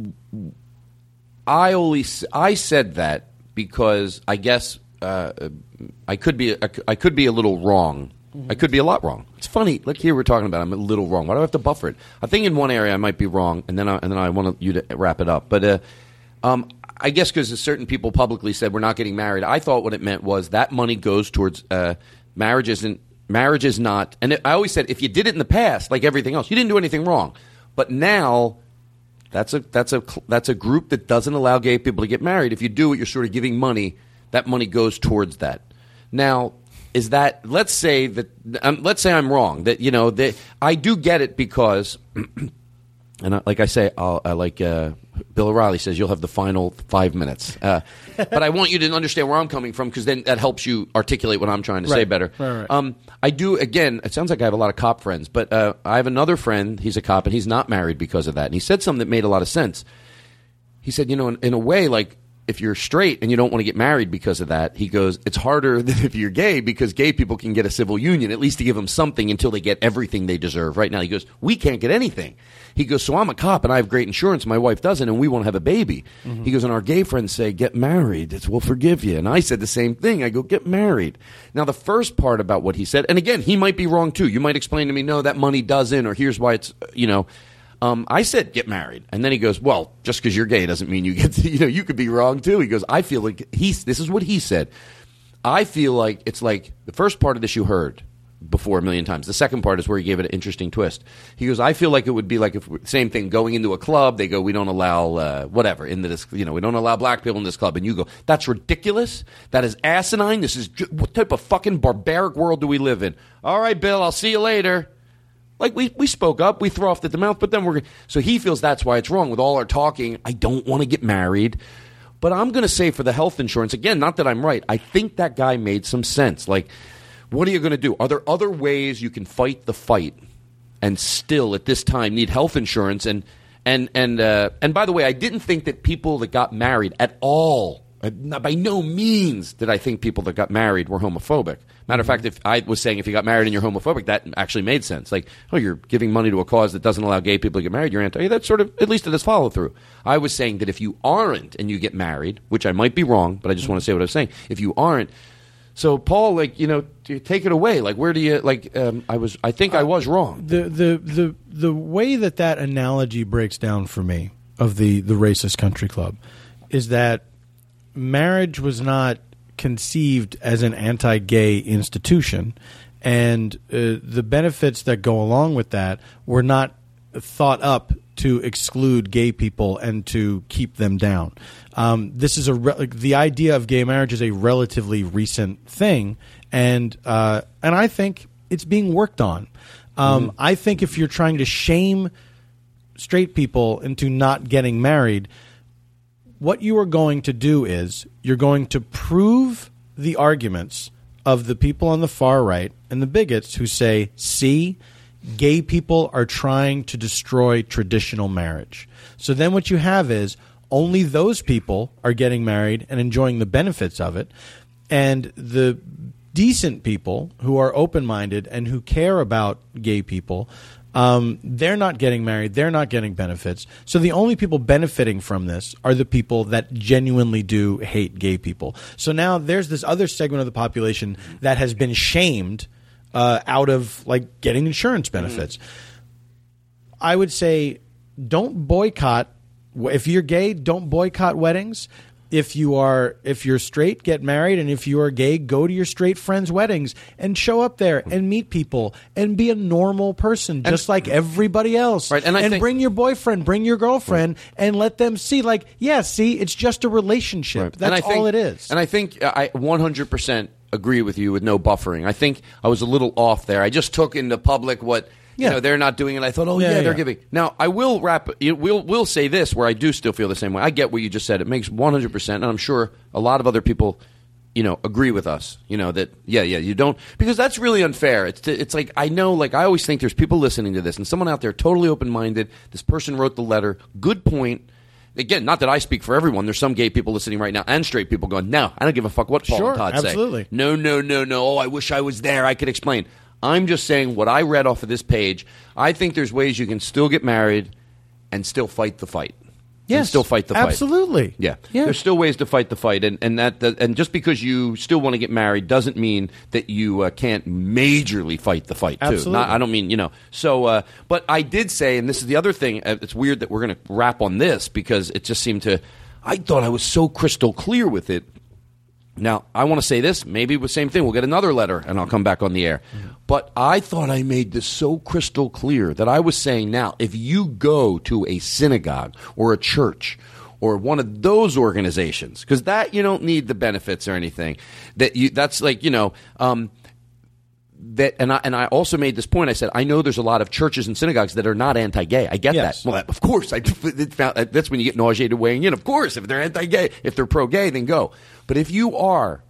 I only s- I said that because I guess uh, I could be I, I could be a little wrong. I could be a lot wrong. It's funny. Look here, we're talking about I'm a little wrong. Why do I have to buffer it? I think in one area I might be wrong, and then I, and then I want you to wrap it up. But uh, um, I guess because certain people publicly said we're not getting married, I thought what it meant was that money goes towards uh, marriage. Isn't marriage is not. And it, I always said if you did it in the past, like everything else, you didn't do anything wrong. But now that's a that's a that's a group that doesn't allow gay people to get married. If you do it, you're sort of giving money. That money goes towards that. Now. Is that let's say that um, let's say I'm wrong that you know that I do get it because and I, like I say I'll, I like uh, Bill O'Reilly says you'll have the final five minutes uh, but I want you to understand where I'm coming from because then that helps you articulate what I'm trying to say Right. better. Right, right. Um, I do again. It sounds like I have a lot of cop friends, but uh, I have another friend. He's a cop and he's not married because of that. And he said something that made a lot of sense. He said, you know, in, in a way, like. If you're straight and you don't want to get married because of that, he goes, it's harder than if you're gay because gay people can get a civil union, at least to give them something until they get everything they deserve. Right now, he goes, we can't get anything. He goes, so I'm a cop and I have great insurance. My wife doesn't, and we won't have a baby. Mm-hmm. He goes, and our gay friends say, get married. It's, we'll forgive you. And I said the same thing. I go, get married. Now, the first part about what he said, and again, he might be wrong too. You might explain to me, no, that money doesn't, or here's why it's, you know. Um, I said get married, and then he goes, "Well, just because you're gay doesn't mean you get to, you know, you could be wrong too." He goes, "I feel like he's." This is what he said. I feel like it's like the first part of this you heard before a million times. The second part is where he gave it an interesting twist. He goes, I feel like it would be like if same thing going into a club. They go, we don't allow uh, whatever into this. You know, we don't allow black people in this club. And you go, that's ridiculous. That is asinine. This is what type of fucking barbaric world do we live in? All right, Bill, I'll see you later. Like we we spoke up, we throw off at the mouth, but then we're so he feels that's why it's wrong with all our talking. I don't want to get married. But I'm going to say for the health insurance, again, not that I'm right, I think that guy made some sense. Like, what are you going to do? Are there other ways you can fight the fight and still at this time need health insurance? And and and uh, and by the way, I didn't think that people that got married at all, by no means did I think people that got married were homophobic. Matter of fact, if I was saying if you got married and you're homophobic, that actually made sense. Like, oh, you're giving money to a cause that doesn't allow gay people to get married, you're anti. That's sort of, at least it has follow through. I was saying that if you aren't and you get married, which I might be wrong, but I just want to say what I was saying. If you aren't, so Paul, like, you know, take it away. Like, where do you, like, um, I was, I think I was wrong. The, the, the, the way that that analogy breaks down for me of the, the racist country club is that marriage was not conceived as an anti-gay institution, and uh, the benefits that go along with that were not thought up to exclude gay people and to keep them down. Um, this is a re- the idea of gay marriage is a relatively recent thing, and uh, and I think it's being worked on. Um, mm-hmm. I think if you're trying to shame straight people into not getting married, what you are going to do is you're going to prove the arguments of the people on the far right and the bigots who say, see, gay people are trying to destroy traditional marriage. So then what you have is only those people are getting married and enjoying the benefits of it, and the decent people who are open-minded and who care about gay people, Um, they're not getting married. They're not getting benefits. So the only people benefiting from this are the people that genuinely do hate gay people. So now there's this other segment of the population that has been shamed uh, out of like getting insurance benefits. Mm-hmm. I would say don't boycott. If you're gay, don't boycott weddings. If you are, if you're straight, get married, and if you are gay, go to your straight friends' weddings and show up there and meet people and be a normal person, just and, like everybody else. Right, and I and think, bring your boyfriend, bring your girlfriend, right, and let them see. Like, yeah, see, it's just a relationship. Right. That's think, all it is. And I think I one hundred percent agree with you with no buffering. I think I was a little off there. I just took into public what. You yeah. know, they're not doing it. I thought, oh, yeah, yeah they're yeah. giving. Now, I will wrap – we'll we'll say this where I do still feel the same way. I get what you just said. It makes one hundred percent, and I'm sure a lot of other people, you know, agree with us, you know, that, yeah, yeah, you don't – because that's really unfair. It's to, it's like I know – like I always think there's people listening to this, and someone out there totally open-minded. This person wrote the letter. Good point. Again, not that I speak for everyone. There's some gay people listening right now and straight people going, no, I don't give a fuck what Paul sure, and Todd absolutely. say. No, no, no, no. Oh, I wish I was there. I could explain. I'm just saying what I read off of this page. I think there's ways you can still get married and still fight the fight. Yes, and still fight the fight. Absolutely. Yeah. yeah. There's still ways to fight the fight, and and that, that and just because you still want to get married doesn't mean that you uh, can't majorly fight the fight too. Absolutely. Not, I don't mean you know. So, uh, but I did say, and this is the other thing. Uh, it's weird that we're going to wrap on this because it just seemed to. I thought I was so crystal clear with it. Now, I want to say this. Maybe the same thing. We'll get another letter, and I'll come back on the air. Mm-hmm. But I thought I made this so crystal clear that I was saying, now, if you go to a synagogue or a church or one of those organizations, because that you don't need the benefits or anything, that you that's like, you know, um, that, and I and I also made this point. I said I know there's a lot of churches and synagogues that are not anti-gay. I get yes. that. Well, of course, I found, that's when you get nauseated weighing in. Of course, if they're anti-gay, if they're pro-gay, then go. But if you are,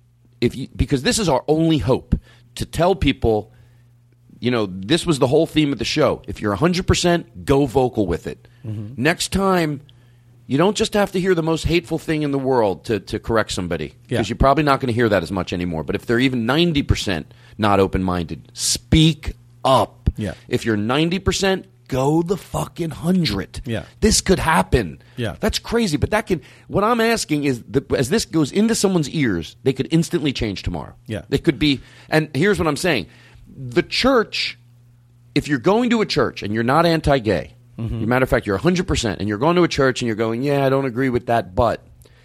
if you, because this is our only hope to tell people, you know, this was the whole theme of the show. If you're one hundred percent, go vocal with it. Mm-hmm. Next time, you don't just have to hear the most hateful thing in the world to, to correct somebody, because yeah. you're probably not going to hear that as much anymore. But if they're even ninety percent not open-minded, speak up. Yeah. If you're ninety percent, go the fucking hundred. Yeah. This could happen. Yeah. That's crazy. But that can, what I'm asking is, the, as this goes into someone's ears, they could instantly change tomorrow. Yeah. They could be, and here's what I'm saying. The church, if you're going to a church and you're not anti-gay, Mm-hmm. Matter of fact, you're one hundred percent, and you're going to a church and you're going, yeah, I don't agree with that, but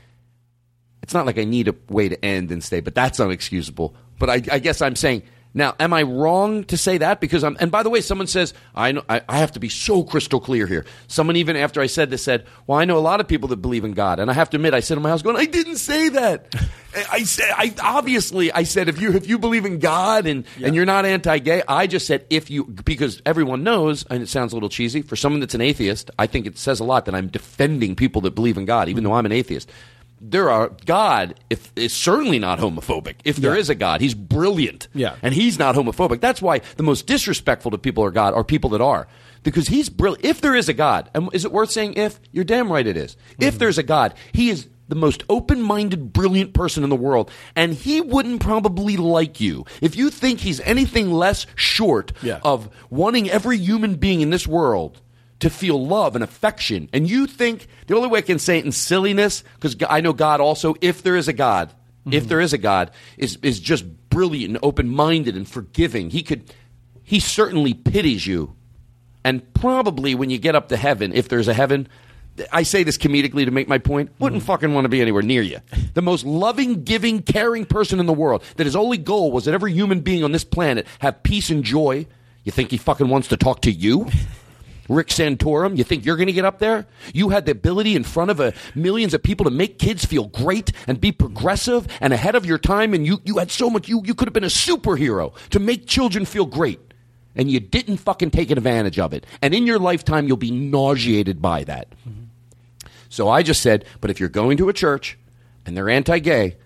it's not like I need a way to end and stay, but that's unexcusable. But I, I guess I'm saying, now, am I wrong to say that? Because I'm, and by the way, someone says, I know, I, I have to be so crystal clear here. Someone even after I said this said, well, I know a lot of people that believe in God. And I have to admit, I sit in my house going, I didn't say that. I said, I obviously, I said, if you if you believe in God and, yeah. and you're not anti-gay, I just said if you, because everyone knows, and it sounds a little cheesy, for someone that's an atheist, I think it says a lot that I'm defending people that believe in God, even though I'm an atheist. There are God if is certainly not homophobic. If there yeah. is a God, he's brilliant. Yeah. And he's not homophobic. That's why the most disrespectful to people are God are people that are. Because he's brilliant. If there is a God, and is it worth saying if? You're damn right it is. Mm-hmm. If there's a God, he is the most open-minded, brilliant person in the world. And he wouldn't probably like you. If you think he's anything less short yeah. of wanting every human being in this world to feel love and affection, and you think the only way I can say it in silliness, because I know God also, if there is a God, mm-hmm. if there is a God, is is just brilliant and open-minded and forgiving. He could, he certainly pities you, and probably when you get up to heaven, if there's a heaven, I say this comedically to make my point, wouldn't mm-hmm. fucking want to be anywhere near you. The most loving, giving, caring person in the world, that his only goal was that every human being on this planet have peace and joy. You think he fucking wants to talk to you? Rick Santorum, you think you're going to get up there? You had the ability in front of a, millions of people to make kids feel great and be progressive and ahead of your time, and you, you had so much, you, you could have been a superhero to make children feel great, and you didn't fucking take advantage of it. And in your lifetime, you'll be nauseated by that. Mm-hmm. So I just said, but if you're going to a church and they're anti-gay,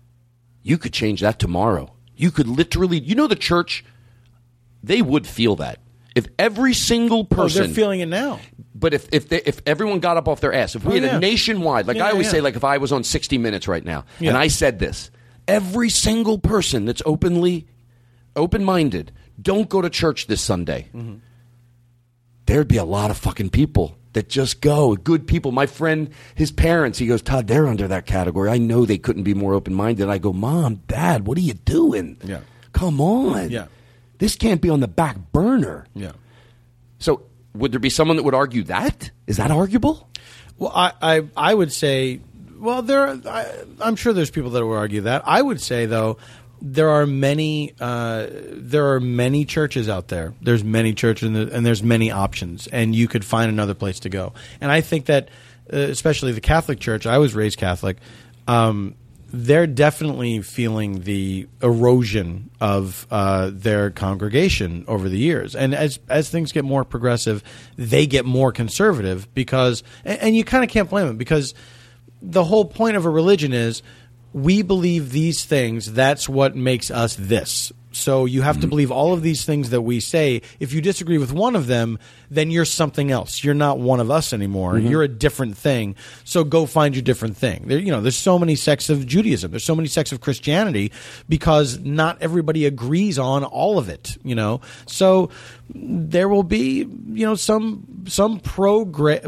you could change that tomorrow. You could literally, you know the church, they would feel that. If every single person, oh, they're feeling it now. But if if they, if everyone got up off their ass, if we oh, had yeah. a nationwide, like yeah, I always yeah. say, like if I was on sixty minutes right now yeah. and I said this, every single person that's openly open-minded, don't go to church this Sunday. Mm-hmm. There'd be a lot of fucking people that just go. Good people. My friend, his parents, he goes, Todd, they're under that category. I know they couldn't be more open-minded. I go, Mom, Dad, what are you doing? Yeah. Come on. Yeah. This can't be on the back burner. Yeah. So would there be someone that would argue that? Is that arguable? Well, I, I, I would say, well, there. Are, I, I'm sure there's people that would argue that. I would say, though, there are many uh, there are many churches out there. There's many churches, and, and there's many options, and you could find another place to go. And I think that, uh, especially the Catholic Church, I was raised Catholic, um, they're definitely feeling the erosion of uh, their congregation over the years. And as as things get more progressive, they get more conservative because – and you kind of can't blame them because the whole point of a religion is we believe these things. That's what makes us this. So you have mm-hmm. to believe all of these things that we say. If you disagree with one of them, then you're something else. You're not one of us anymore. Mm-hmm. You're a different thing. So go find your different thing. There, you know, there's so many sects of Judaism. There's so many sects of Christianity because not everybody agrees on all of it. You know, so there will be, you know, some some pro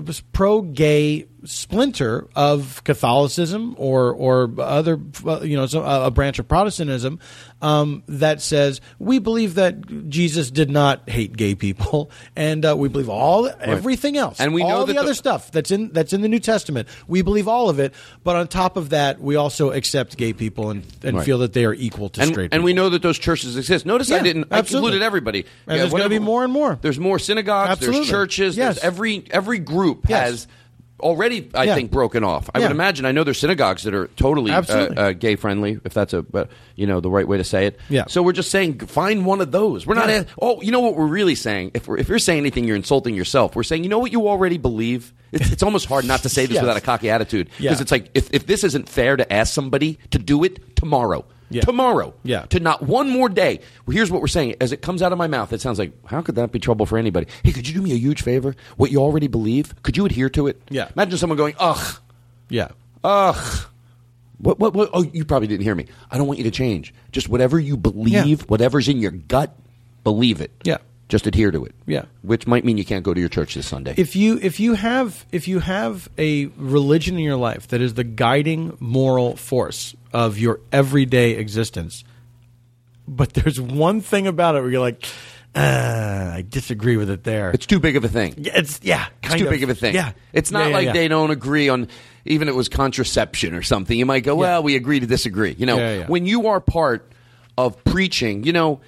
pro gay splinter of Catholicism or or other, you know, so a branch of Protestantism um, that says we believe that Jesus did not hate gay people, and uh, we believe all everything else, and we all know the that other the- stuff that's in that's in the New Testament. We believe all of it, but on top of that, we also accept gay people and, and Right. feel that they are equal to And, straight and people. we know that those churches exist. Notice I Yeah, didn't. I absolutely. included everybody. And there's gonna be more and more. There's more synagogues. Absolutely. There's churches. Yes. There's every every group Yes. has already, I Yeah. think, broken off. I Yeah. would imagine. I know there's synagogues that are totally uh, Absolutely. uh, gay friendly, if that's a uh, you know the right way to say it. Yeah. So we're just saying, find one of those. We're not. Yeah. a- oh, you know what we're really saying? If we're, if you're saying anything, you're insulting yourself. We're saying, you know what you already believe. It's, it's almost hard not to say this Yes. without a cocky attitude because Yeah. it's like if if this isn't fair to ask somebody to do it tomorrow. Yeah. Tomorrow. Yeah. To not one more day. Well, here's what we're saying. As it comes out of my mouth, it sounds like, how could that be trouble for anybody? Hey, could you do me a huge favor? What you already believe? Could you adhere to it? Yeah. Imagine someone going, ugh, yeah. ugh. What, what, what? Oh, you probably didn't hear me. I don't want you to change. Just whatever you believe, Yeah. whatever's in your gut, believe it. Yeah. Just adhere to it. Yeah. Which might mean you can't go to your church this Sunday. If you if you have if you have a religion in your life that is the guiding moral force of your everyday existence, but there's one thing about it where you're like, uh, I disagree with it there. It's too big of a thing. Yeah, it's yeah, It's kind too of. big of a thing. Yeah, It's not Yeah, yeah, like yeah. they don't agree on, even if it was contraception or something. You might go, well, Yeah. we agree to disagree. You know, Yeah, yeah. when you are part of preaching, you know,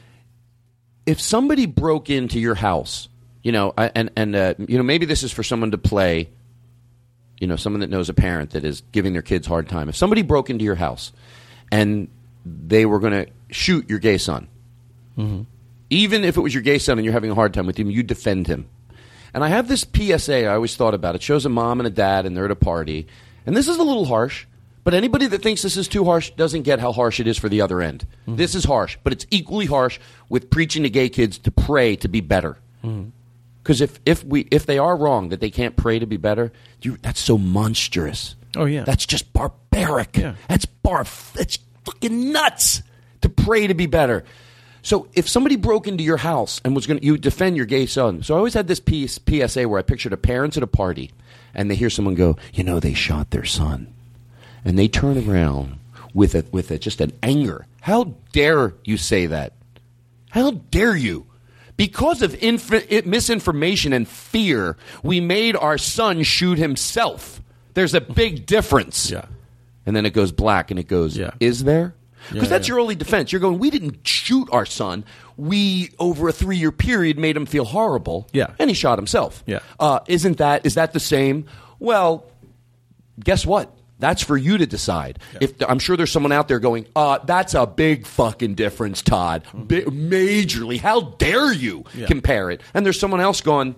if somebody broke into your house, you know, I- and, and uh, you know, maybe this is for someone to play, you know, someone that knows a parent that is giving their kids a hard time. If somebody broke into your house and they were going to shoot your gay son, Mm-hmm. even if it was your gay son and you're having a hard time with him, you defend him. And I have this P S A I always thought about. It shows a mom and a dad, and they're at a party. And this is a little harsh, but anybody that thinks this is too harsh doesn't get how harsh it is for the other end. Mm-hmm. This is harsh, but it's equally harsh with preaching to gay kids to pray to be better. Because if, if, we, if they are wrong that they can't pray to be better, you, that's so monstrous. Oh, yeah. That's just barbaric. Yeah. That's bar. That's fucking nuts to pray to be better. So if somebody broke into your house and was going to, you would defend your gay son. So I always had this piece, P S A where I pictured a parents at a party and they hear someone go, you know, they shot their son. And they turn around with a, with a, just an anger. How dare you say that? How dare you? Because of inf- misinformation and fear, we made our son shoot himself. There's a big difference. Yeah. And then it goes black and it goes, Yeah. is there? Because Yeah, that's yeah. your only defense. You're going, we didn't shoot our son. We, over a three-year period, made him feel horrible. Yeah. And he shot himself. Yeah. Uh, isn't that, is that the same? Well, guess what? That's for you to decide. If I'm sure there's someone out there going, uh, that's a big fucking difference, Todd. Bi- majorly. How dare you Yeah. compare it? And there's someone else going,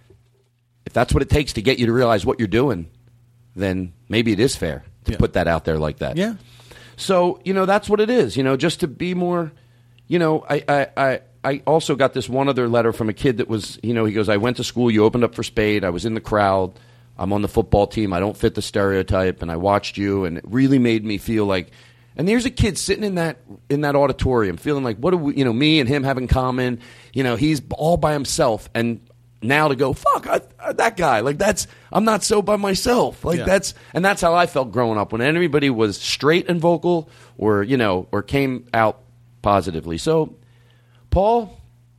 if that's what it takes to get you to realize what you're doing, then maybe it is fair to Yeah. put that out there like that. Yeah. So, you know, that's what it is, you know, just to be more, you know, I, I, I, I also got this one other letter from a kid that was, you know, he goes, I went to school, you opened up for Spade, I was in the crowd, I'm on the football team, I don't fit the stereotype, and I watched you, and it really made me feel like, and there's a kid sitting in that in that auditorium feeling like, what do we, you know, me and him have in common, you know, he's all by himself, and now to go, fuck, I, I, that guy, like that's, I'm not so by myself. Like Yeah. that's, and that's how I felt growing up when anybody was straight and vocal or, you know, or came out positively. So, Paul,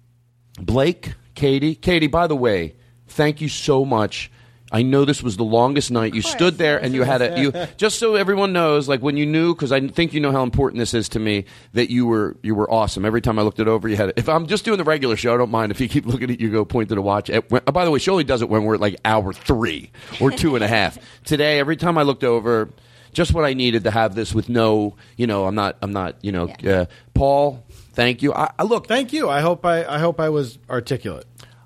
Blake, Katie, Katie, by the way, thank you so much. I know this was the longest night. You course. stood there and you had a you just so everyone knows, like when you knew, because I think you know how important this is to me, that you were you were awesome. Every time I looked it over, you had. If I'm just doing the regular show, I don't mind if you keep looking at you, go point to the watch. It, when, by the way, she only does it when we're at like hour three or two and a half. Today, every time I looked over, just what I needed to have this with no, you know, I'm not, I'm not, you know, Yeah. uh, Paul. Thank you. I, I look. Thank you. I hope I I hope I was articulate.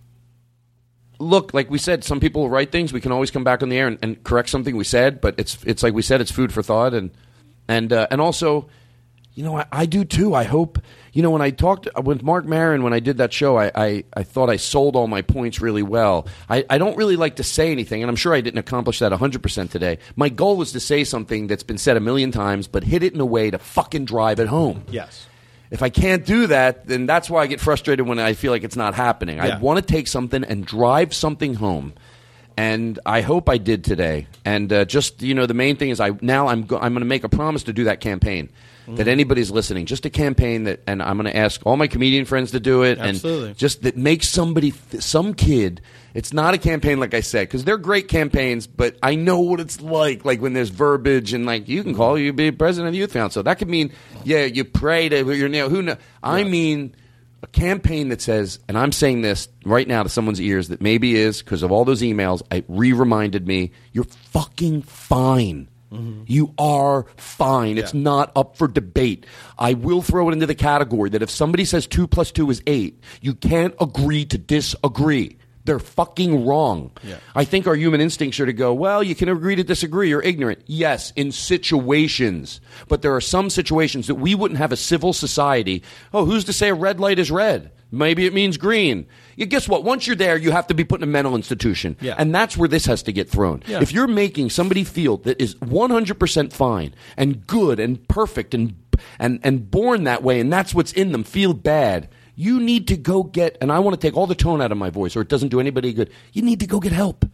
Look, like we said, some people write things. We can always come back on the air and, and correct something we said, but it's it's like we said, it's food for thought, and and uh, and also, you know, I, I do too. I hope, you know, when I talked with Mark Maron when I did that show, I, I, I thought I sold all my points really well. I, I don't really like to say anything, and I'm sure I didn't accomplish that one hundred percent today. My goal is to say something that's been said a million times, but hit it in a way to fucking drive it home. Yes. If I can't do that, then that's why I get frustrated when I feel like it's not happening. Yeah. I want to take something and drive something home, and I hope I did today. And uh, just, you know, the main thing is I now I'm go- I'm going to make a promise to do that campaign. Mm-hmm. That anybody's listening, just a campaign that, and I'm going to ask all my comedian friends to do it, Absolutely. and just that makes somebody, some kid. It's not a campaign like I said, because they're great campaigns, but I know what it's like, like when there's verbiage and like you can call you be president of the youth council. That could mean, yeah, you pray to your nail. Who know? I mean, a campaign that says, and I'm saying this right now to someone's ears that maybe is because of all those emails. It re-reminded me, you're fucking fine. You are fine. It's Yeah. not up for debate. I will throw it into the category that if somebody says two plus two is eight, you can't agree to disagree. They're fucking wrong. Yeah. I think our human instincts are to go, well, you can agree to disagree. You're ignorant. Yes, in situations. But there are some situations that we wouldn't have a civil society. Oh, who's to say a red light is red? Maybe it means green. You guess what? Once you're there, you have to be put in a mental institution. Yeah. And that's where this has to get thrown. Yeah. If you're making somebody feel that is one hundred percent fine and good and perfect and, and, and born that way, and that's what's in them, feel bad, you need to go get, and I want to take all the tone out of my voice or it doesn't do anybody good, you need to go get help.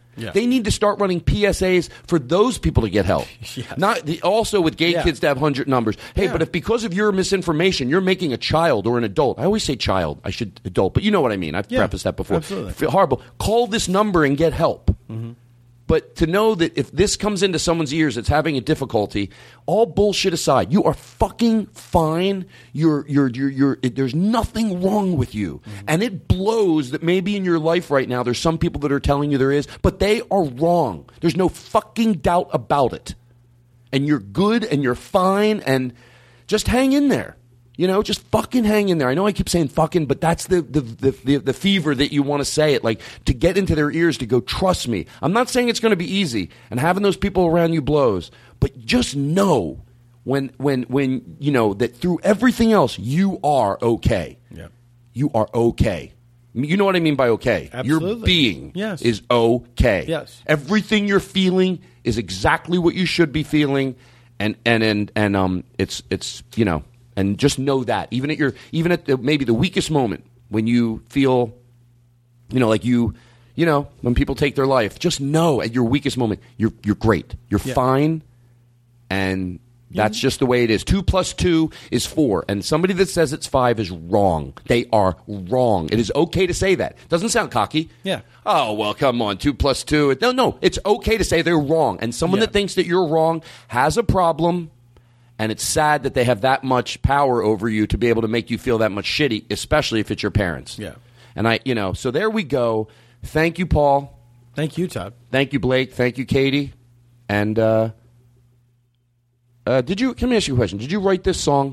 Yeah. They need to start running P S As for those people to get help. Yes. Not the, also with gay Yeah. kids to have hundred numbers. Hey, Yeah. but if because of your misinformation you're making a child or an adult, I always say child, I should adult, but you know what I mean. I've Yeah, prefaced that before. absolutely. Feel horrible. Call this number and get help. Mm-hmm. But to know that if this comes into someone's ears that's having a difficulty, all bullshit aside, you are fucking fine. You're, you're, you're, you're, it, there's nothing wrong with you. Mm-hmm. And it blows that maybe in your life right now there's some people that are telling you there is, but they are wrong. There's no fucking doubt about it. And you're good and you're fine and just hang in there. You know, just fucking hang in there. I know I keep saying fucking, but that's the the, the, the, the fever that you want to say it, like to get into their ears to go, trust me. I'm not saying it's going to be easy, and having those people around you blows, but just know when, when, when you know, that through everything else, you are okay. Yeah. You are okay. You know what I mean by okay? Your Absolutely. being Yes. is okay. Yes. Everything you're feeling is exactly what you should be feeling, and, and, and, and um, it's, it's, you know, and just know that even at your even at the, maybe the weakest moment when you feel, you know, like you, you know, when people take their life, just know at your weakest moment you're you're great, you're Yeah. fine, and that's just the way it is. Two plus two is four, and somebody that says it's five is wrong. They are wrong. It is okay to say that. Doesn't sound cocky. Yeah. Oh well, come on, two plus two. No, no, it's okay to say they're wrong, and someone Yeah. that thinks that you're wrong has a problem. And it's sad that they have that much power over you to be able to make you feel that much shitty, especially if it's your parents. Yeah. And I, you know, so there we go. Thank you, Paul. Thank you, Todd. Thank you, Blake. Thank you, Katie. And uh, uh, did you? Let me ask you a question. Did you write this song?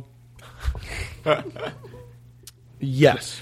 Yes.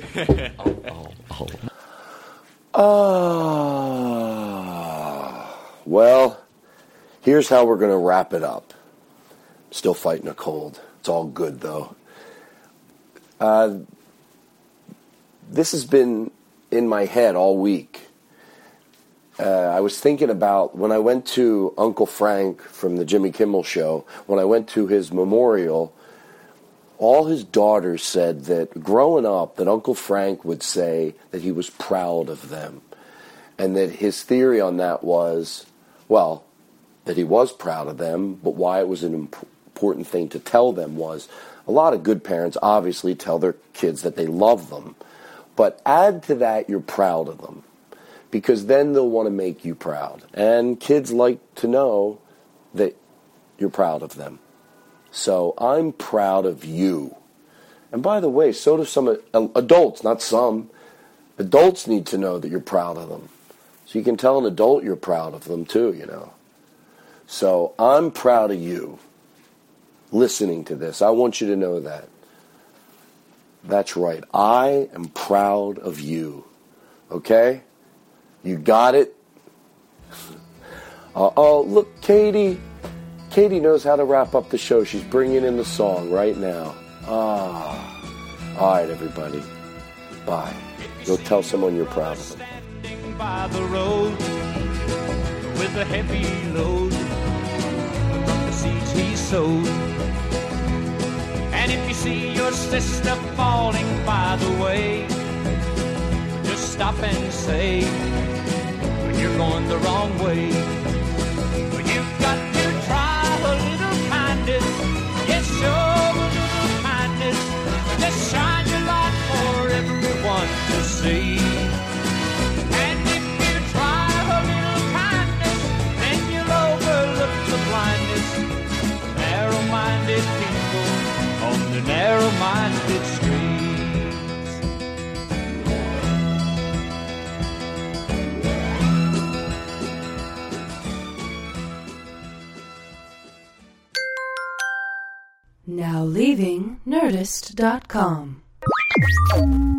Uh, well, here's how we're going to wrap it up. Still fighting a cold. It's all good, though. Uh, this has been in my head all week. Uh, I was thinking about when I went to Uncle Frank from the Jimmy Kimmel Show, when I went to his memorial, all his daughters said that growing up, that Uncle Frank would say that he was proud of them. And that his theory on that was, well, that he was proud of them, but why it was an imp- important thing to tell them was, a lot of good parents obviously tell their kids that they love them. But add to that, you're proud of them. Because then they'll want to make you proud. And kids like to know that you're proud of them. So I'm proud of you. And by the way, so do some uh, adults, not some. Adults need to know that you're proud of them. So you can tell an adult you're proud of them too, you know. So I'm proud of you listening to this. I want you to know that. That's right. I am proud of you. Okay? You got it? Uh, oh, look, Katie. Katie knows how to wrap up the show. She's bringing in the song right now. Ah. All right, everybody. Bye. Go tell someone you're proud of them. Standing by the road with a heavy load from the seeds he sowed. And if you see your sister falling by the way, just stop and say, you're going the wrong way. You've got to try a little kindness. Yes, show a little kindness. Just shine your light for everyone to see. And if you try a little kindness, then you'll overlook the blindness. Narrow-minded people on the narrow-minded streets. Now leaving Nerdist dot com.